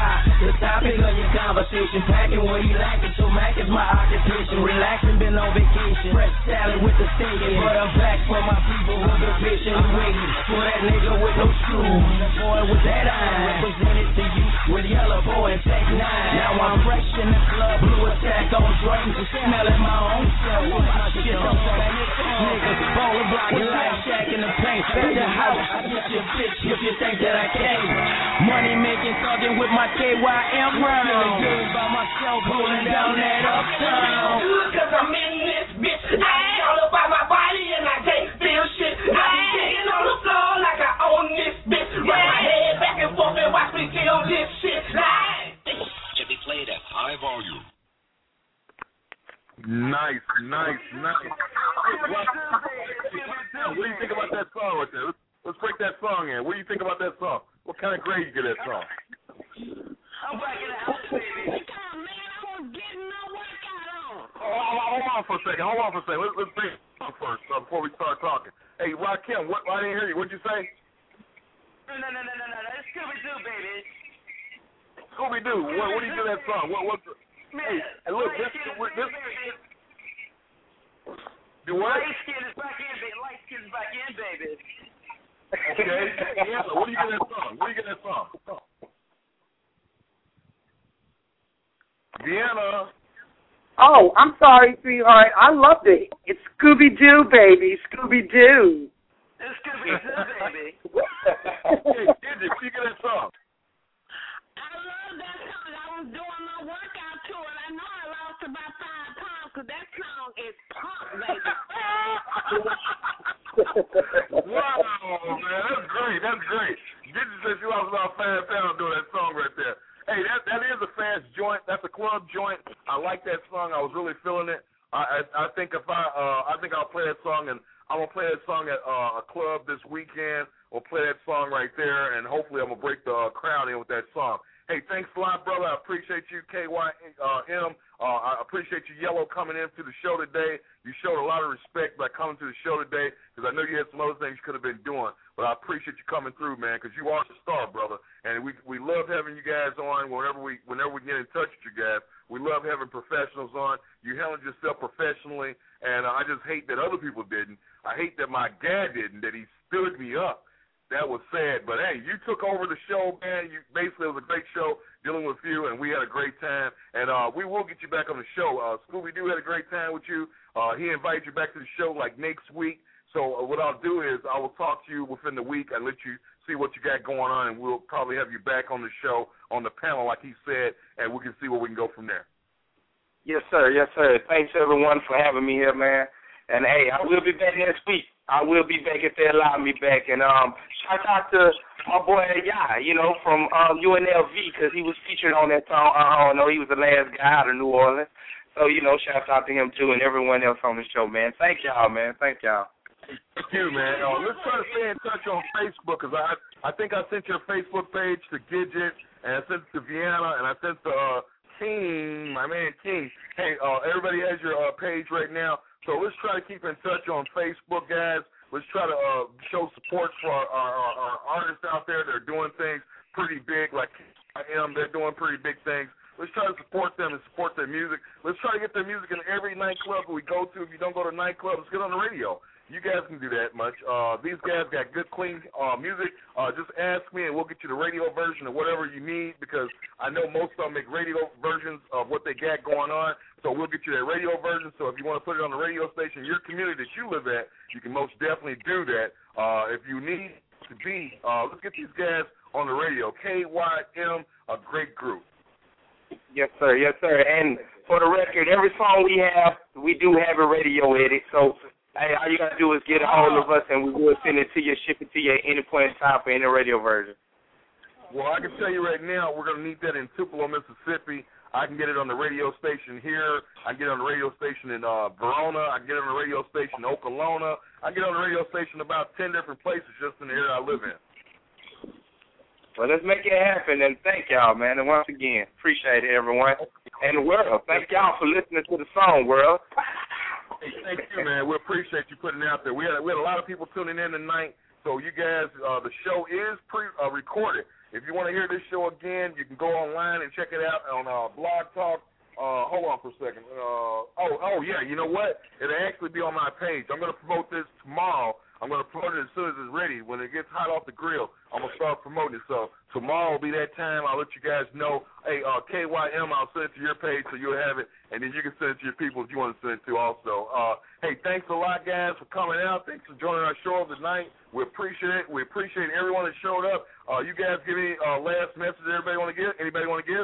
high. The topic of your conversation, packing what he lacking. So Mac is my occupation. Relaxing, been on vacation. Fresh salad with the steak. But I'm back for my people who been patiently waiting for that nigga with no shoes. The boy with that iron represented to you with Yellow Boy and Tech 9. Now I'm fresh in the club, blue attack on drinks and smelling my own self. My shit don't say niggas bowling block and light shack in the paint. At the house, I get your bitch if you think that I came. Money making, talking with my KYM round. Feeling good by myself, holding down that uptown. Cause I'm in this bitch. I ain't all about my body and I can't feel shit. I be digging on the floor like I own this bitch. Run my head back and forth and watch me kill this shit. To be played at high volume. Nice. What do you think about that song right there? Let's break that song in. What do you think about that song? What kind of grade you get that song? I'm breaking it out, baby. Hold on for a second. Let's break it down first before we start talking. Hey, Rakim, I didn't hear you. What'd you say? No. It's Scooby-Doo, baby. Scooby-Doo. What do you do that song? What's the... Hey, look, this do what? Light skin is back in, baby. Okay. Yeah, what do you get that song? Deanna. Oh, I'm sorry, sweetheart. I loved it. It's Scooby-Doo, baby. Scooby-Doo. It's Scooby-Doo, baby. Hey, Gidget, what do you get that song? I love that song. I was doing my workout to it. I know I lost about 5 pounds because that song is punk, baby. Wow, man, that's great. Gidget said she lost about 5 pounds doing that song right there. Hey, that is a fast joint. That's a club joint. I like that song. I was really feeling it. I think I'll play that song, and I'm gonna play that song at a club this weekend. We'll play that song right there, and hopefully I'm gonna break the crowd in with that song. Hey, thanks a lot, brother. I appreciate you, KYM. I appreciate you, Yellow, coming into the show today. You showed a lot of respect by coming to the show today because I know you had some other things you could have been doing. But I appreciate you coming through, man, because you are the star, brother. And we love having you guys on whenever we get in touch with you guys. We love having professionals on. You handled yourself professionally, and I just hate that other people didn't. I hate that my guy didn't, that he stood me up. That was sad. But, hey, you took over the show, man. It was a great show dealing with you, and we had a great time. And we will get you back on the show. Scooby-Doo had a great time with you. He invited you back to the show like next week. So what I'll do is I will talk to you within the week and let you see what you got going on, and we'll probably have you back on the show on the panel like he said, and we can see where we can go from there. Yes, sir. Thanks, everyone, for having me here, man. And, hey, I will be back next week. I will be back if they allow me back. And shout out to my boy, from UNLV, because he was featured on that song. I don't know, he was the last guy out of New Orleans. So, shout out to him, too, and everyone else on the show, man. Thank y'all, man. Thank y'all. Thank you, man. Let's try to stay in touch on Facebook, because I think I sent your Facebook page to Gidget, and I sent it to Vienna, and I sent to King, my man King. Hey, everybody has your page right now, so let's try to keep in touch on Facebook, guys. Let's try to show support for our artists out there that are doing things pretty big, like I am. They're doing pretty big things. Let's try to support them and support their music. Let's try to get their music in every nightclub we go to. If you don't go to nightclubs, get on the radio. You guys can do that much. These guys got good, clean music. Just ask me, and we'll get you the radio version of whatever you need, because I know most of them make radio versions of what they got going on. So we'll get you that radio version. So if you want to put it on the radio station in your community that you live at, you can most definitely do that. If you need to be, let's get these guys on the radio. KYM, a great group. Yes, sir. And for the record, every song we do have a radio edit. So, hey, all you got to do is get a hold of us, and we will send it to you, ship it to you at any point in time for any radio version. Well, I can tell you right now, we're going to need that in Tupelo, Mississippi. I can get it on the radio station here. I can get it on the radio station in Verona. I can get it on the radio station in Okolona. I can get it on the radio station about 10 different places just in the area I live in. Well, let's make it happen, and thank y'all, man. And once again, appreciate it, everyone. And the world, thank y'all for listening to the song, world. Hey, thank you, man. We appreciate you putting it out there. We had a lot of people tuning in tonight. So you guys, the show is pre-recorded. If you want to hear this show again, you can go online and check it out on Blog Talk. Hold on for a second. Yeah, you know what? It'll actually be on my page. I'm going to promote this tomorrow. I'm going to promote it as soon as it's ready. When it gets hot off the grill, I'm going to start promoting it. So tomorrow will be that time. I'll let you guys know. Hey, KYM, I'll send it to your page so you'll have it, and then you can send it to your people if you want to send it to also. Hey, thanks a lot, guys, for coming out. Thanks for joining our show tonight. We appreciate it. We appreciate everyone that showed up. You guys give any last message everybody want to give? Anybody want to give?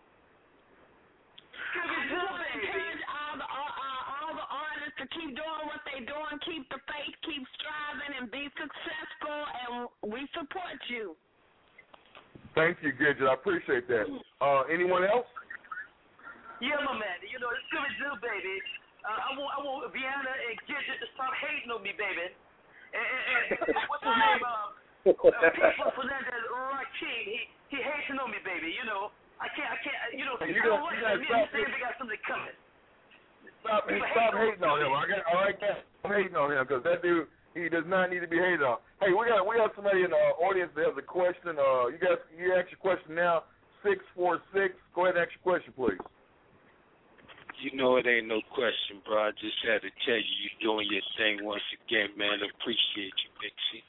To keep doing what they're doing, keep the faith, keep striving, and be successful, and we support you. Thank you, Gidget. I appreciate that. Anyone else? Yeah, my man. You know, it's good to do, baby. I want Vienna and Gidget to stop hating on me, baby. And what's his name? People Fernandez, Rakim. He hating on me, baby. You know, I can't. You know, me and they got something coming. Stop hating on him. I'm hating on him because that dude, he does not need to be hated on. Hey, we got somebody in the audience that has a question. You ask your question now. 646. Go ahead and ask your question, please. You know it ain't no question, bro. I just had to tell you you're doing your thing once again, man. Appreciate you, Big Six.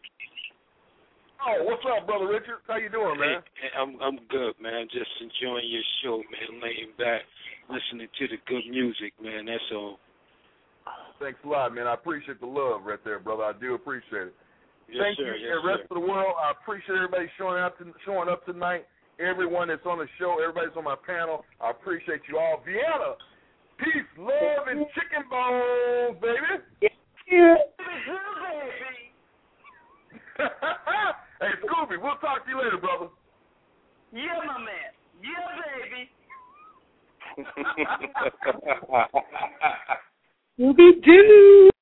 Oh, what's up, Brother Richard? How you doing, man? Hey, I'm good, man. Just enjoying your show, man. Laying back, listening to the good music, man. That's all. Thanks a lot, man. I appreciate the love right there, brother. I do appreciate it. Yes, Thank sir. you, yes, the rest sir. of the world. I appreciate everybody showing up tonight. Everyone that's on the show, everybody's on my panel. I appreciate you all. Vienna, peace, love, and chicken bones, baby. Yeah. Hey, Scooby, we'll talk to you later, brother. Yeah, my man. Yeah, baby. Scooby-Doo.